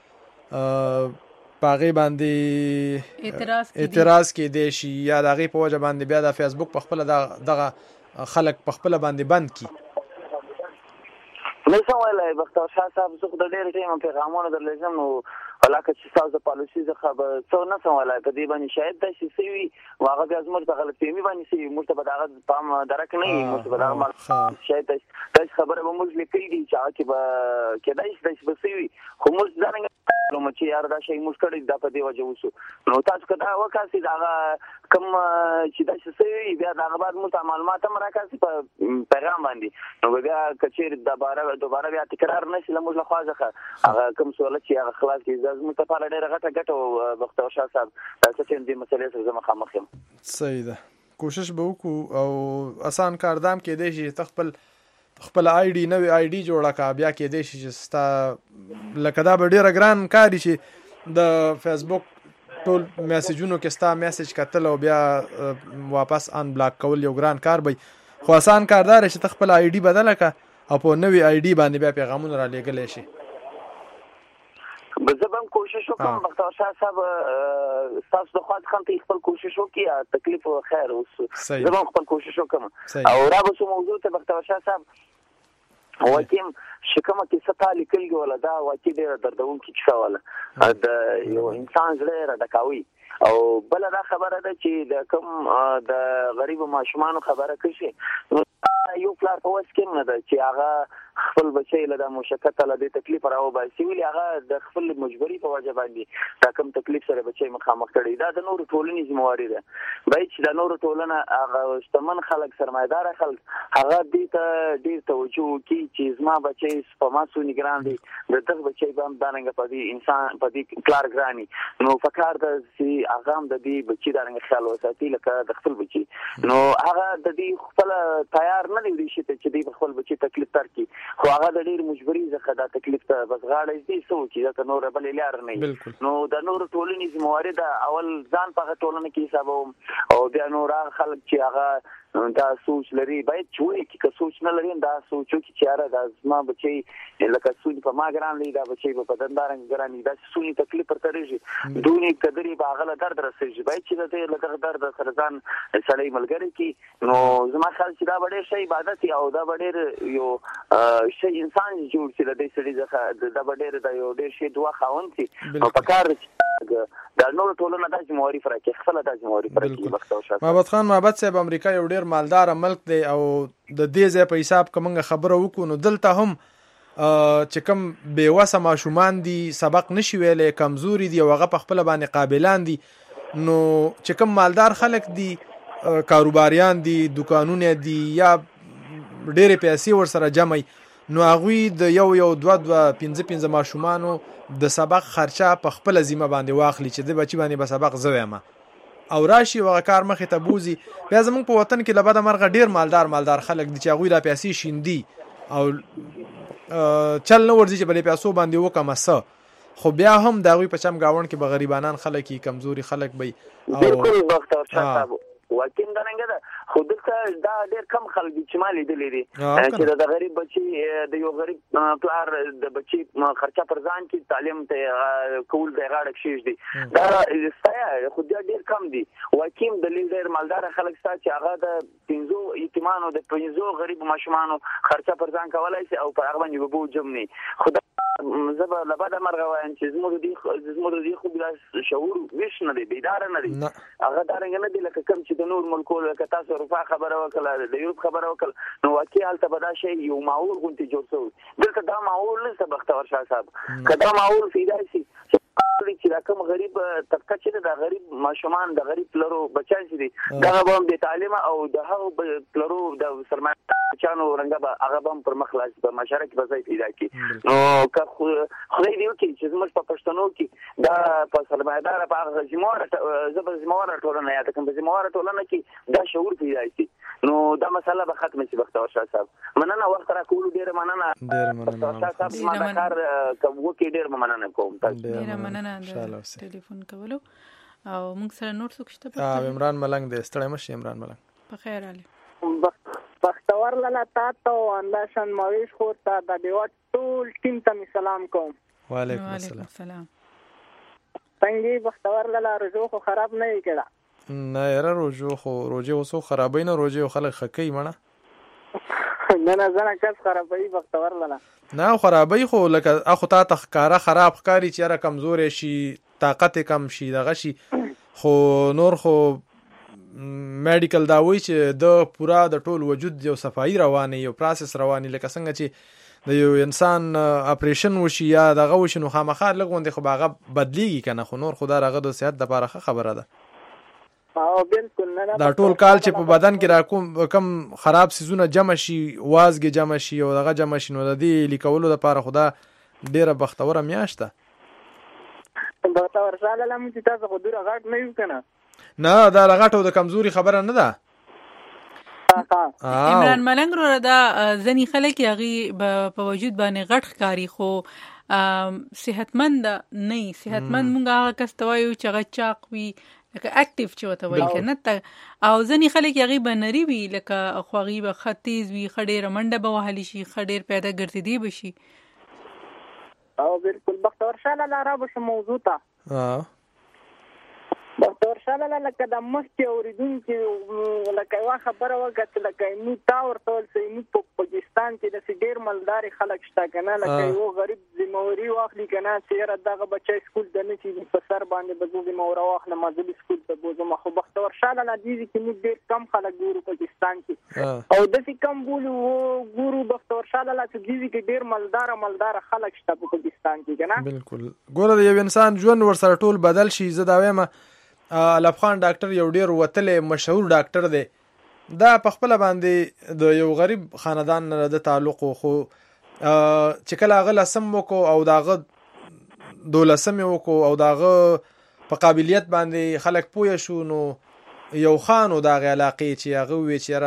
پاغي باندې اعتراض کې دی شي یا دغه په وجه باندې بیا د فیسبوک په خپل دغه خلک په خپل باندې بند کی. نو څه ویلای بختور شاه صاحب زه د ډېر ټیم پیغامونه درلېږم نو علاقه چې تاسو پالیسي ځخه به څو نه څه ویلای په دې باندې شاید دا شي سوي واغه بیا زموږ ته غلط فهمي باندې سي موږ ته به دا پام درک نه وي، موږ به دا شاید دا خبره به موږ لیکلي دي چې هغه به کېدای شي دا به سوي خو موږ ځانګړي نو چې یار دا شی موږ کړی دا په دې وجه وسو. نو تاسو کدا وکاسي دا کوم چې دا څه سوي بیا دا بعد موږ معلومات هم راکاسي په پیغام باندې نو بیا کچیر دوباره بیا تکرار نشي لموږ له خواځه هغه کوم سوال چې هغه خلاص کې ځز متفاله ډیره غټه بختور شاه صاحب تاسو چې دې مسلې سره زما خامخ یم. صحیح ده، کوشش به وکړو او آسان کاردام کې دی چې خپل آی ډي نوې آی ډي جوړه کا بیا کې دی چې ستا لکه دا به ډیره ګران کاری چې د فیسبوک ټول میسجونو کې ستا میسج کتل او بیا واپس ان بلاک کول یو ګران کار به، خو آسان کاردار چې ته خپل آی ډي بدله کړه او په نوې آی ډي باندې بیا پیغامونه را لېږلی شي. زه به هم کوشش وکړم بختور شاه صاحب ستاسو د خوا څخه هم ته خپل کوشش وکړي تکلیف خیر اوس زه به هم خپل کوشش وکړم او رابطو موضوع ته بختور شاه صاحب واقعیم شکمه کیسه تا لیکلې وله دا واقع ډېره دردونکې کیسه وله د یو انسان زړه راډکاوي او بله دا خبره ده چې د کوم د غریبو ماشومانو خبره کشي یو پلار په وس کې نه ده چې هغه خپل بچی له د مشقت له دې تکلیف راوباسي ولې هغه د خپل مجبوري په وجه باندې دا کوم تکلیف سره بچی مخامخ کړي دا د نورو ټولنې ذمہواري ده باید چې د نورو ټولنه هغه شتمن خلک سرمایدار خلک هغه دې ته ډېر توجه وکړي چې زما بچی په ما څو نگران دي د دغه بچی به هم دارنګه په دې انسان په دې پلار ګراني نو فکر ده چې هغه هم د دې بچی دارنګه خیال وساتي لکه د خپل بچی نو هغه د دې خپل تیار نه دی شي چې دې خپل بچی تکلیف ترکي خو هغه د ډېر مجبوري ځکه دا تکلیف ته بس غاړه دې سو چې دا نور بل لار نه نو د نور ټولنې ذمہواري ده اول ځان په ټولنه کې حساب او بیا نور خلک چې هغه دا سوچ لري باید چې کی که سوچ نه لري دا سوچو کې چاره دا زما بچي لکه سونی په ما ګران لري دا بچي په دندارنګ ګران دا سونی تکلیف پر ترېږي دونی قدرې باغله درد رسېږي باید چې د لکه درد سره ځان سړی ملګری کی نو زما خیال چې دا ډېر شی عبادت او دا ډېر یو شی انسان جوړ چې د دې سړي ځخه دا ډېر د یو ډېر شی دوا خاوند شي نو پکار دا نور ټولنه د ذمہواري فرق خپل د ذمہواري فرق بختور شاه محمد خان محمد صاحب امریکا یو ډېر مالدار ملک دی او د دې ځای په حساب کومه خبره وکړو نو دلته هم چې کوم بیوسه ماشومان دي سبق نشي ویلې کمزوري دي او هغه په خپل باندې قابلان دي نو چې کوم مالدار خلک دي کاروباریان دي دکانونه دي یا ډېرې پیسې ورسره جمعي نو هغوی د یو دوه پنځه ماشومانو د سبق خرچه په خپل ذمه باندې واخلي چې د بچی باندې به سبق زویمه او راشي وغه کار مخې ته بوزي بیا زموږ په وطن کې لبده مرغه ډېر مالدار خلک دي چې هغوی لا پیسې شیندي او چل نه ورځي چې بلې پیسو باندې وکړمه څه خو بیا هم د هغوی په چم ګاونډ کې به غریبانان خلک کمزوري خلک به بالکل بختور شاه صاحب واقعا دا نه ده خو دلته دا ډېر کم خلک دي چې ما لیدلي دي چې د غریب بچي د یو غریب پلار د بچي خرچه پر ځان کې تعلیم ته کول د غاړه کښېږدي دا ستایه خو دا ډېر کم دي واقعا د ډېر مالدار خلک ستا چې هغه د 15 یتیمانو د 15 غریب ماشومانو خرچه پر ځان کولای شي او په هغه باندې به بوج هم نه خو زه به لبده مرغه وایم چې زموږ د دې خو شعور ویش نه دی بیدار نه دی هغه دارنګه نه دی لکه کوم چې د نور ملکو لکه تاسو اروپا خبره وکړه د یورپ خبره وکړه نو واقعي هلته به دا شی یو معول غونډې جوړ شوی دلته دا معول نشته بختور شاه صاحب که دا معول پیدا شي چې دا کوم غریب طبقه چې د غریب ماشومان د غریب پلرو بچان چې دي دا به هم بې تعلیمه او د هغو پلرو د سرمایه بچانو رنګه به هغه به هم پر مخ لاړ په معاشره کې به ځای پیدا کړي نو که خدای دې وکړي چې زموږ په پښتنو کې دا په سرمایه‌داره په هغه ذمہواره ټولنه یا د کوم ذمہواره ټولنه کې دا شعور پیدا شي نو دا مسله به ختمه شي بختور شاه صاحب مننه وخت را کولو ډېره مننه بختور شاه صاحب ما دا کار وکړي ډېر مننه کوم ډېره مننه د ټلیفون کولو او موږ سره نور څوک شته عمران ملنګ دی ستړی مشي عمران ملنګ په خیر علي بختور لاله تاسو انداشن مویش خو ته د دیوت ټول ټیم ته سلام کوم وعلیکم السلام څنګه بختور لاله رجو خو خراب نه کړه نه یاره روجه وسو خرابای نه روجه خلک خکې مړه نه زنه کس خرابای بختور لاله نه خرابای خو لکه اخو تا تخکاره خراب ښکاری چې یاره کمزور شي طاقت کم شي دغه شي خو نور خو میډیکل دا وایي چې د پورا د ټول وجود یو صفایي رواني یو پروسس رواني لکه څنګه چې د یو انسان اپریشن وشي یا دغه وشي نو خامخا لګوندې خو هغه بدلیږي کنه خو نور خدا رغه د صحت لپاره خبره ده او بالکل نه دا ټول کال چې په بدن کې را کوم خراب سيزونه جمع شي وازګي جمع شي او دغه جمع شي نو د دې لیکولو لپاره خدا ډیره بختوره میاشته دا ورساله لمو چې تاسو خو دوره غټ نه یو کنه نه دا لغټو د کمزوري خبره نه ده عمران ملنګ رو دا ځنی خلک یغي په وجود باندې غټ ښکاری خو صحتمند نه صحتمند مونږه هغه کس توایو چې هغه چاق وي لکه اکټیو چې وته وایي کنه او ځنې خلک هغه بنري وي لکه خواغي به خطیز وي خډېر منډه به وهلی شي خډېر پیدا ګرځېدي بشي او بالکل بختور شاله لاره به موضوع ته بختور شاله لکه د مخکې اوریدونکي لکه یوه خبره وکړه لکه موږ تا ورته ویل چې موږ په پاکستان کې داسې ډېر مالدارې خلک شته که نه لکه یو غریب ذمهوري واخلي که نه چې یاره دغه بچی سکول ته نه چې په سر باندې به زه ذمهوره واخلم زه به سکول ته بوځم خو بختور شاله لا دې کې موږ ډېر کم خلک ګورو پاکستان کې او داسې کم ګورو بختور شاله لا چې دې کې ډېر مالداره خلک شته په پاکستان کې که نه بالکل ګوره د یو انسان ژوند ورسره ټول بدل شي زه دا وایم علف خان ډاکټر یو ډیر وتلې مشهور ډاکټر دی دا په خپل باندې د یو غریب خاندان نه د تعلق خو چې کله هغه لسم وکړو او داغه 12 وکړو او داغه په قابلیت باندې خلک پوه شو نو یو خانو داغه علاقې چې هغه وی چې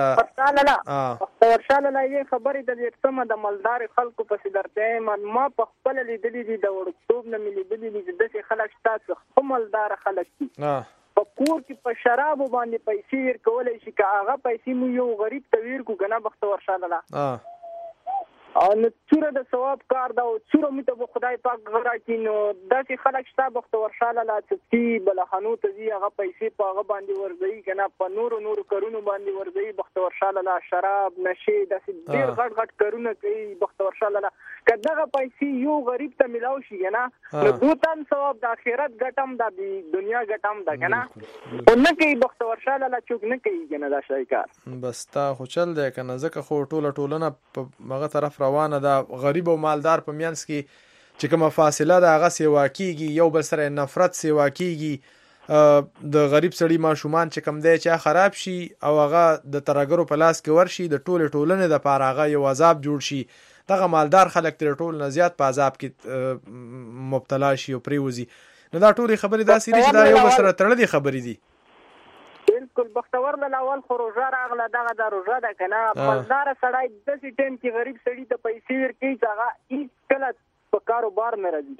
را ورشاله لا یې خبرې د سم د مالدار خلکو په درته ما په خپل لیدلې دي د وړکتوب نه ملي دي د خلک تاسو خپل مالدار خلک دي په کور کې په شراب باندې پیسې ورکولای شي که هغه پیسې مو یو غریب ته ورکو کنه بختور شاله لا او نو څوره د ثواب کار دا او څوره مې ته خدای پاک غره کې نو داسې خلک شته بختور شاله لا چې بلخانو ته ځي هغه پیسې په هغه باندې ورځي کنه په نورو کارونو باندې ورځي بختور شاله لا شراب نشي داسې ډېر غټ کارونه کوي بختور شاله لا که دغه پیسې یو غریب ته ملاو شي کنه نو دوتن ثواب د آخرت ګټم د دنیا ګټم دا کنه او نه کوي بختور شاله لا چوک نه کوي کنه دا شای کار بس تا خو چل دی کنه ځکه خو ټولنه په هغه طرف روانه ده غریب او مالدار په میانس کې چې کومه فاصله ده هغه سیوا کیږي یو بل سره نفرت سیوا کیږي د غریب سړی ماشومان چې کم دی چې خراب شي او هغه د ترګرو په لاس کې ورشي د ټولنې د پاره هغه یو عذاب جوړ شي دغه مالدار خلک تر ټول نه زیات په عذاب کې مبتلا شي او پریوزي نو دا ټولې خبرې دا سری چې دا یو سره تړلې خبرې دي بالکل بختور له اول خو روزه راغله دغه د روزه ده کنه مالدار سړی د سې ټیم کې غریب سړی ته پیسې ورکړي چې هغه هیڅ کله په کاروبار نه راځي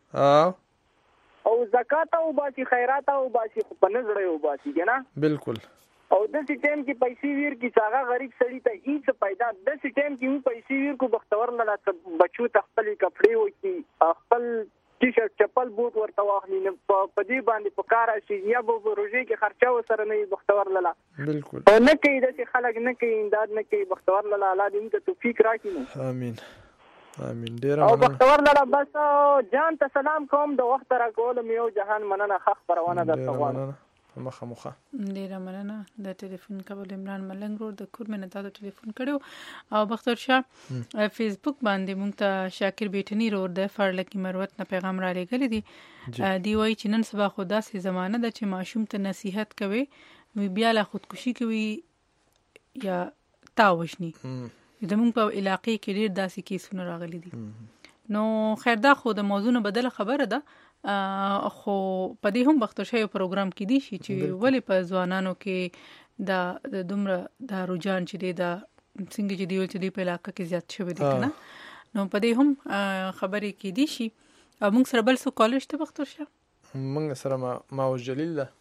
کنه او زکات او باسي خیرات او باسي په نظر او باسي کنه بالکل او د سې ټیم کې پیسې ورکړي چې هغه غریب سړی ته هیڅ پیدا د سې ټیم کې مو پیسې ورکو بختور له بچو ته خپل کپڑے وکي خپل ټي-شرټ چپل بوت ورته واخلي نه په دې باندې په کار شي یا به روزي کې خرچه وسره نه بختور لاله بالکل او نه کوي د خلک نه کوي امداد نه کوي بختور لاله الله دې ته توفیق راکړي امين ډیر او بختور لاله بس جان ته سلام کوم د وخت را کولم یو جهان مننه خخ پروانه درته غواړم مخه ډیره مننه د ټلیفون کول عمران ملنګ ور د کور مننه تاسو ټلیفون کړو او بختور شاه فیسبوک باندې مونږ ته شاکر بیٹنی رور د فرلکی مروت نه پیغام را لګل دي دی وای چې نن سبا خدا سي زمانه د چې ماشوم ته نصيحت کوي وی بیا لا خودکشي کوي یا تاوشني د مونږ په علاقې کې ډیر داسې کیسونه راغلي دي نو خیر دا خو د موضوع نه بدله خبره ده خو په دې هم بختور شاه پروګرام کې دي چې ولې په ځوانانو کې د دومره د رجحان چې دی د څنګه چې دی ول چې دی په علاقې کې زیات شوی دی کنه نو په دې هم خبرې کې دي شي او موږ سره بل څه کالج ته بختور شاه موږ سره ماوس جلیل ده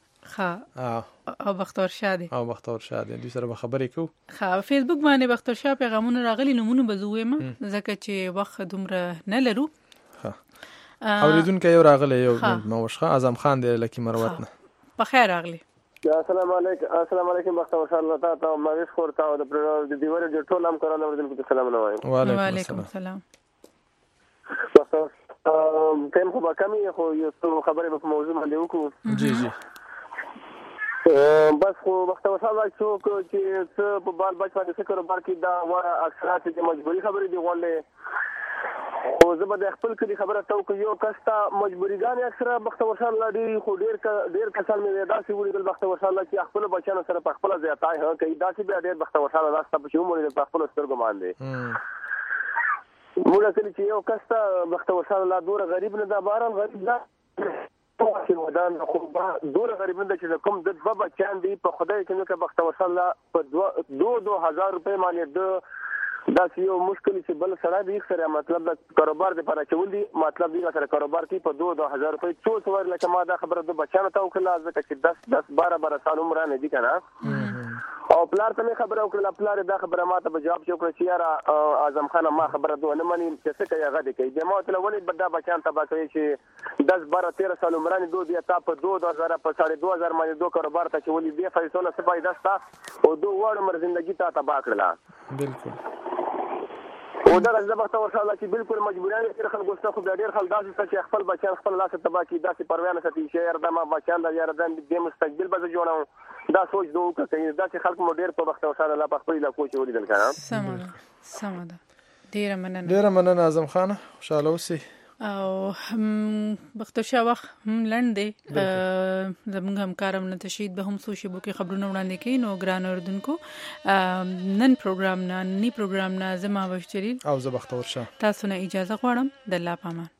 او بختور شاه دی دوی سره خبرې کوو فیسبوک باندې بختور شاه پیغامونه راغلي نمونه بزویم ځکه چې وخت دومره نه لرو اوریدونکو یو راغلی یو موشخه اعظم خان دی لکی مروت نه په خیر راغلی السلام علیکم بختور شاه الله تعالی ماویش خورتا او د دیوره د ټول هم کارونه اوریدونکو ته سلام نوایم وعلیکم السلام بختور تم خو کمی خو یو خبرې په موضوع باندې وکړو جی بس خو بختور شاه الله چې څه په بال بچ باندې فکر بار کې دا وړه اکثرات د مجبوری خبرې دی غونډه خو زه به د خپل کلی خبره تو یو کستا مجبوریګان اکثره بختور شاه الله دی خو ډیر کسان مې داسې ولیدل بختور شاه الله چې خپل بچانو سره په خپل زیاتای هه کوي داسې به ډیر بختور شاه الله تاسو په شوم ولیدل په خپل سترګو باندې موږ کلی چې یو کستا بختور شاه الله دور غریب نه دا باران غریب دا چې ودان خو دور غریب نه چې کوم د بابا چاندي په خدای کې نو کې بختور شاه الله په 2000 روپے باندې د دا یو مشکل چې بل سره دی سره مطلب د کاروبار لپاره چول دي مطلب دی سره کاروبار کې په 2000 روپۍ څو څور لکه ما دا خبره د بچانو ته وکړه ځکه چې 10 12 سال عمر نه دي کنه او پلار ته خبره وکړه پلار دا خبره ما ته جواب وکړ چې یاره اعظم خان ما خبره دوه نه مني چې څه کوي هغه دې کوي د ما ته ولې بدا بچان ته باکوي چې 10 12 13 سال عمر نه دوه بیا تا په 2000 په 2500 باندې دوه کاروبار ته چې ولې بیا فیصله سپای دستا او دوه وړ عمر ژوندۍ ته تباہ کړله بالکل او دا راځه په تاسو سره چې بالکل مجبورانه چې خلک غوښته خو ډېر خلک داسې چې خپل بچان خپل لاس تباہ کی داسې پروانه ستې چې یاره ما بچان دا یاره د مستقبل به جوړاو دا سوچ دوه کوي داسې خلک مو ډېر په وخت او سره لا په خپل علاقو کې ولیدل کنه سمه ډېر مننه اعظم خان خوشاله اوسئ او بختور شاه وخت لند دی زموږ همکارم نتشید به هم سوشي بو کې خبرونه وړاندې کړي نو ګران اوردونکو نن پروګرام نه زما بشری او زه بختور شاه تاسو نه اجازه غواړم د الله پامان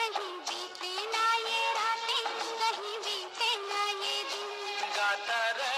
गाता रहे